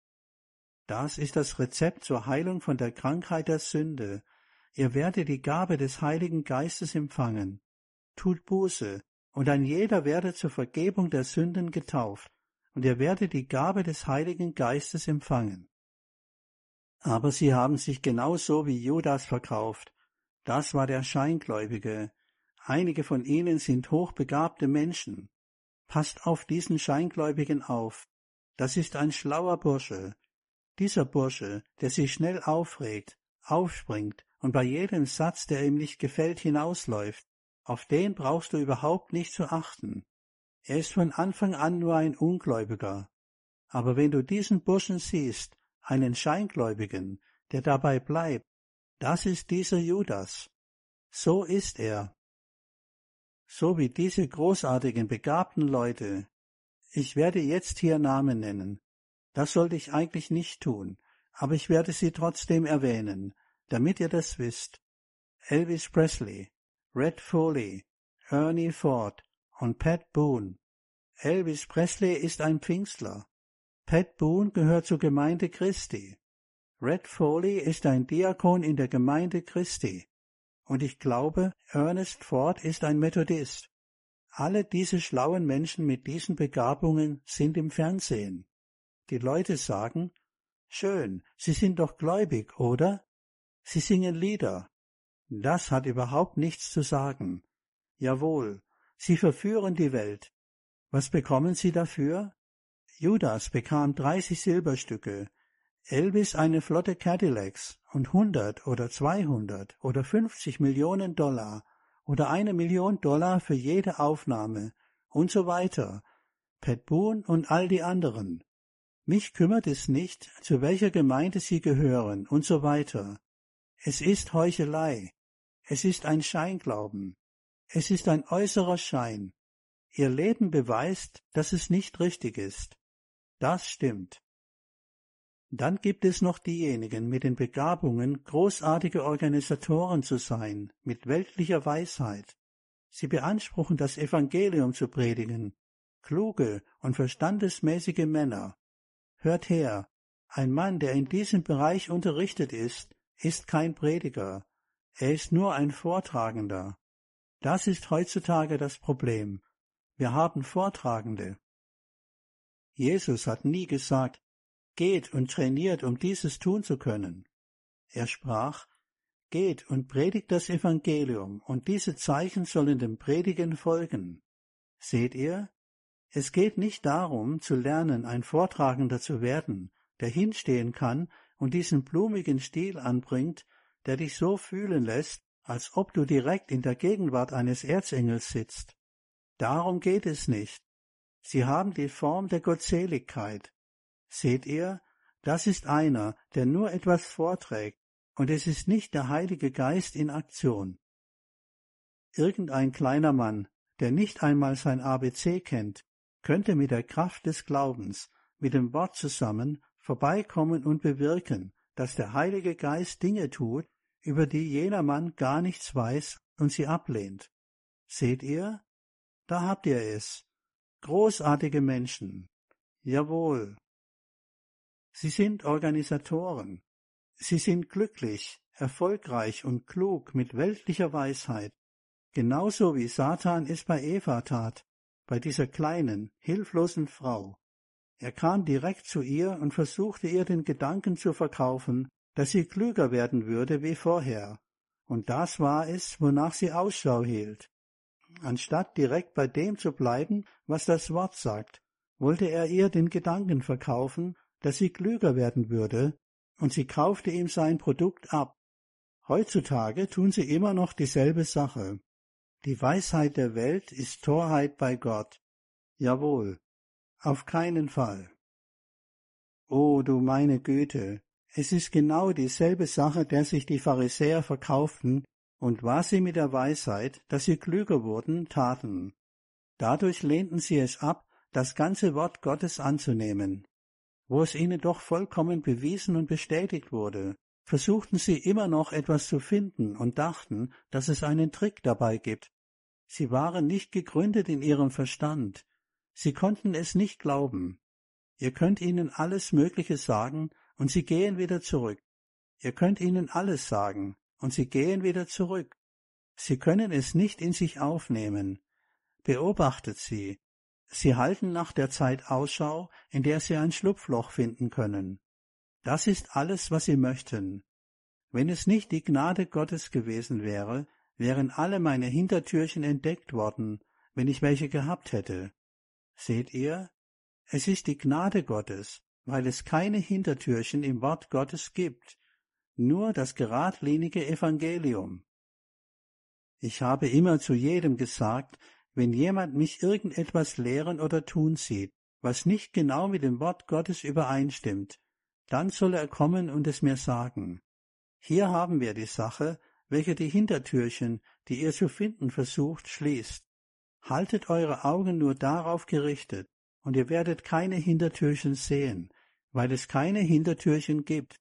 Das ist das Rezept zur Heilung von der Krankheit der Sünde. Ihr werdet die Gabe des Heiligen Geistes empfangen. Tut Buße, und ein jeder werde zur Vergebung der Sünden getauft, und ihr werdet die Gabe des Heiligen Geistes empfangen. Aber sie haben sich genauso wie Judas verkauft. Das war der Scheingläubige. Einige von ihnen sind hochbegabte Menschen. Passt auf diesen Scheingläubigen auf. Das ist ein schlauer Bursche. Dieser Bursche, der sich schnell aufregt, aufspringt und bei jedem Satz, der ihm nicht gefällt, hinausläuft, auf den brauchst du überhaupt nicht zu achten. Er ist von Anfang an nur ein Ungläubiger. Aber wenn du diesen Burschen siehst, einen Scheingläubigen, der dabei bleibt, das ist dieser Judas. So ist er. So wie diese großartigen, begabten Leute. Ich werde jetzt hier Namen nennen. Das sollte ich eigentlich nicht tun, aber ich werde sie trotzdem erwähnen, damit ihr das wisst. Elvis Presley, Red Foley, Ernie Ford und Pat Boone. Elvis Presley ist ein Pfingstler. Pat Boone gehört zur Gemeinde Christi. Red Foley ist ein Diakon in der Gemeinde Christi. Und ich glaube, Ernest Ford ist ein Methodist. Alle diese schlauen Menschen mit diesen Begabungen sind im Fernsehen. Die Leute sagen, schön, Sie sind doch gläubig, oder? Sie singen Lieder. Das hat überhaupt nichts zu sagen. Jawohl, Sie verführen die Welt. Was bekommen Sie dafür? Judas bekam 30 Silberstücke, Elvis eine Flotte Cadillacs und 100 oder 200 oder 50 Millionen $, oder $1 Million für jede Aufnahme und so weiter. Pat Boone und all die anderen. Mich kümmert es nicht, zu welcher Gemeinde sie gehören und so weiter. Es ist Heuchelei. Es ist ein Scheinglauben. Es ist ein äußerer Schein. Ihr Leben beweist, dass es nicht richtig ist. Das stimmt. Dann gibt es noch diejenigen mit den Begabungen, großartige Organisatoren zu sein, mit weltlicher Weisheit. Sie beanspruchen, das Evangelium zu predigen. Kluge und verstandesmäßige Männer. Hört her, ein Mann, der in diesem Bereich unterrichtet ist kein Prediger. Er ist nur ein Vortragender. Das ist heutzutage das Problem. Wir haben Vortragende. Jesus hat nie gesagt, geht und trainiert, um dieses tun zu können. Er sprach, Geht und predigt das Evangelium, und diese Zeichen sollen dem Predigen folgen. Seht ihr? Es geht nicht darum, zu lernen, ein Vortragender zu werden, der hinstehen kann und diesen blumigen Stil anbringt, der dich so fühlen lässt, als ob du direkt in der Gegenwart eines Erzengels sitzt. Darum geht es nicht. Sie haben die Form der Gottseligkeit. Seht ihr, das ist einer, der nur etwas vorträgt, und es ist nicht der Heilige Geist in Aktion. Irgendein kleiner Mann, der nicht einmal sein ABC kennt, könnte mit der Kraft des Glaubens, mit dem Wort zusammen, vorbeikommen und bewirken, dass der Heilige Geist Dinge tut, über die jener Mann gar nichts weiß und sie ablehnt. Seht ihr? Da habt ihr es. Großartige Menschen. Jawohl. Sie sind Organisatoren. Sie sind glücklich, erfolgreich und klug mit weltlicher Weisheit, genauso wie Satan es bei Eva tat, bei dieser kleinen, hilflosen Frau. Er kam direkt zu ihr und versuchte ihr den Gedanken zu verkaufen, dass sie klüger werden würde wie vorher, und das war es, wonach sie Ausschau hielt. Anstatt direkt bei dem zu bleiben, was das Wort sagt, wollte er ihr den Gedanken verkaufen, dass sie klüger werden würde, und sie kaufte ihm sein Produkt ab. Heutzutage tun sie immer noch dieselbe Sache. Die Weisheit der Welt ist Torheit bei Gott. Jawohl, auf keinen Fall. Oh, du meine Güte, es ist genau dieselbe Sache, der sich die Pharisäer verkauften, und was sie mit der Weisheit, dass sie klüger wurden, taten. Dadurch lehnten sie es ab, das ganze Wort Gottes anzunehmen. Wo es ihnen doch vollkommen bewiesen und bestätigt wurde, versuchten sie immer noch etwas zu finden und dachten, dass es einen Trick dabei gibt. Sie waren nicht gegründet in ihrem Verstand. Sie konnten es nicht glauben. Ihr könnt ihnen alles Mögliche sagen, und sie gehen wieder zurück. Ihr könnt ihnen alles sagen, und sie gehen wieder zurück. Sie können es nicht in sich aufnehmen. Beobachtet sie. Sie halten nach der Zeit Ausschau, in der sie ein Schlupfloch finden können. Das ist alles, was sie möchten. Wenn es nicht die Gnade Gottes gewesen wäre, wären alle meine Hintertürchen entdeckt worden, wenn ich welche gehabt hätte. Seht ihr? Es ist die Gnade Gottes, weil es keine Hintertürchen im Wort Gottes gibt, nur das geradlinige Evangelium. Ich habe immer zu jedem gesagt, wenn jemand mich irgendetwas lehren oder tun sieht, was nicht genau mit dem Wort Gottes übereinstimmt, dann soll er kommen und es mir sagen. Hier haben wir die Sache, welche die Hintertürchen, die ihr zu finden versucht, schließt. Haltet eure Augen nur darauf gerichtet, und ihr werdet keine Hintertürchen sehen, weil es keine Hintertürchen gibt.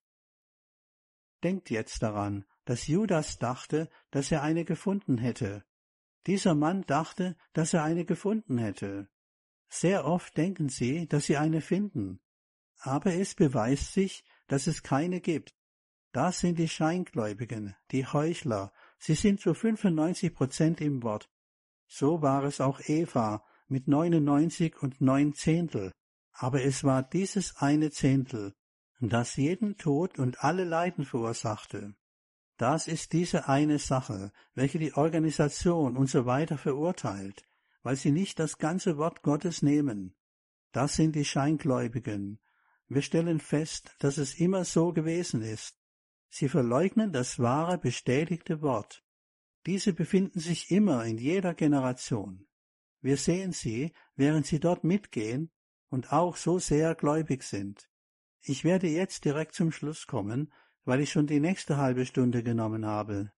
Denkt jetzt daran, dass Judas dachte, dass er eine gefunden hätte. Dieser Mann dachte, dass er eine gefunden hätte. Sehr oft denken sie, dass sie eine finden. Aber es beweist sich, dass es keine gibt. Das sind die Scheingläubigen, die Heuchler. Sie sind zu 95% im Wort. So war es auch Eva mit 99 und 9 Zehntel. Aber es war dieses eine Zehntel, das jeden Tod und alle Leiden verursachte. Das ist diese eine Sache, welche die Organisation und so weiter verurteilt, weil sie nicht das ganze Wort Gottes nehmen. Das sind die Scheingläubigen. Wir stellen fest, dass es immer so gewesen ist. Sie verleugnen das wahre, bestätigte Wort. Diese befinden sich immer in jeder Generation. Wir sehen sie, während sie dort mitgehen und auch so sehr gläubig sind. Ich werde jetzt direkt zum Schluss kommen, weil ich schon die nächste halbe Stunde genommen habe.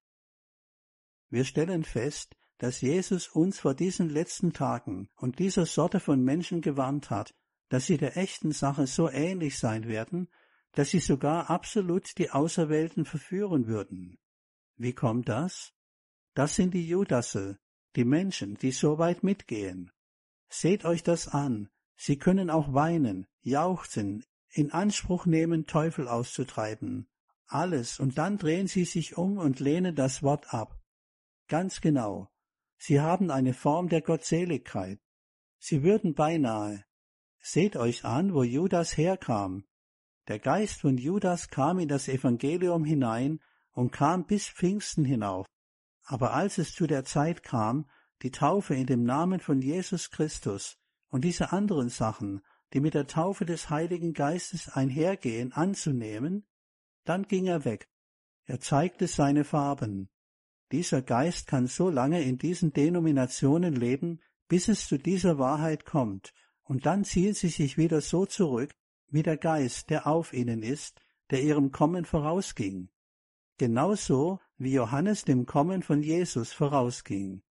Wir stellen fest, dass Jesus uns vor diesen letzten Tagen und dieser Sorte von Menschen gewarnt hat, dass sie der echten Sache so ähnlich sein werden, dass sie sogar absolut die Auserwählten verführen würden. Wie kommt das? Das sind die Judasse, die Menschen, die so weit mitgehen. Seht euch das an. Sie können auch weinen, jauchzen, in Anspruch nehmen, Teufel auszutreiben. Alles, und dann drehen sie sich um und lehnen das Wort ab. Ganz genau. Sie haben eine Form der Gottseligkeit. Sie würden beinahe. Seht euch an, wo Judas herkam. Der Geist von Judas kam in das Evangelium hinein, und kam bis Pfingsten hinauf. Aber als es zu der Zeit kam, die Taufe in dem Namen von Jesus Christus und diese anderen Sachen, die mit der Taufe des Heiligen Geistes einhergehen, anzunehmen, dann ging er weg. Er zeigte seine Farben. Dieser Geist kann so lange in diesen Denominationen leben, bis es zu dieser Wahrheit kommt, und dann ziehen sie sich wieder so zurück, wie der Geist, der auf ihnen ist, der ihrem Kommen vorausging. Genauso wie Johannes dem Kommen von Jesus vorausging.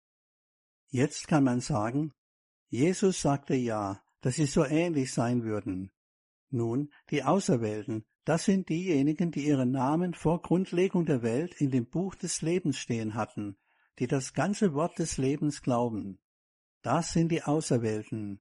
Jetzt kann man sagen, Jesus sagte ja, dass sie so ähnlich sein würden. Nun, die Auserwählten, das sind diejenigen, die ihren Namen vor Grundlegung der Welt in dem Buch des Lebens stehen hatten, die das ganze Wort des Lebens glauben. Das sind die Auserwählten.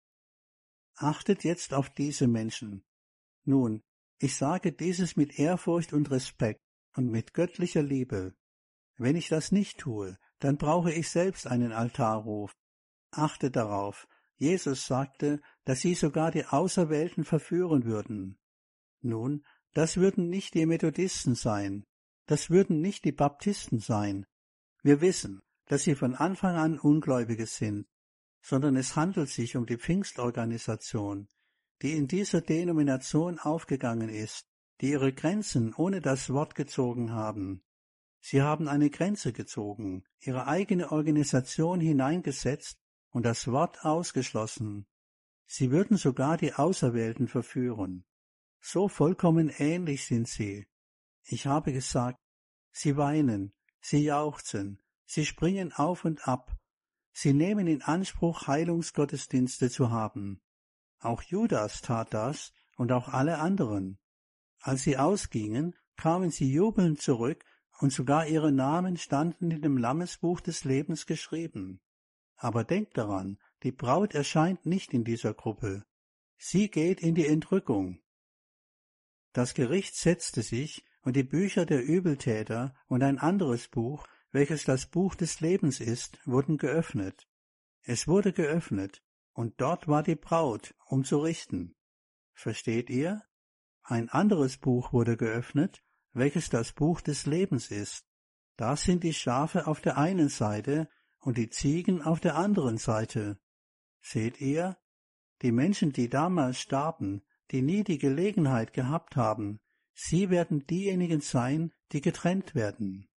Achtet jetzt auf diese Menschen. Nun, ich sage dieses mit Ehrfurcht und Respekt und mit göttlicher Liebe. Wenn ich das nicht tue, dann brauche ich selbst einen Altarruf. Achte darauf, Jesus sagte, dass sie sogar die Auserwählten verführen würden. Nun, das würden nicht die Methodisten sein, das würden nicht die Baptisten sein. Wir wissen, dass sie von Anfang an Ungläubige sind, sondern es handelt sich um die Pfingstorganisation, die in dieser Denomination aufgegangen ist, die ihre Grenzen ohne das Wort gezogen haben. Sie haben eine Grenze gezogen, ihre eigene Organisation hineingesetzt und das Wort ausgeschlossen. Sie würden sogar die Auserwählten verführen. So vollkommen ähnlich sind sie. Ich habe gesagt, sie weinen, sie jauchzen, sie springen auf und ab. Sie nehmen in Anspruch, Heilungsgottesdienste zu haben. Auch Judas tat das und auch alle anderen. Als sie ausgingen, kamen sie jubelnd zurück und sogar ihre Namen standen in dem Lammesbuch des Lebens geschrieben. Aber denkt daran, die Braut erscheint nicht in dieser Gruppe. Sie geht in die Entrückung. Das Gericht setzte sich und die Bücher der Übeltäter und ein anderes Buch, welches das Buch des Lebens ist, wurden geöffnet. Es wurde geöffnet, und dort war die Braut, um zu richten. Versteht ihr? Ein anderes Buch wurde geöffnet, welches das Buch des Lebens ist. Da sind die Schafe auf der einen Seite und die Ziegen auf der anderen Seite. Seht ihr? Die Menschen, die damals starben, die nie die Gelegenheit gehabt haben, sie werden diejenigen sein, die getrennt werden.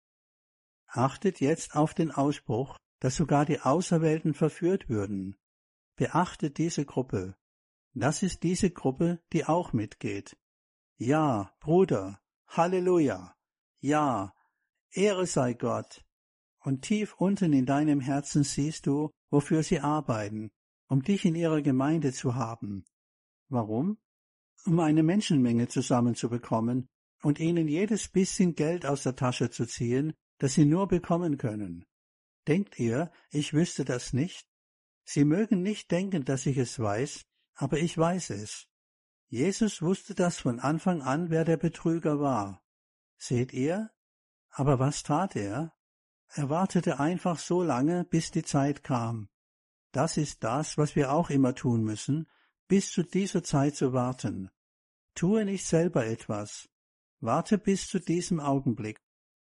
Achtet jetzt auf den Ausspruch, dass sogar die Auserwählten verführt würden. Beachtet diese Gruppe. Das ist diese Gruppe, die auch mitgeht. Ja, Bruder, Halleluja, ja, Ehre sei Gott. Und tief unten in deinem Herzen siehst du, wofür sie arbeiten, um dich in ihrer Gemeinde zu haben. Warum? Um eine Menschenmenge zusammenzubekommen und ihnen jedes bisschen Geld aus der Tasche zu ziehen, das sie nur bekommen können. Denkt ihr, ich wüsste das nicht? Sie mögen nicht denken, dass ich es weiß, aber ich weiß es. Jesus wusste das von Anfang an, wer der Betrüger war. Seht ihr? Aber was tat er? Er wartete einfach so lange, bis die Zeit kam. Das ist das, was wir auch immer tun müssen, bis zu dieser Zeit zu warten. Tue nicht selber etwas. Warte bis zu diesem Augenblick.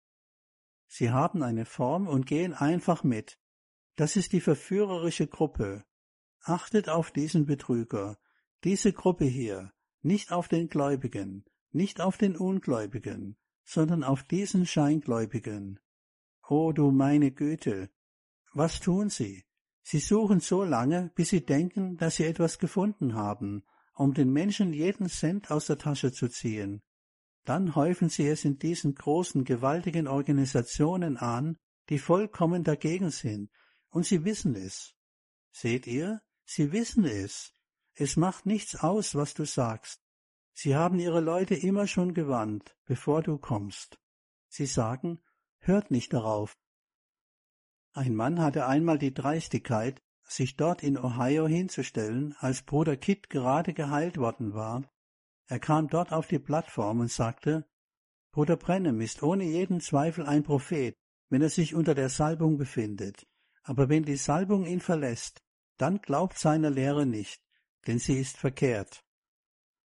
Sie haben eine Form und gehen einfach mit. Das ist die verführerische Gruppe. Achtet auf diesen Betrüger, diese Gruppe hier, nicht auf den Gläubigen, nicht auf den Ungläubigen, sondern auf diesen Scheingläubigen. O du meine Güte! Was tun sie? Sie suchen so lange, bis sie denken, dass sie etwas gefunden haben, um den Menschen jeden Cent aus der Tasche zu ziehen. Dann häufen sie es in diesen großen, gewaltigen Organisationen an, die vollkommen dagegen sind, und sie wissen es. Seht ihr? Sie wissen es. Es macht nichts aus, was du sagst. Sie haben ihre Leute immer schon gewarnt, bevor du kommst. Sie sagen, hört nicht darauf. Ein Mann hatte einmal die Dreistigkeit, sich dort in Ohio hinzustellen, als Bruder Kidd gerade geheilt worden war. Er kam dort auf die Plattform und sagte, Bruder Branham ist ohne jeden Zweifel ein Prophet, wenn er sich unter der Salbung befindet. Aber wenn die Salbung ihn verlässt, dann glaubt seiner Lehre nicht, denn sie ist verkehrt.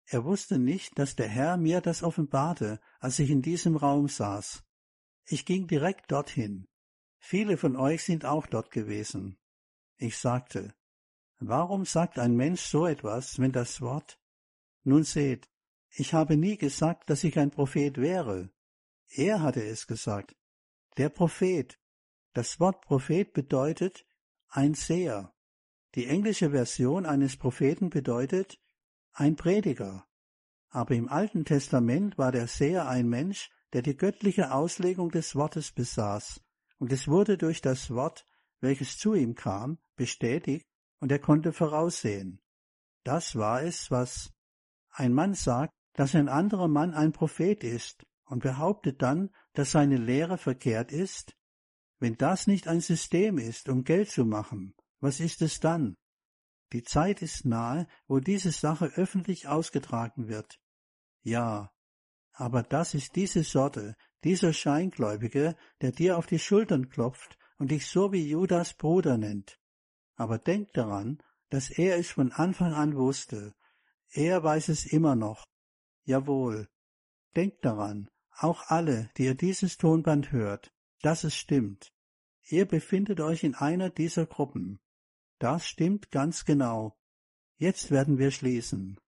Er wusste nicht, dass der Herr mir das offenbarte, als ich in diesem Raum saß. Ich ging direkt dorthin. Viele von euch sind auch dort gewesen. Ich sagte, warum sagt ein Mensch so etwas, wenn das Wort? Nun seht, ich habe nie gesagt, dass ich ein Prophet wäre. Er hatte es gesagt. Der Prophet. Das Wort Prophet bedeutet ein Seher. Die englische Version eines Propheten bedeutet ein Prediger. Aber im Alten Testament war der Seher ein Mensch, der die göttliche Auslegung des Wortes besaß, und es wurde durch das Wort, welches zu ihm kam, bestätigt, und er konnte voraussehen. Das war es, was ein Mann sagt, dass ein anderer Mann ein Prophet ist und behauptet dann, dass seine Lehre verkehrt ist. Wenn das nicht ein System ist, um Geld zu machen, was ist es dann? Die Zeit ist nahe, wo diese Sache öffentlich ausgetragen wird. Ja, aber das ist diese Sorte, dieser Scheingläubige, der dir auf die Schultern klopft und dich so wie Judas Bruder nennt. Aber denk daran, dass er es von Anfang an wusste. Er weiß es immer noch. Jawohl. Denkt daran, auch alle, die ihr dieses Tonband hört, dass es stimmt. Ihr befindet euch in einer dieser Gruppen. Das stimmt ganz genau. Jetzt werden wir schließen.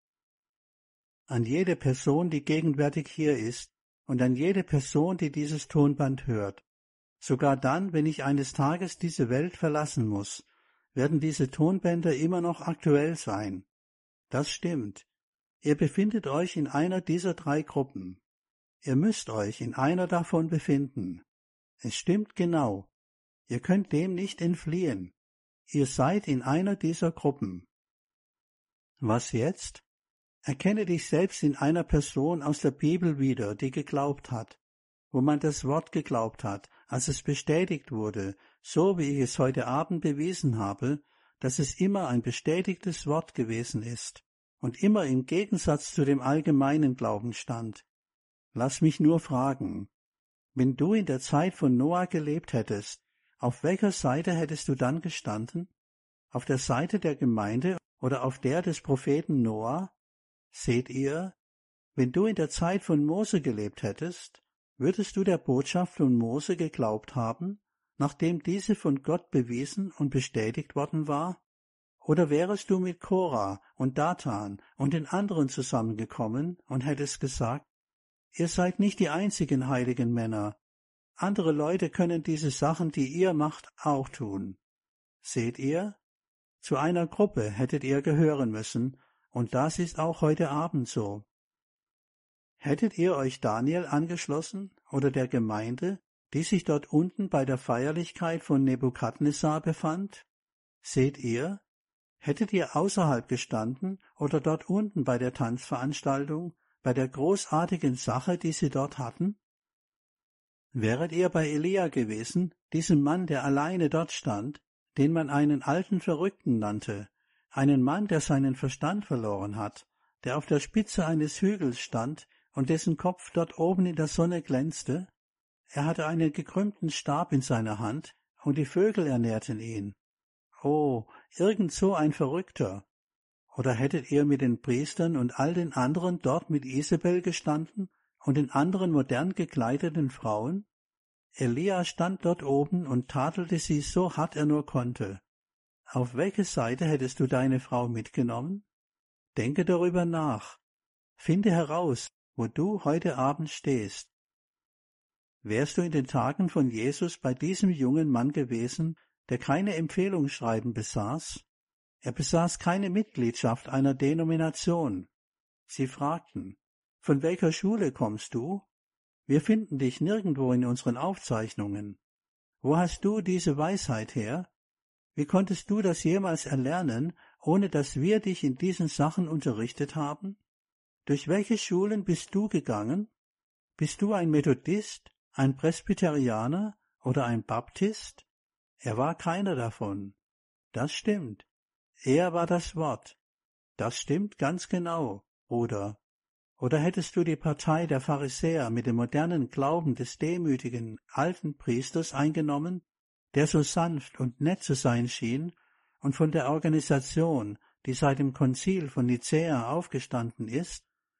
An jede Person, die gegenwärtig hier ist, und an jede Person, die dieses Tonband hört. Sogar dann, wenn ich eines Tages diese Welt verlassen muss, werden diese Tonbänder immer noch aktuell sein. Das stimmt. Ihr befindet euch in einer dieser 3 Gruppen. Ihr müsst euch in einer davon befinden. Es stimmt genau. Ihr könnt dem nicht entfliehen. Ihr seid in einer dieser Gruppen. Was jetzt? Erkenne dich selbst in einer Person aus der Bibel wieder, die geglaubt hat, wo man das Wort geglaubt hat, als es bestätigt wurde, so wie ich es heute Abend bewiesen habe, dass es immer ein bestätigtes Wort gewesen ist und immer im Gegensatz zu dem allgemeinen Glauben stand. Lass mich nur fragen, wenn du in der Zeit von Noah gelebt hättest, auf welcher Seite hättest du dann gestanden? Auf der Seite der Gemeinde oder auf der des Propheten Noah? Seht ihr, wenn du in der Zeit von Mose gelebt hättest, würdest du der Botschaft von Mose geglaubt haben, nachdem diese von Gott bewiesen und bestätigt worden war? Oder wärest du mit Korah und Datan und den anderen zusammengekommen und hättest gesagt, ihr seid nicht die einzigen heiligen Männer, andere Leute können diese Sachen, die ihr macht, auch tun. Seht ihr? Zu einer Gruppe hättet ihr gehören müssen, und das ist auch heute Abend so. Hättet ihr euch Daniel angeschlossen oder der Gemeinde, die sich dort unten bei der Feierlichkeit von Nebukadnezar befand? Seht ihr? Hättet ihr außerhalb gestanden oder dort unten bei der Tanzveranstaltung, bei der großartigen Sache, die sie dort hatten? Wäret ihr bei Elia gewesen, diesem Mann, der alleine dort stand, den man einen alten Verrückten nannte, einen Mann, der seinen Verstand verloren hat, der auf der Spitze eines Hügels stand und dessen Kopf dort oben in der Sonne glänzte? Er hatte einen gekrümmten Stab in seiner Hand, und die Vögel ernährten ihn. Oh, irgend so ein Verrückter. Oder hättet ihr mit den Priestern und all den anderen dort mit Isabel gestanden und den anderen modern gekleideten Frauen? Elia stand dort oben und tadelte sie so hart er nur konnte. Auf welche Seite hättest du deine Frau mitgenommen? Denke darüber nach. Finde heraus, wo du heute Abend stehst. Wärst du in den Tagen von Jesus bei diesem jungen Mann gewesen, der keine Empfehlungsschreiben besaß? Er besaß keine Mitgliedschaft einer Denomination. Sie fragten, von welcher Schule kommst du? Wir finden dich nirgendwo in unseren Aufzeichnungen. Wo hast du diese Weisheit her? Wie konntest du das jemals erlernen, ohne dass wir dich in diesen Sachen unterrichtet haben? Durch welche Schulen bist du gegangen? Bist du ein Methodist, ein Presbyterianer oder ein Baptist? Er war keiner davon. Das stimmt. Er war das Wort. Das stimmt ganz genau, Bruder. Oder hättest du die Partei der Pharisäer mit dem modernen Glauben des demütigen, alten Priesters eingenommen, der so sanft und nett zu sein schien, und von der Organisation, die seit dem Konzil von Nicäa aufgestanden ist,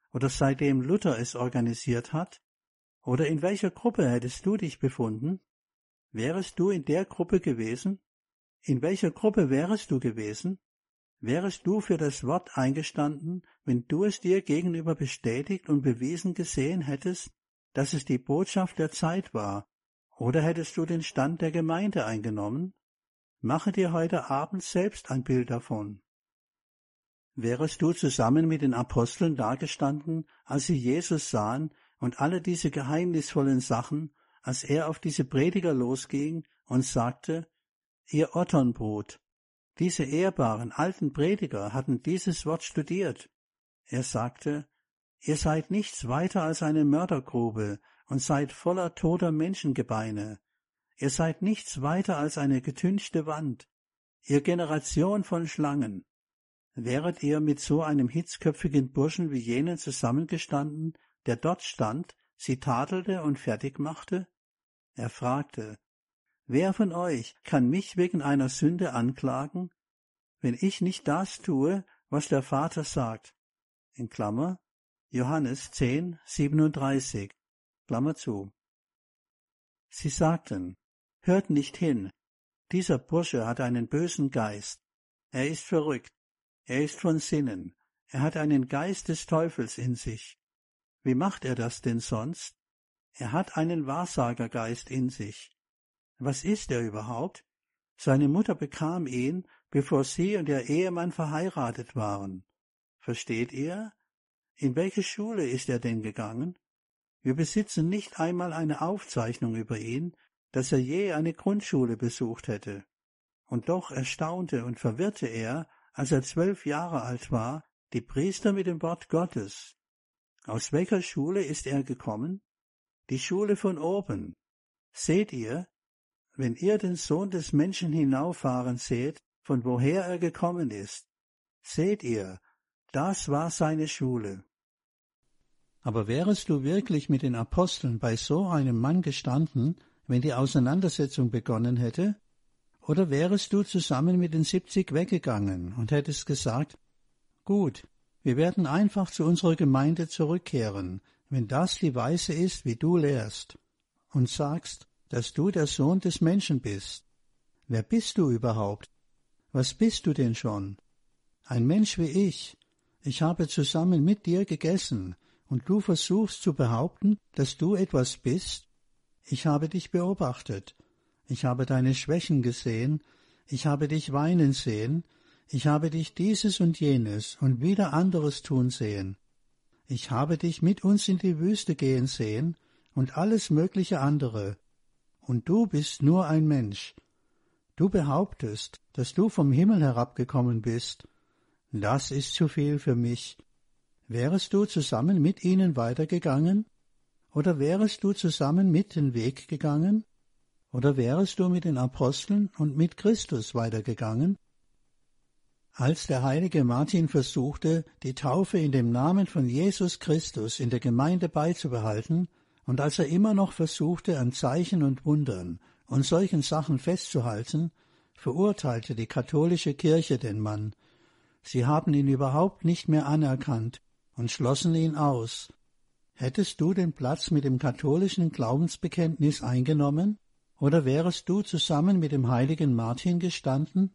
oder seitdem Luther es organisiert hat? Oder in welcher Gruppe hättest du dich befunden? Wärest du in der Gruppe gewesen? In welcher Gruppe wärest du gewesen? Wärest du für das Wort eingestanden, wenn du es dir gegenüber bestätigt und bewiesen gesehen hättest, dass es die Botschaft der Zeit war? Oder hättest du den Stand der Gemeinde eingenommen? Mache dir heute Abend selbst ein Bild davon. Wärest du zusammen mit den Aposteln dagestanden, als sie Jesus sahen und alle diese geheimnisvollen Sachen, als er auf diese Prediger losging und sagte, ihr Otternbrut, diese ehrbaren alten Prediger hatten dieses Wort studiert. Er sagte, ihr seid nichts weiter als eine Mördergrube und seid voller toter Menschengebeine. Ihr seid nichts weiter als eine getünchte Wand, ihr Generation von Schlangen. Wäret ihr mit so einem hitzköpfigen Burschen wie jenen zusammengestanden, der dort stand, sie tadelte und fertig machte? Er fragte, wer von euch kann mich wegen einer Sünde anklagen, wenn ich nicht das tue, was der Vater sagt? In Klammer, Johannes 10, 37, Klammer zu. Sie sagten, hört nicht hin, dieser Bursche hat einen bösen Geist, er ist verrückt, er ist von Sinnen, er hat einen Geist des Teufels in sich. Wie macht er das denn sonst? Er hat einen Wahrsagergeist in sich. Was ist er überhaupt? Seine Mutter bekam ihn, bevor sie und ihr Ehemann verheiratet waren. Versteht ihr? In welche Schule ist er denn gegangen? Wir besitzen nicht einmal eine Aufzeichnung über ihn, dass er je eine Grundschule besucht hätte. Und doch erstaunte und verwirrte er, als er 12 Jahre alt war, die Priester mit dem Wort Gottes. Aus welcher Schule ist er gekommen? Die Schule von oben. Seht ihr, wenn ihr den Sohn des Menschen hinauffahren seht, von woher er gekommen ist, seht ihr, das war seine Schule. Aber wärest du wirklich mit den Aposteln bei so einem Mann gestanden, wenn die Auseinandersetzung begonnen hätte? Oder wärest du zusammen mit den 70 weggegangen und hättest gesagt, gut, wir werden einfach zu unserer Gemeinde zurückkehren, wenn das die Weise ist, wie du lehrst, und sagst, dass du der Sohn des Menschen bist. Wer bist du überhaupt? Was bist du denn schon? Ein Mensch wie ich. Ich habe zusammen mit dir gegessen, und du versuchst zu behaupten, dass du etwas bist? Ich habe dich beobachtet. Ich habe deine Schwächen gesehen. Ich habe dich weinen sehen. Ich habe dich dieses und jenes und wieder anderes tun sehen. Ich habe dich mit uns in die Wüste gehen sehen und alles mögliche andere. Und du bist nur ein Mensch. Du behauptest, dass du vom Himmel herabgekommen bist. Das ist zu viel für mich. Wärest du zusammen mit ihnen weitergegangen? Oder wärest du zusammen mit den Weg gegangen? Oder wärest du mit den Aposteln und mit Christus weitergegangen? Als der heilige Martin versuchte, die Taufe in dem Namen von Jesus Christus in der Gemeinde beizubehalten, und als er immer noch versuchte, an Zeichen und Wundern und solchen Sachen festzuhalten, verurteilte die katholische Kirche den Mann. Sie haben ihn überhaupt nicht mehr anerkannt und schlossen ihn aus. Hättest du den Platz mit dem katholischen Glaubensbekenntnis eingenommen, oder wärest du zusammen mit dem heiligen Martin gestanden?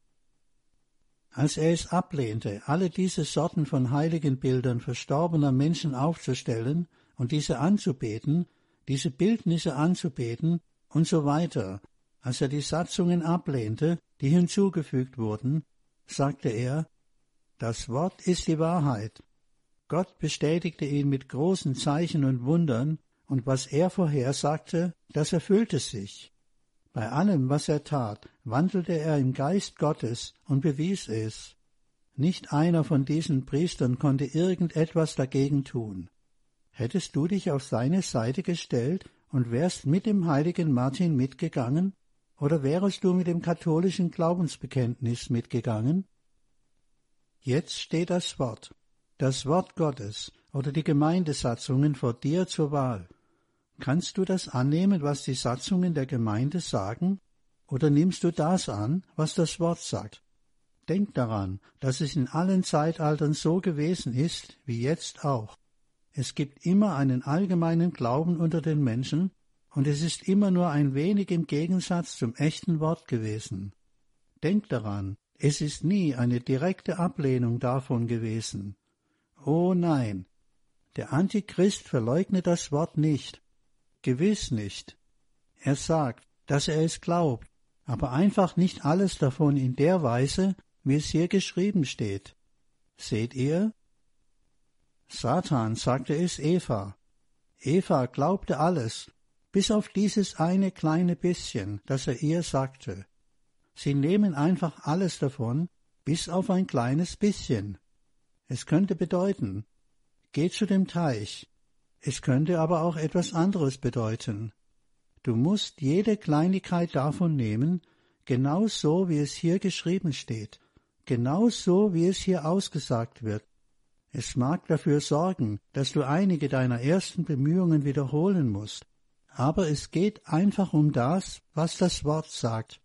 Als er es ablehnte, alle diese Sorten von Heiligenbildern verstorbener Menschen aufzustellen und diese anzubeten, diese Bildnisse anzubeten und so weiter, als er die Satzungen ablehnte, die hinzugefügt wurden, sagte er, das Wort ist die Wahrheit. Gott bestätigte ihn mit großen Zeichen und Wundern, und was er vorhersagte, das erfüllte sich. Bei allem, was er tat, wandelte er im Geist Gottes und bewies es. Nicht einer von diesen Priestern konnte irgendetwas dagegen tun. Hättest du dich auf seine Seite gestellt und wärst mit dem heiligen Martin mitgegangen, oder wärest du mit dem katholischen Glaubensbekenntnis mitgegangen? Jetzt steht das Wort Gottes oder die Gemeindesatzungen vor dir zur Wahl. Kannst du das annehmen, was die Satzungen der Gemeinde sagen, oder nimmst du das an, was das Wort sagt? Denk daran, dass es in allen Zeitaltern so gewesen ist, wie jetzt auch. Es gibt immer einen allgemeinen Glauben unter den Menschen, und es ist immer nur ein wenig im Gegensatz zum echten Wort gewesen. Denkt daran, es ist nie eine direkte Ablehnung davon gewesen. Oh nein, der Antichrist verleugnet das Wort nicht. Gewiss nicht. Er sagt, dass er es glaubt, aber einfach nicht alles davon in der Weise, wie es hier geschrieben steht. Seht ihr? Satan sagte es Eva. Eva glaubte alles, bis auf dieses eine kleine bisschen, das er ihr sagte. Sie nehmen einfach alles davon, bis auf ein kleines bisschen. Es könnte bedeuten, geh zu dem Teich. Es könnte aber auch etwas anderes bedeuten. Du musst jede Kleinigkeit davon nehmen, genau so, wie es hier geschrieben steht, genau so, wie es hier ausgesagt wird. Es mag dafür sorgen, dass du einige deiner ersten Bemühungen wiederholen musst, aber es geht einfach um das, was das Wort sagt.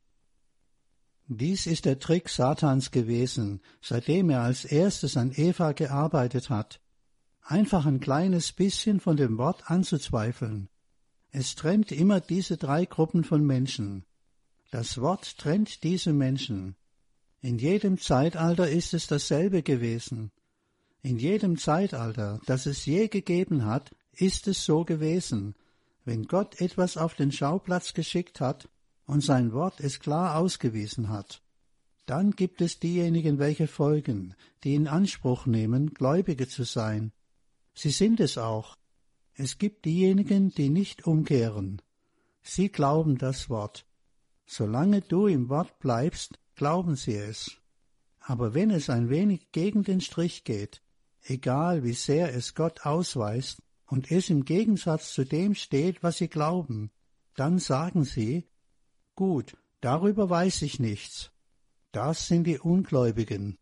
Dies ist der Trick Satans gewesen, seitdem er als erstes an Eva gearbeitet hat. Einfach ein kleines bisschen von dem Wort anzuzweifeln. Es trennt immer diese drei Gruppen von Menschen. Das Wort trennt diese Menschen. In jedem Zeitalter ist es dasselbe gewesen. In jedem Zeitalter, das es je gegeben hat, ist es so gewesen. Wenn Gott etwas auf den Schauplatz geschickt hat und sein Wort es klar ausgewiesen hat, dann gibt es diejenigen, welche folgen, die in Anspruch nehmen, Gläubige zu sein. Sie sind es auch. Es gibt diejenigen, die nicht umkehren. Sie glauben das Wort. Solange du im Wort bleibst, glauben sie es. Aber wenn es ein wenig gegen den Strich geht, egal wie sehr es Gott ausweist und es im Gegensatz zu dem steht, was sie glauben, dann sagen sie, gut, darüber weiß ich nichts. Das sind die Ungläubigen.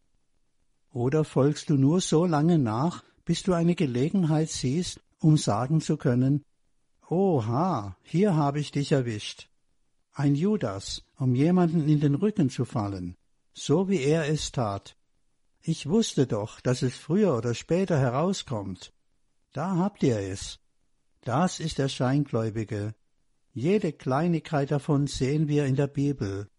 Oder folgst du nur so lange nach, bis du eine Gelegenheit siehst, um sagen zu können, oha, hier habe ich dich erwischt. Ein Judas, um jemanden in den Rücken zu fallen, so wie er es tat. Ich wusste doch, dass es früher oder später herauskommt. Da habt ihr es. Das ist der Scheingläubige. Jede Kleinigkeit davon sehen wir in der Bibel.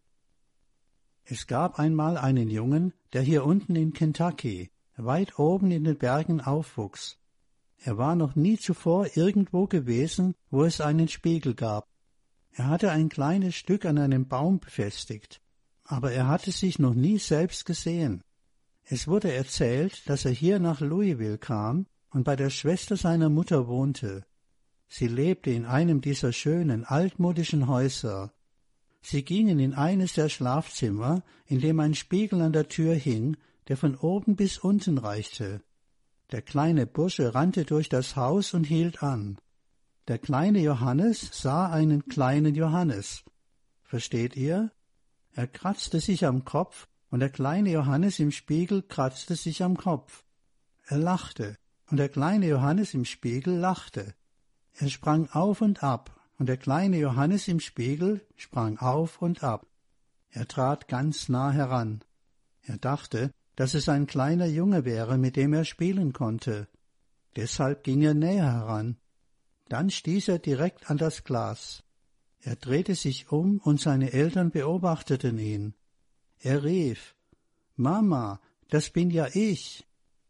Es gab einmal einen Jungen, der hier unten in Kentucky, weit oben in den Bergen aufwuchs. Er war noch nie zuvor irgendwo gewesen, wo es einen Spiegel gab. Er hatte ein kleines Stück an einem Baum befestigt, aber er hatte sich noch nie selbst gesehen. Es wurde erzählt, dass er hier nach Louisville kam und bei der Schwester seiner Mutter wohnte. Sie lebte in einem dieser schönen, altmodischen Häuser. Sie gingen in eines der Schlafzimmer, in dem ein Spiegel an der Tür hing, der von oben bis unten reichte. Der kleine Bursche rannte durch das Haus und hielt an. Der kleine Johannes sah einen kleinen Johannes. Versteht ihr? Er kratzte sich am Kopf, und der kleine Johannes im Spiegel kratzte sich am Kopf. Er lachte, und der kleine Johannes im Spiegel lachte. Er sprang auf und ab, und der kleine Johannes im Spiegel sprang auf und ab. Er trat ganz nah heran. Er dachte, dass es ein kleiner Junge wäre, mit dem er spielen konnte. Deshalb ging er näher heran. Dann stieß er direkt an das Glas. Er drehte sich um und seine Eltern beobachteten ihn. Er rief, »Mama, das bin ja ich!«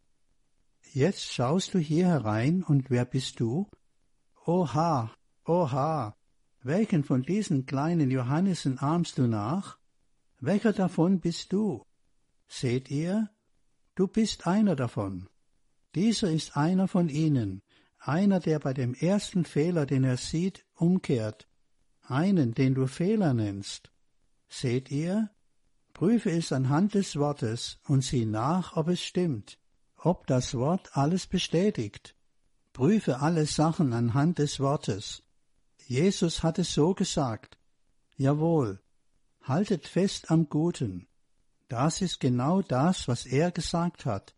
»Jetzt schaust du hier herein, und wer bist du?« »Oha, oha, welchen von diesen kleinen Johannissen ahmst du nach? Welcher davon bist du? Seht ihr? Du bist einer davon. Dieser ist einer von ihnen, einer, der bei dem ersten Fehler, den er sieht, umkehrt, einen, den du Fehler nennst. Seht ihr? Prüfe es anhand des Wortes und sieh nach, ob es stimmt, ob das Wort alles bestätigt. Prüfe alle Sachen anhand des Wortes. Jesus hat es so gesagt. Jawohl, haltet fest am Guten. Das ist genau das, was er gesagt hat.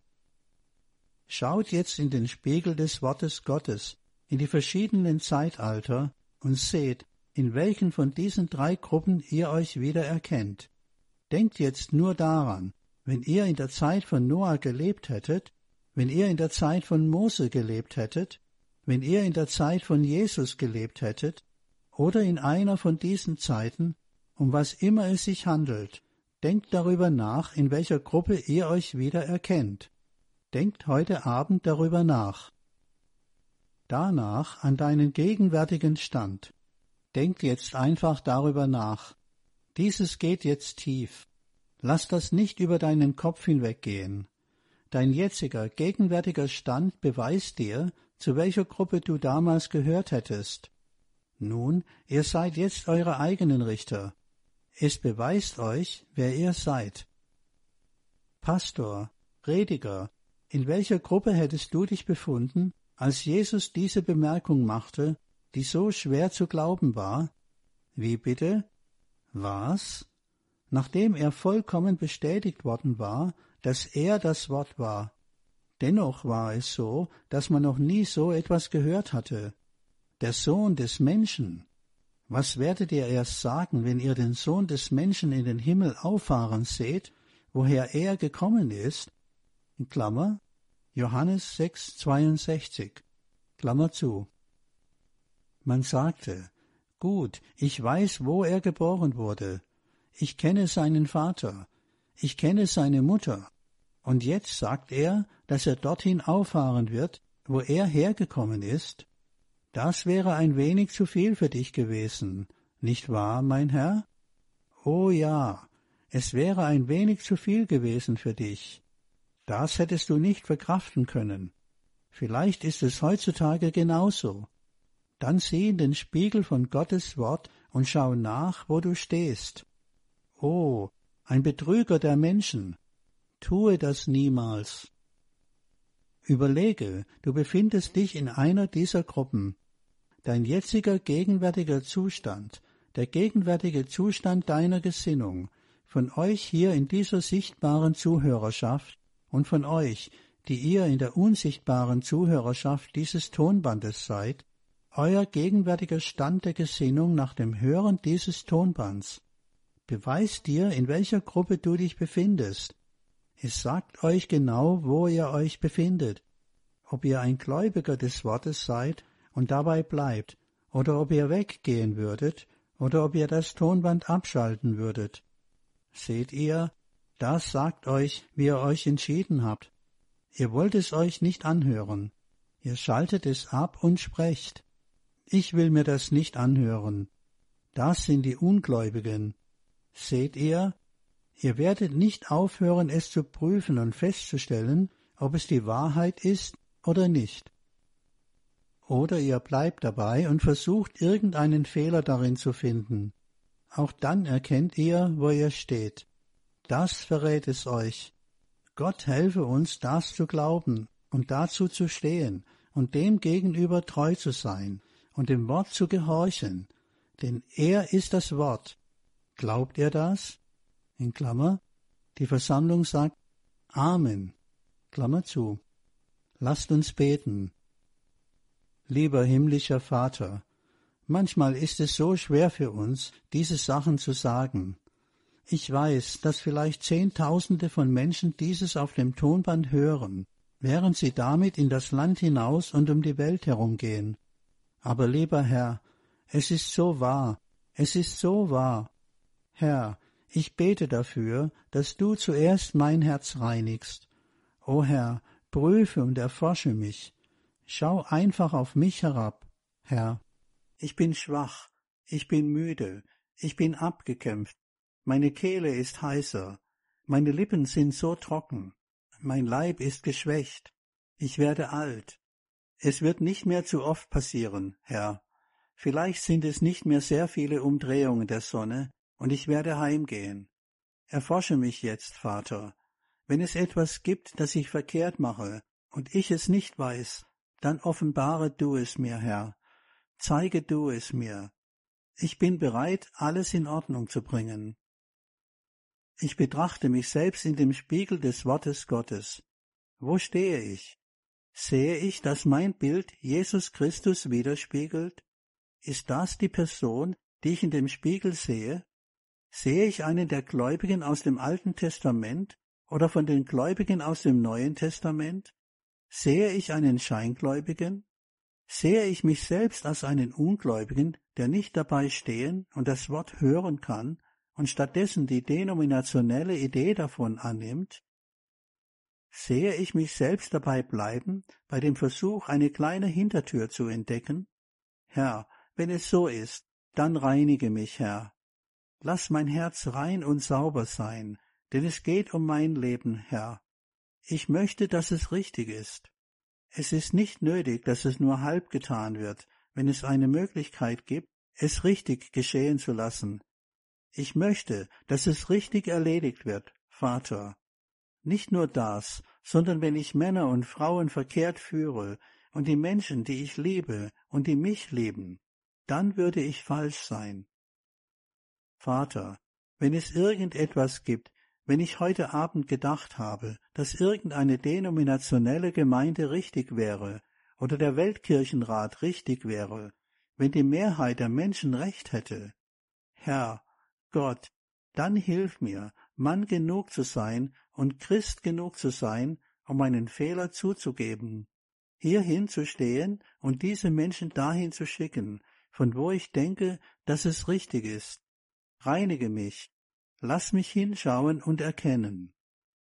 Schaut jetzt in den Spiegel des Wortes Gottes, in die verschiedenen Zeitalter und seht, in welchen von diesen 3 Gruppen ihr euch wieder erkennt. Denkt jetzt nur daran, wenn ihr in der Zeit von Noah gelebt hättet, Wenn ihr in der Zeit von Mose gelebt hättet, wenn ihr in der Zeit von Jesus gelebt hättet, oder in einer von diesen Zeiten, um was immer es sich handelt, denkt darüber nach, in welcher Gruppe ihr euch wieder erkennt. Denkt heute Abend darüber nach. Danach an deinen gegenwärtigen Stand. Denkt jetzt einfach darüber nach. Dieses geht jetzt tief. Lass das nicht über deinen Kopf hinweggehen. Dein jetziger, gegenwärtiger Stand beweist dir, zu welcher Gruppe du damals gehört hättest. Nun, ihr seid jetzt eure eigenen Richter. Es beweist euch, wer ihr seid. Pastor, Prediger, in welcher Gruppe hättest du dich befunden, als Jesus diese Bemerkung machte, die so schwer zu glauben war? Wie bitte? Was? Nachdem er vollkommen bestätigt worden war, dass er das Wort war. Dennoch war es so, dass man noch nie so etwas gehört hatte. Der Sohn des Menschen. Was werdet ihr erst sagen, wenn ihr den Sohn des Menschen in den Himmel auffahren seht, woher er gekommen ist? In Klammer, Johannes 6,62, Klammer zu. Man sagte, gut, ich weiß, wo er geboren wurde. Ich kenne seinen Vater. Ich kenne seine Mutter. Und jetzt sagt er, dass er dorthin auffahren wird, wo er hergekommen ist. Das wäre ein wenig zu viel für dich gewesen, nicht wahr, mein Herr? Oh ja, es wäre ein wenig zu viel gewesen für dich. Das hättest du nicht verkraften können. Vielleicht ist es heutzutage genauso. Dann sieh in den Spiegel von Gottes Wort und schau nach, wo du stehst. Oh, ein Betrüger der Menschen. Tue das niemals. Überlege, du befindest dich in einer dieser Gruppen. Dein jetziger gegenwärtiger Zustand, der gegenwärtige Zustand deiner Gesinnung, von euch hier in dieser sichtbaren Zuhörerschaft und von euch, die ihr in der unsichtbaren Zuhörerschaft dieses Tonbandes seid, euer gegenwärtiger Stand der Gesinnung nach dem Hören dieses Tonbands, beweist dir, in welcher Gruppe du dich befindest. Es sagt euch genau, wo ihr euch befindet, ob ihr ein Gläubiger des Wortes seid und dabei bleibt, oder ob ihr weggehen würdet, oder ob ihr das Tonband abschalten würdet. Seht ihr, das sagt euch, wie ihr euch entschieden habt. Ihr wollt es euch nicht anhören. Ihr schaltet es ab und sprecht. Ich will mir das nicht anhören. Das sind die Ungläubigen. Seht ihr, ihr werdet nicht aufhören, es zu prüfen und festzustellen, ob es die Wahrheit ist oder nicht. Oder ihr bleibt dabei und versucht, irgendeinen Fehler darin zu finden. Auch dann erkennt ihr, wo ihr steht. Das verrät es euch. Gott helfe uns, das zu glauben und dazu zu stehen und dem gegenüber treu zu sein und dem Wort zu gehorchen, denn er ist das Wort. Glaubt ihr das? In Klammer, die Versammlung sagt Amen, Klammer zu. Lasst uns beten. Lieber himmlischer Vater, manchmal ist es so schwer für uns, diese Sachen zu sagen. Ich weiß, dass vielleicht Zehntausende von Menschen dieses auf dem Tonband hören, während sie damit in das Land hinaus und um die Welt herumgehen. Aber lieber Herr, es ist so wahr, es ist so wahr. Herr, ich bete dafür, dass du zuerst mein Herz reinigst. O Herr, prüfe und erforsche mich. Schau einfach auf mich herab, Herr. Ich bin schwach, ich bin müde, ich bin abgekämpft, meine Kehle ist heiser, meine Lippen sind so trocken, mein Leib ist geschwächt, ich werde alt. Es wird nicht mehr zu oft passieren, Herr. Vielleicht sind es nicht mehr sehr viele Umdrehungen der Sonne, und ich werde heimgehen. Erforsche mich jetzt, Vater. Wenn es etwas gibt, das ich verkehrt mache, und ich es nicht weiß, dann offenbare du es mir, Herr. Zeige du es mir. Ich bin bereit, alles in Ordnung zu bringen. Ich betrachte mich selbst in dem Spiegel des Wortes Gottes. Wo stehe ich? Sehe ich, dass mein Bild Jesus Christus widerspiegelt? Ist das die Person, die ich in dem Spiegel sehe? Sehe ich einen der Gläubigen aus dem Alten Testament oder von den Gläubigen aus dem Neuen Testament? Sehe ich einen Scheingläubigen? Sehe ich mich selbst als einen Ungläubigen, der nicht dabei stehen und das Wort hören kann und stattdessen die denominationelle Idee davon annimmt? Sehe ich mich selbst dabei bleiben, bei dem Versuch, eine kleine Hintertür zu entdecken? Herr, wenn es so ist, dann reinige mich, Herr. Lass mein Herz rein und sauber sein, denn es geht um mein Leben, Herr. Ich möchte, dass es richtig ist. Es ist nicht nötig, dass es nur halb getan wird, wenn es eine Möglichkeit gibt, es richtig geschehen zu lassen. Ich möchte, dass es richtig erledigt wird, Vater. Nicht nur das, sondern wenn ich Männer und Frauen verkehrt führe und die Menschen, die ich liebe und die mich lieben, dann würde ich falsch sein. Vater, wenn es irgendetwas gibt, wenn ich heute Abend gedacht habe, dass irgendeine denominationelle Gemeinde richtig wäre oder der Weltkirchenrat richtig wäre, wenn die Mehrheit der Menschen recht hätte, Herr, Gott, dann hilf mir, Mann genug zu sein und Christ genug zu sein, um meinen Fehler zuzugeben, hierhin zu stehen und diese Menschen dahin zu schicken, von wo ich denke, dass es richtig ist. Reinige mich, lass mich hinschauen und erkennen.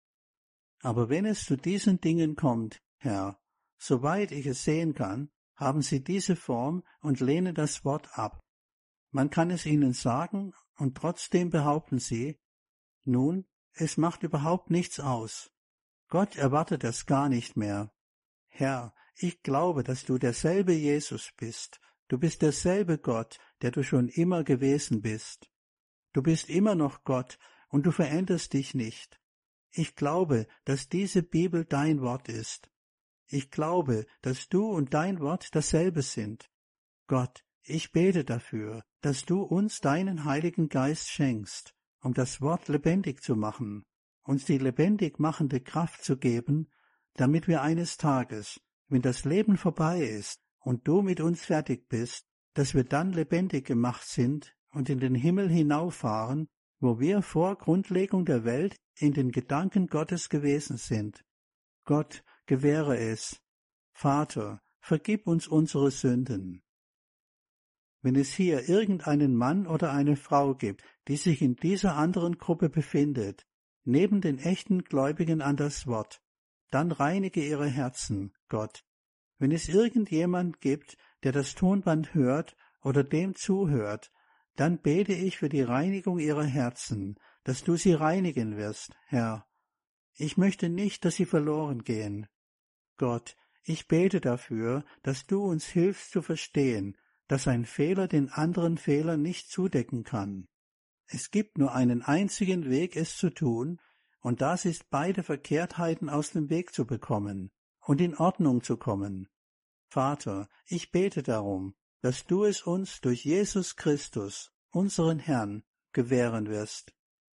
Aber wenn es zu diesen Dingen kommt, Herr, soweit ich es sehen kann, haben sie diese Form und lehnen das Wort ab. Man kann es ihnen sagen, und trotzdem behaupten sie, nun, es macht überhaupt nichts aus. Gott erwartet das gar nicht mehr. Herr, ich glaube, dass du derselbe Jesus bist. Du bist derselbe Gott, der du schon immer gewesen bist. Du bist immer noch Gott und du veränderst dich nicht. Ich glaube, dass diese Bibel dein Wort ist. Ich glaube, dass du und dein Wort dasselbe sind. Gott, ich bete dafür, dass du uns deinen Heiligen Geist schenkst, um das Wort lebendig zu machen, uns die lebendig machende Kraft zu geben, damit wir eines Tages, wenn das Leben vorbei ist und du mit uns fertig bist, dass wir dann lebendig gemacht sind und in den Himmel hinauffahren, wo wir vor Grundlegung der Welt in den Gedanken Gottes gewesen sind. Gott, gewähre es. Vater, vergib uns unsere Sünden. Wenn es hier irgendeinen Mann oder eine Frau gibt, die sich in dieser anderen Gruppe befindet, neben den echten Gläubigen an das Wort, dann reinige ihre Herzen, Gott. Wenn es irgendjemand gibt, der das Tonband hört oder dem zuhört, dann bete ich für die Reinigung ihrer Herzen, dass du sie reinigen wirst, Herr. Ich möchte nicht, dass sie verloren gehen. Gott, ich bete dafür, dass du uns hilfst zu verstehen, dass ein Fehler den anderen Fehler nicht zudecken kann. Es gibt nur einen einzigen Weg, es zu tun, und das ist, beide Verkehrtheiten aus dem Weg zu bekommen und in Ordnung zu kommen. Vater, ich bete darum, dass du es uns durch Jesus Christus, unseren Herrn, gewähren wirst.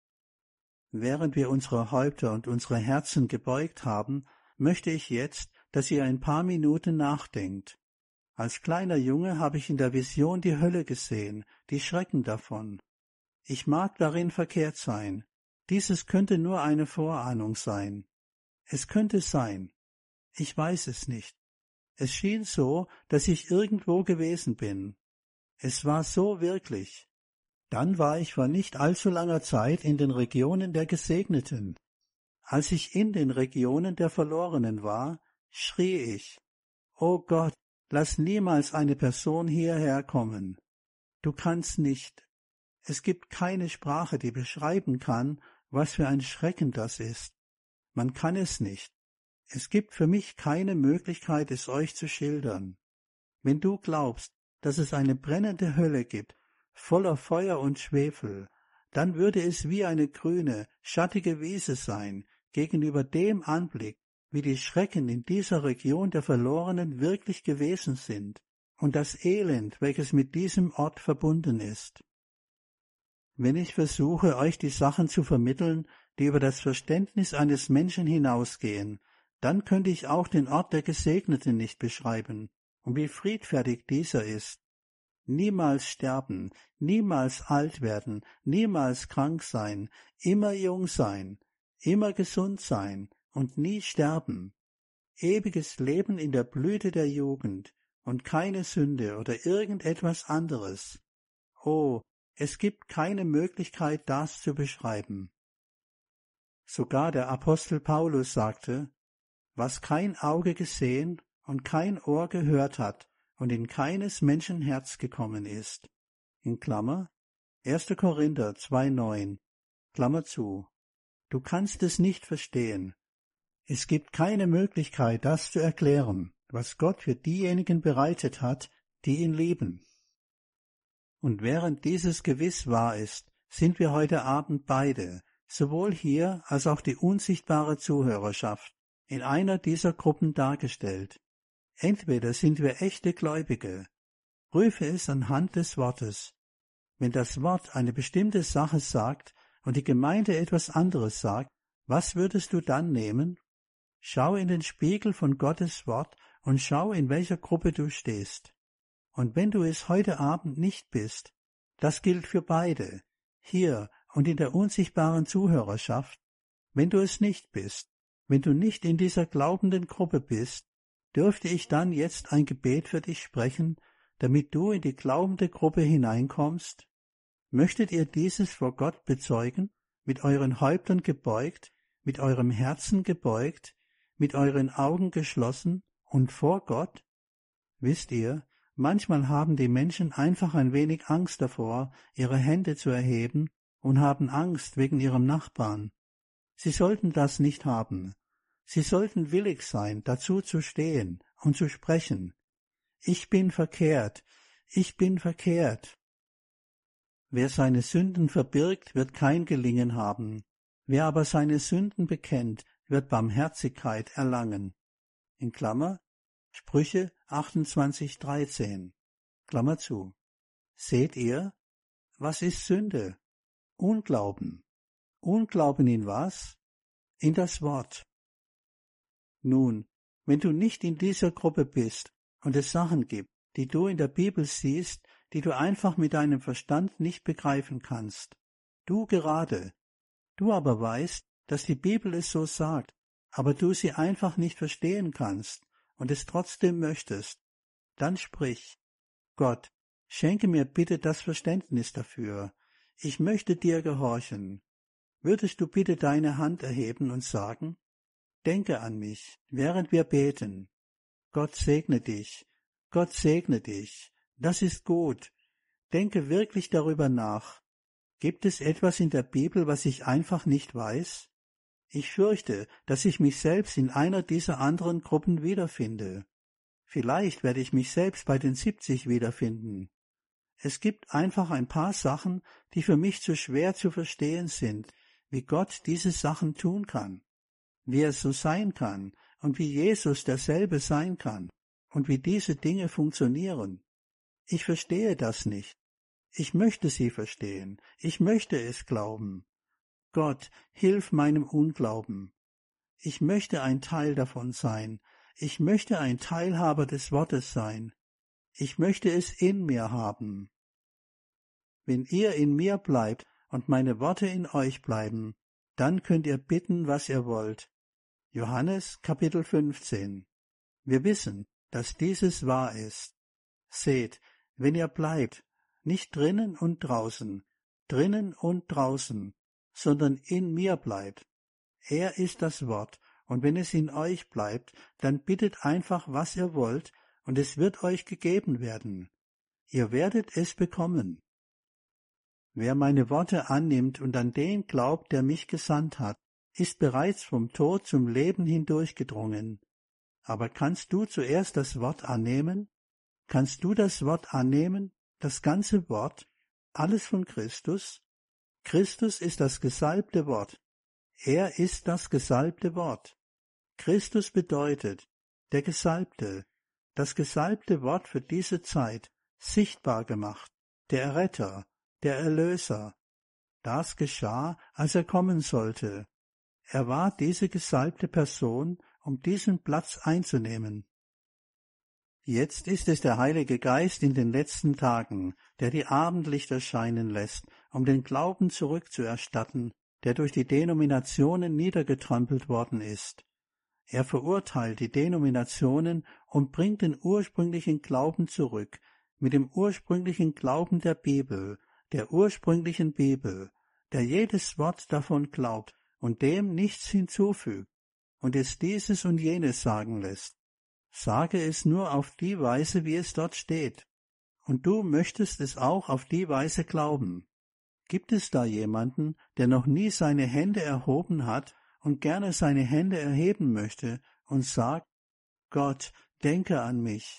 Während wir unsere Häupter und unsere Herzen gebeugt haben, möchte ich jetzt, dass ihr ein paar Minuten nachdenkt. Als kleiner Junge habe ich in der Vision die Hölle gesehen, die Schrecken davon. Ich mag darin verkehrt sein. Dieses könnte nur eine Vorahnung sein. Es könnte sein. Ich weiß es nicht. Es schien so, dass ich irgendwo gewesen bin. Es war so wirklich. Dann war ich vor nicht allzu langer Zeit in den Regionen der Gesegneten. Als ich in den Regionen der Verlorenen war, schrie ich, »O Gott, lass niemals eine Person hierher kommen. Du kannst nicht. Es gibt keine Sprache, die beschreiben kann, was für ein Schrecken das ist. Man kann es nicht. Es gibt für mich keine Möglichkeit, es euch zu schildern. Wenn du glaubst, dass es eine brennende Hölle gibt, voller Feuer und Schwefel, dann würde es wie eine grüne, schattige Wiese sein, gegenüber dem Anblick, wie die Schrecken in dieser Region der Verlorenen wirklich gewesen sind und das Elend, welches mit diesem Ort verbunden ist. Wenn ich versuche, euch die Sachen zu vermitteln, die über das Verständnis eines Menschen hinausgehen, dann könnte ich auch den Ort der Gesegneten nicht beschreiben und wie friedfertig dieser ist. Niemals sterben, niemals alt werden, niemals krank sein, immer jung sein, immer gesund sein und nie sterben. ewiges Leben in der Blüte der Jugend und keine Sünde oder irgendetwas anderes. Oh, es gibt keine Möglichkeit, das zu beschreiben. Sogar der Apostel Paulus sagte, was kein Auge gesehen und kein Ohr gehört hat und in keines Menschen Herz gekommen ist. In Klammer, 1. Korinther 2,9, Klammer zu. Du kannst es nicht verstehen. Es gibt keine Möglichkeit, das zu erklären, was Gott für diejenigen bereitet hat, die ihn lieben. Und während dieses gewiss wahr ist, sind wir heute Abend beide, sowohl hier als auch die unsichtbare Zuhörerschaft, in einer dieser Gruppen dargestellt. Entweder sind wir echte Gläubige, prüfe es anhand des Wortes. Wenn das Wort eine bestimmte Sache sagt und die Gemeinde etwas anderes sagt, was würdest du dann nehmen? Schau in den Spiegel von Gottes Wort und schau, in welcher Gruppe du stehst. Und wenn du es heute Abend nicht bist, das gilt für beide, hier und in der unsichtbaren Zuhörerschaft, wenn du es nicht bist, wenn du nicht in dieser glaubenden Gruppe bist, dürfte ich dann jetzt ein Gebet für dich sprechen, damit du in die glaubende Gruppe hineinkommst? Möchtet ihr dieses vor Gott bezeugen, mit euren Häuptern gebeugt, mit eurem Herzen gebeugt, mit euren Augen geschlossen und vor Gott? Wisst ihr, manchmal haben die Menschen einfach ein wenig Angst davor, ihre Hände zu erheben und haben Angst wegen ihrem Nachbarn. Sie sollten das nicht haben. Sie sollten willig sein, dazu zu stehen und zu sprechen. Ich bin verkehrt, ich bin verkehrt. Wer seine Sünden verbirgt, wird kein Gelingen haben. Wer aber seine Sünden bekennt, wird Barmherzigkeit erlangen. In Klammer, Sprüche 28,13, Klammer zu. Seht ihr, was ist Sünde? Unglauben. Unglauben in was? In das Wort. Nun, wenn du nicht in dieser Gruppe bist und es Sachen gibt, die du in der Bibel siehst, die du einfach mit deinem Verstand nicht begreifen kannst, du gerade, du aber weißt, dass die Bibel es so sagt, aber du sie einfach nicht verstehen kannst und es trotzdem möchtest, dann sprich: Gott, schenke mir bitte das Verständnis dafür. Ich möchte dir gehorchen. Würdest du bitte deine Hand erheben und sagen: Denke an mich, während wir beten. Gott segne dich. Gott segne dich. Das ist gut. Denke wirklich darüber nach. Gibt es etwas in der Bibel, was ich einfach nicht weiß? Ich fürchte, dass ich mich selbst in einer dieser anderen Gruppen wiederfinde. Vielleicht werde ich mich selbst bei den 70 wiederfinden. Es gibt einfach ein paar Sachen, die für mich zu schwer zu verstehen sind, wie Gott diese Sachen tun kann, wie er so sein kann und wie Jesus derselbe sein kann und wie diese Dinge funktionieren. Ich verstehe das nicht. Ich möchte sie verstehen. Ich möchte es glauben. Gott, hilf meinem Unglauben. Ich möchte ein Teil davon sein. Ich möchte ein Teilhaber des Wortes sein. Ich möchte es in mir haben. Wenn ihr in mir bleibt und meine Worte in euch bleiben, dann könnt ihr bitten, was ihr wollt. Johannes Kapitel 15. Wir wissen, dass dieses wahr ist. Seht, wenn ihr bleibt, nicht drinnen und draußen, sondern in mir bleibt. Er ist das Wort, und wenn es in euch bleibt, dann bittet einfach, was ihr wollt, und es wird euch gegeben werden. Ihr werdet es bekommen. Wer meine Worte annimmt und an den glaubt, der mich gesandt hat, ist bereits vom Tod zum Leben hindurchgedrungen. Aber kannst du zuerst das Wort annehmen? Kannst du das Wort annehmen, das ganze Wort, alles von Christus? Christus ist das gesalbte Wort. Er ist das gesalbte Wort. Christus bedeutet der Gesalbte, das gesalbte Wort für diese Zeit, sichtbar gemacht, der Erretter, der Erlöser. Das geschah, als er kommen sollte. Er war diese gesalbte Person, um diesen Platz einzunehmen. Jetzt ist es der Heilige Geist in den letzten Tagen, der die Abendlichter scheinen lässt, um den Glauben zurückzuerstatten, der durch die Denominationen niedergetrampelt worden ist. Er verurteilt die Denominationen und bringt den ursprünglichen Glauben zurück, mit dem ursprünglichen Glauben der Bibel, der ursprünglichen Bibel, der jedes Wort davon glaubt und dem nichts hinzufügt und es dieses und jenes sagen lässt. Sage es nur auf die Weise, wie es dort steht. Und du möchtest es auch auf die Weise glauben. Gibt es da jemanden, der noch nie seine Hände erhoben hat und gerne seine Hände erheben möchte und sagt, Gott, denke an mich.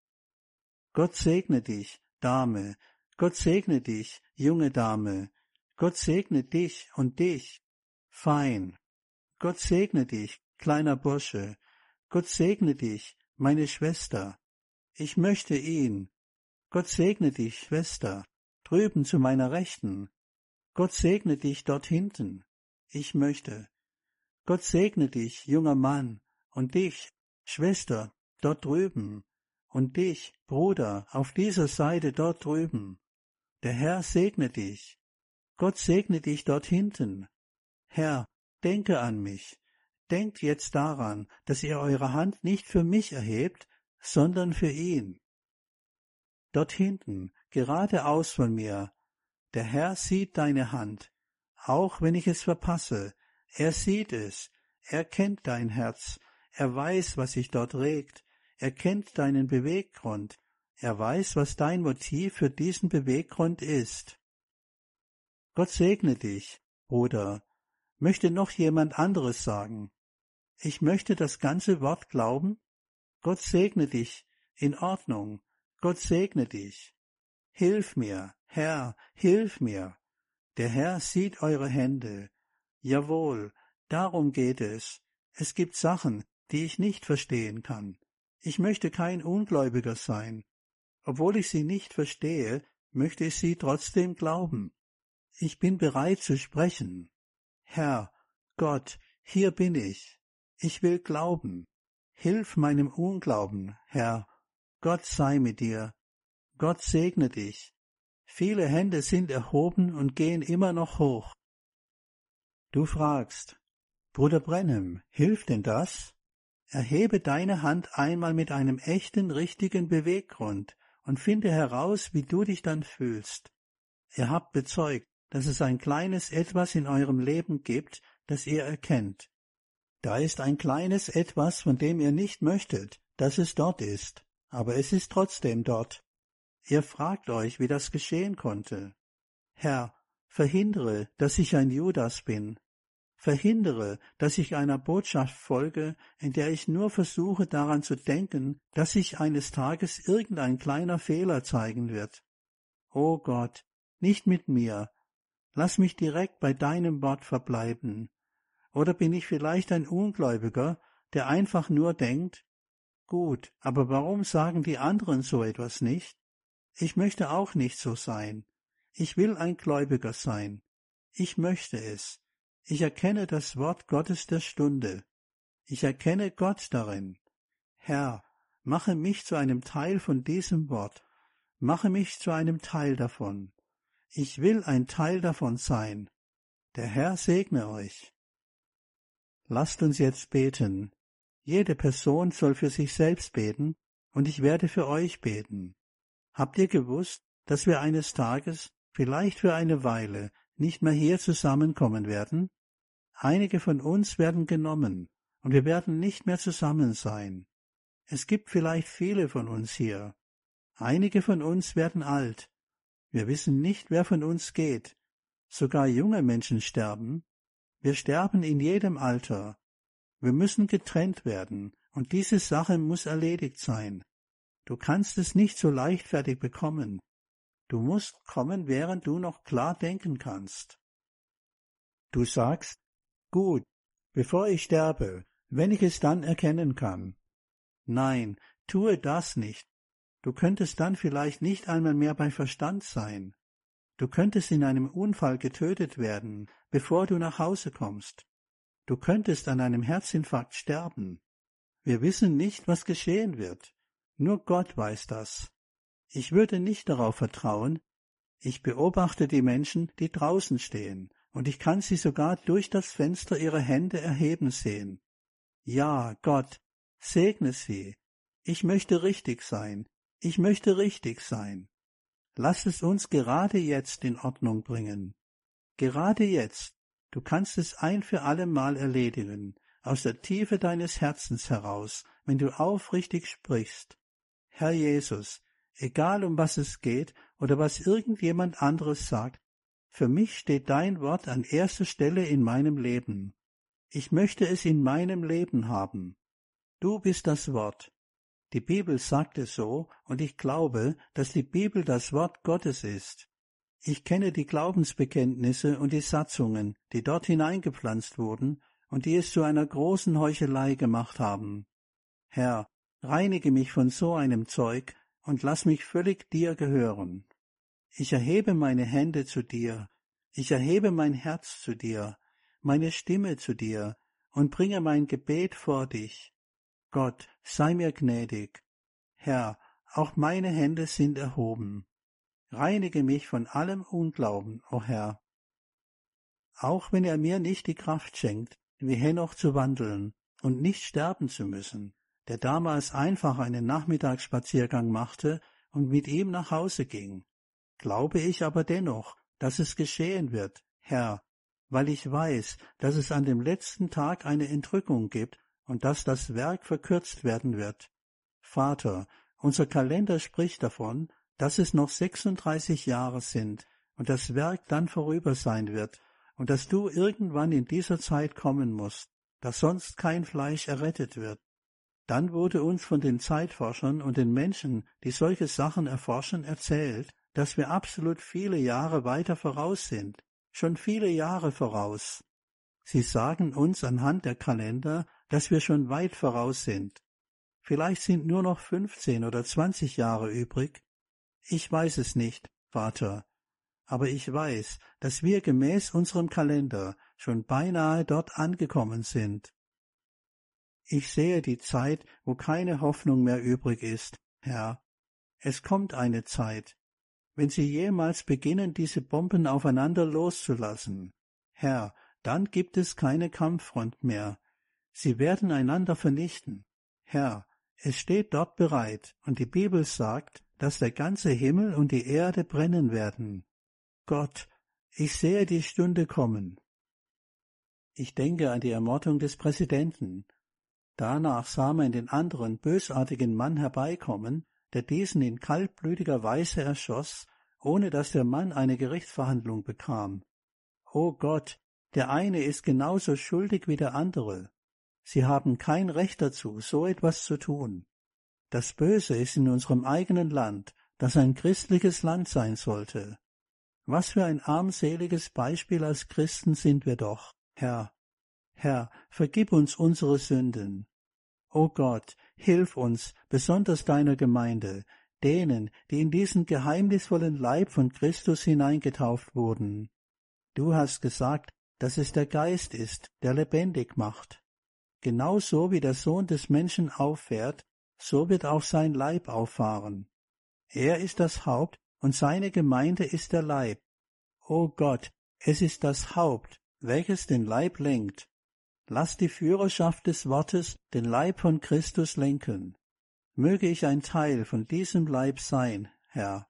Gott segne dich, Dame, Gott segne dich, junge Dame, Gott segne dich und dich, fein. Gott segne dich, kleiner Bursche, Gott segne dich, meine Schwester. Ich möchte ihn. Gott segne dich, Schwester, drüben zu meiner Rechten. Gott segne dich dort hinten. Ich möchte. Gott segne dich, junger Mann, und dich, Schwester, dort drüben, und dich, Bruder, auf dieser Seite dort drüben. Der Herr segne dich. Gott segne dich dort hinten. Herr, denke an mich. Denkt jetzt daran, dass ihr eure Hand nicht für mich erhebt, sondern für ihn. Dort hinten, geradeaus von mir. Der Herr sieht deine Hand, auch wenn ich es verpasse. Er sieht es, er kennt dein Herz, er weiß, was sich dort regt, er kennt deinen Beweggrund, er weiß, was dein Motiv für diesen Beweggrund ist. Gott segne dich, Bruder. Möchte noch jemand anderes sagen? Ich möchte das ganze Wort glauben? Gott segne dich, in Ordnung, Gott segne dich. Hilf mir, Herr, hilf mir. Der Herr sieht eure Hände. Jawohl, darum geht es. Es gibt Sachen, die ich nicht verstehen kann. Ich möchte kein Ungläubiger sein. Obwohl ich sie nicht verstehe, möchte ich sie trotzdem glauben. Ich bin bereit zu sprechen. Herr, Gott, hier bin ich. Ich will glauben. Hilf meinem Unglauben, Herr. Gott sei mit dir. Gott segne dich. Viele Hände sind erhoben und gehen immer noch hoch. Du fragst, Bruder Branham, hilft denn das? Erhebe deine Hand einmal mit einem echten, richtigen Beweggrund und finde heraus, wie du dich dann fühlst. Ihr habt bezeugt, dass es ein kleines Etwas in eurem Leben gibt, das ihr erkennt. Da ist ein kleines Etwas, von dem ihr nicht möchtet, dass es dort ist, aber es ist trotzdem dort. Ihr fragt euch, wie das geschehen konnte. Herr, verhindere, dass ich ein Judas bin. Verhindere, dass ich einer Botschaft folge, in der ich nur versuche daran zu denken, dass sich eines Tages irgendein kleiner Fehler zeigen wird. O Gott, nicht mit mir. Lass mich direkt bei deinem Wort verbleiben. Oder bin ich vielleicht ein Ungläubiger, der einfach nur denkt, gut, aber warum sagen die anderen so etwas nicht? Ich möchte auch nicht so sein. Ich will ein Gläubiger sein. Ich möchte es. Ich erkenne das Wort Gottes der Stunde. Ich erkenne Gott darin. Herr, mache mich zu einem Teil von diesem Wort. Mache mich zu einem Teil davon. Ich will ein Teil davon sein. Der Herr segne euch. Lasst uns jetzt beten. Jede Person soll für sich selbst beten, und ich werde für euch beten. Habt ihr gewusst, dass wir eines Tages, vielleicht für eine Weile, nicht mehr hier zusammenkommen werden? Einige von uns werden genommen, und wir werden nicht mehr zusammen sein. Es gibt vielleicht viele von uns hier. Einige von uns werden alt. Wir wissen nicht, wer von uns geht. Sogar junge Menschen sterben. Wir sterben in jedem Alter. Wir müssen getrennt werden, und diese Sache muss erledigt sein. Du kannst es nicht so leichtfertig bekommen. Du musst kommen, während du noch klar denken kannst. Du sagst, gut, bevor ich sterbe, wenn ich es dann erkennen kann. Nein, tue das nicht. Du könntest dann vielleicht nicht einmal mehr bei Verstand sein. Du könntest in einem Unfall getötet werden, bevor du nach Hause kommst. Du könntest an einem Herzinfarkt sterben. Wir wissen nicht, was geschehen wird. Nur Gott weiß das. Ich würde nicht darauf vertrauen. Ich beobachte die Menschen, die draußen stehen, und ich kann sie sogar durch das Fenster ihre Hände erheben sehen. Ja, Gott, segne sie. Ich möchte richtig sein. Ich möchte richtig sein. Lass es uns gerade jetzt in Ordnung bringen. Gerade jetzt. Du kannst es ein für allemal erledigen, aus der Tiefe deines Herzens heraus, wenn du aufrichtig sprichst. Herr Jesus, egal um was es geht oder was irgendjemand anderes sagt, für mich steht dein Wort an erster Stelle in meinem Leben. Ich möchte es in meinem Leben haben. Du bist das Wort. Die Bibel sagt es so, und ich glaube, dass die Bibel das Wort Gottes ist. Ich kenne die Glaubensbekenntnisse und die Satzungen, die dort hineingepflanzt wurden und die es zu einer großen Heuchelei gemacht haben. Herr, reinige mich von so einem Zeug und lass mich völlig dir gehören. Ich erhebe meine Hände zu dir, ich erhebe mein Herz zu dir, meine Stimme zu dir und bringe mein Gebet vor dich. Gott, sei mir gnädig. Herr, auch meine Hände sind erhoben. Reinige mich von allem Unglauben, o Herr. Auch wenn er mir nicht die Kraft schenkt, wie Henoch zu wandeln und nicht sterben zu müssen, der damals einfach einen Nachmittagsspaziergang machte und mit ihm nach Hause ging, glaube ich aber dennoch, dass es geschehen wird, Herr, weil ich weiß, dass es an dem letzten Tag eine Entrückung gibt und dass das Werk verkürzt werden wird. Vater, unser Kalender spricht davon, dass es noch 36 Jahre sind und das Werk dann vorüber sein wird und dass du irgendwann in dieser Zeit kommen musst, dass sonst kein Fleisch errettet wird. Dann wurde uns von den Zeitforschern und den Menschen, die solche Sachen erforschen, erzählt, dass wir absolut viele Jahre weiter voraus sind, schon viele Jahre voraus. Sie sagen uns anhand der Kalender, dass wir schon weit voraus sind. Vielleicht sind nur noch 15 oder 20 Jahre übrig. Ich weiß es nicht, Vater, aber ich weiß, dass wir gemäß unserem Kalender schon beinahe dort angekommen sind. Ich sehe die Zeit, wo keine Hoffnung mehr übrig ist, Herr. Es kommt eine Zeit, wenn sie jemals beginnen, diese Bomben aufeinander loszulassen. Herr, dann gibt es keine Kampffront mehr. Sie werden einander vernichten. Herr, es steht dort bereit, und die Bibel sagt, dass der ganze Himmel und die Erde brennen werden. Gott, ich sehe die Stunde kommen. Ich denke an die Ermordung des Präsidenten. Danach sah man den anderen bösartigen Mann herbeikommen, der diesen in kaltblütiger Weise erschoss, ohne dass der Mann eine Gerichtsverhandlung bekam. O Gott, der eine ist genauso schuldig wie der andere. Sie haben kein Recht dazu, so etwas zu tun. Das Böse ist in unserem eigenen Land, das ein christliches Land sein sollte. Was für ein armseliges Beispiel als Christen sind wir doch, Herr. Herr, vergib uns unsere Sünden. O Gott, hilf uns, besonders deiner Gemeinde, denen, die in diesen geheimnisvollen Leib von Christus hineingetauft wurden. Du hast gesagt, dass es der Geist ist, der lebendig macht. Genauso wie der Sohn des Menschen auffährt, so wird auch sein Leib auffahren. Er ist das Haupt und seine Gemeinde ist der Leib. O Gott, es ist das Haupt, welches den Leib lenkt. Lass die Führerschaft des Wortes den Leib von Christus lenken. Möge ich ein Teil von diesem Leib sein, Herr.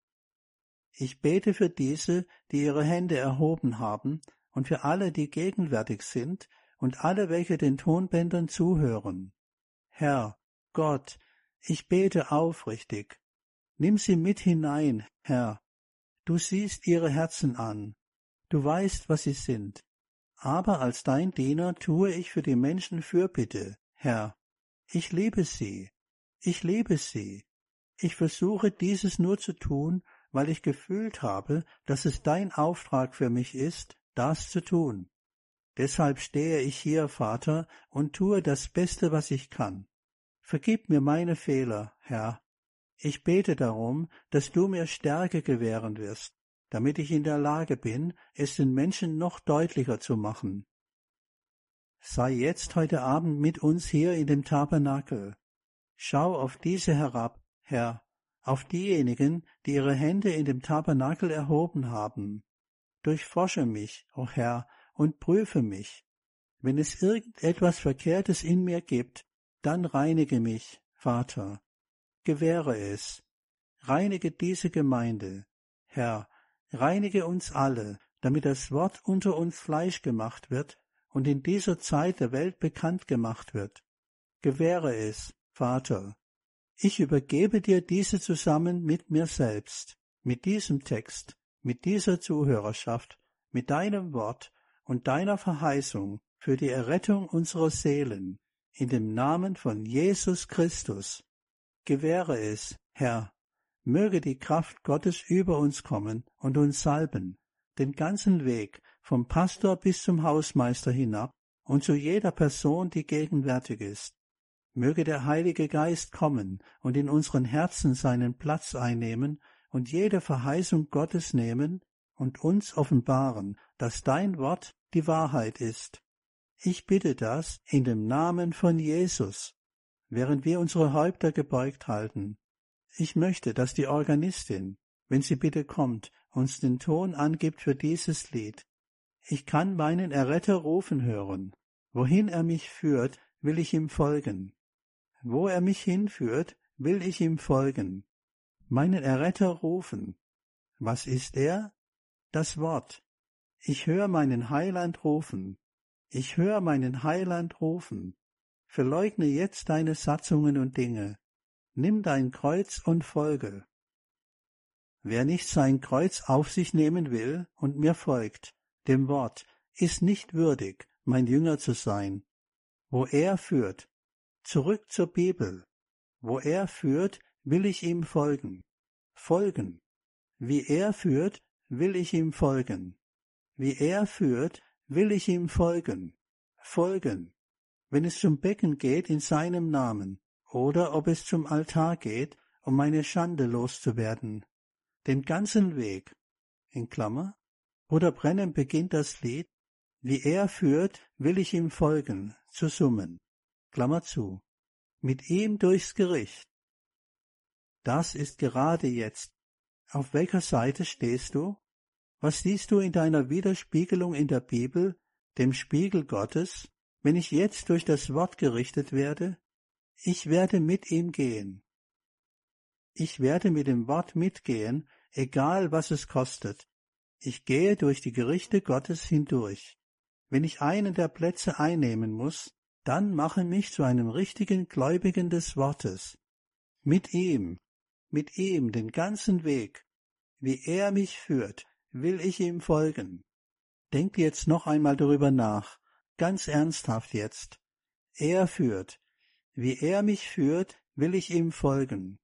Ich bete für diese, die ihre Hände erhoben haben, und für alle, die gegenwärtig sind, und alle, welche den Tonbändern zuhören. Herr, Gott, ich bete aufrichtig. Nimm sie mit hinein, Herr. Du siehst ihre Herzen an. Du weißt, was sie sind. Aber als dein Diener tue ich für die Menschen Fürbitte, Herr. Ich liebe sie. Ich liebe sie. Ich versuche dieses nur zu tun, weil ich gefühlt habe, dass es dein Auftrag für mich ist, das zu tun. Deshalb stehe ich hier, Vater, und tue das Beste, was ich kann. Vergib mir meine Fehler, Herr. Ich bete darum, dass du mir Stärke gewähren wirst, damit ich in der Lage bin, es den Menschen noch deutlicher zu machen. Sei jetzt heute Abend mit uns hier in dem Tabernakel. Schau auf diese herab, Herr, auf diejenigen, die ihre Hände in dem Tabernakel erhoben haben. Durchforsche mich, o Herr, und prüfe mich. Wenn es irgendetwas Verkehrtes in mir gibt, dann reinige mich, Vater. Gewähre es. Reinige diese Gemeinde. Herr, reinige uns alle, damit das Wort unter uns Fleisch gemacht wird und in dieser Zeit der Welt bekannt gemacht wird. Gewähre es, Vater. Ich übergebe dir diese zusammen mit mir selbst, mit diesem Text, mit dieser Zuhörerschaft, mit deinem Wort und deiner Verheißung für die Errettung unserer Seelen, in dem Namen von Jesus Christus. Gewähre es, Herr, möge die Kraft Gottes über uns kommen und uns salben, den ganzen Weg vom Pastor bis zum Hausmeister hinab und zu jeder Person, die gegenwärtig ist. Möge der Heilige Geist kommen und in unseren Herzen seinen Platz einnehmen und jede Verheißung Gottes nehmen und uns offenbaren, dass dein Wort die Wahrheit ist. Ich bitte das in dem Namen von Jesus, während wir unsere Häupter gebeugt halten. Ich möchte, dass die Organistin, wenn sie bitte kommt, uns den Ton angibt für dieses Lied. Ich kann meinen Erretter rufen hören. Wohin er mich führt, will ich ihm folgen. Wo er mich hinführt, will ich ihm folgen. Meinen Erretter rufen. Was ist er? Das Wort. Ich höre meinen Heiland rufen. Ich höre meinen Heiland rufen. Verleugne jetzt deine Satzungen und Dinge. Nimm dein Kreuz und folge. Wer nicht sein Kreuz auf sich nehmen will und mir folgt, dem Wort, ist nicht würdig, mein Jünger zu sein. Wo er führt, zurück zur Bibel. Wo er führt, will ich ihm folgen. Folgen. Wie er führt, will ich ihm folgen. Wie er führt, will ich ihm folgen. Folgen. Wenn es zum Becken geht in seinem Namen, oder ob es zum Altar geht, um meine Schande loszuwerden. Den ganzen Weg, in Klammer, Bruder Brennan beginnt das Lied, wie er führt, will ich ihm folgen, zu summen, Klammer zu, mit ihm durchs Gericht. Das ist gerade jetzt. Auf welcher Seite stehst du? Was siehst du in deiner Widerspiegelung in der Bibel, dem Spiegel Gottes, wenn ich jetzt durch das Wort gerichtet werde? Ich werde mit ihm gehen. Ich werde mit dem Wort mitgehen, egal was es kostet. Ich gehe durch die Gerichte Gottes hindurch. Wenn ich einen der Plätze einnehmen muss, dann mache mich zu einem richtigen Gläubigen des Wortes. Mit ihm den ganzen Weg. Wie er mich führt, will ich ihm folgen. Denkt jetzt noch einmal darüber nach, ganz ernsthaft jetzt. Er führt. Wie er mich führt, will ich ihm folgen.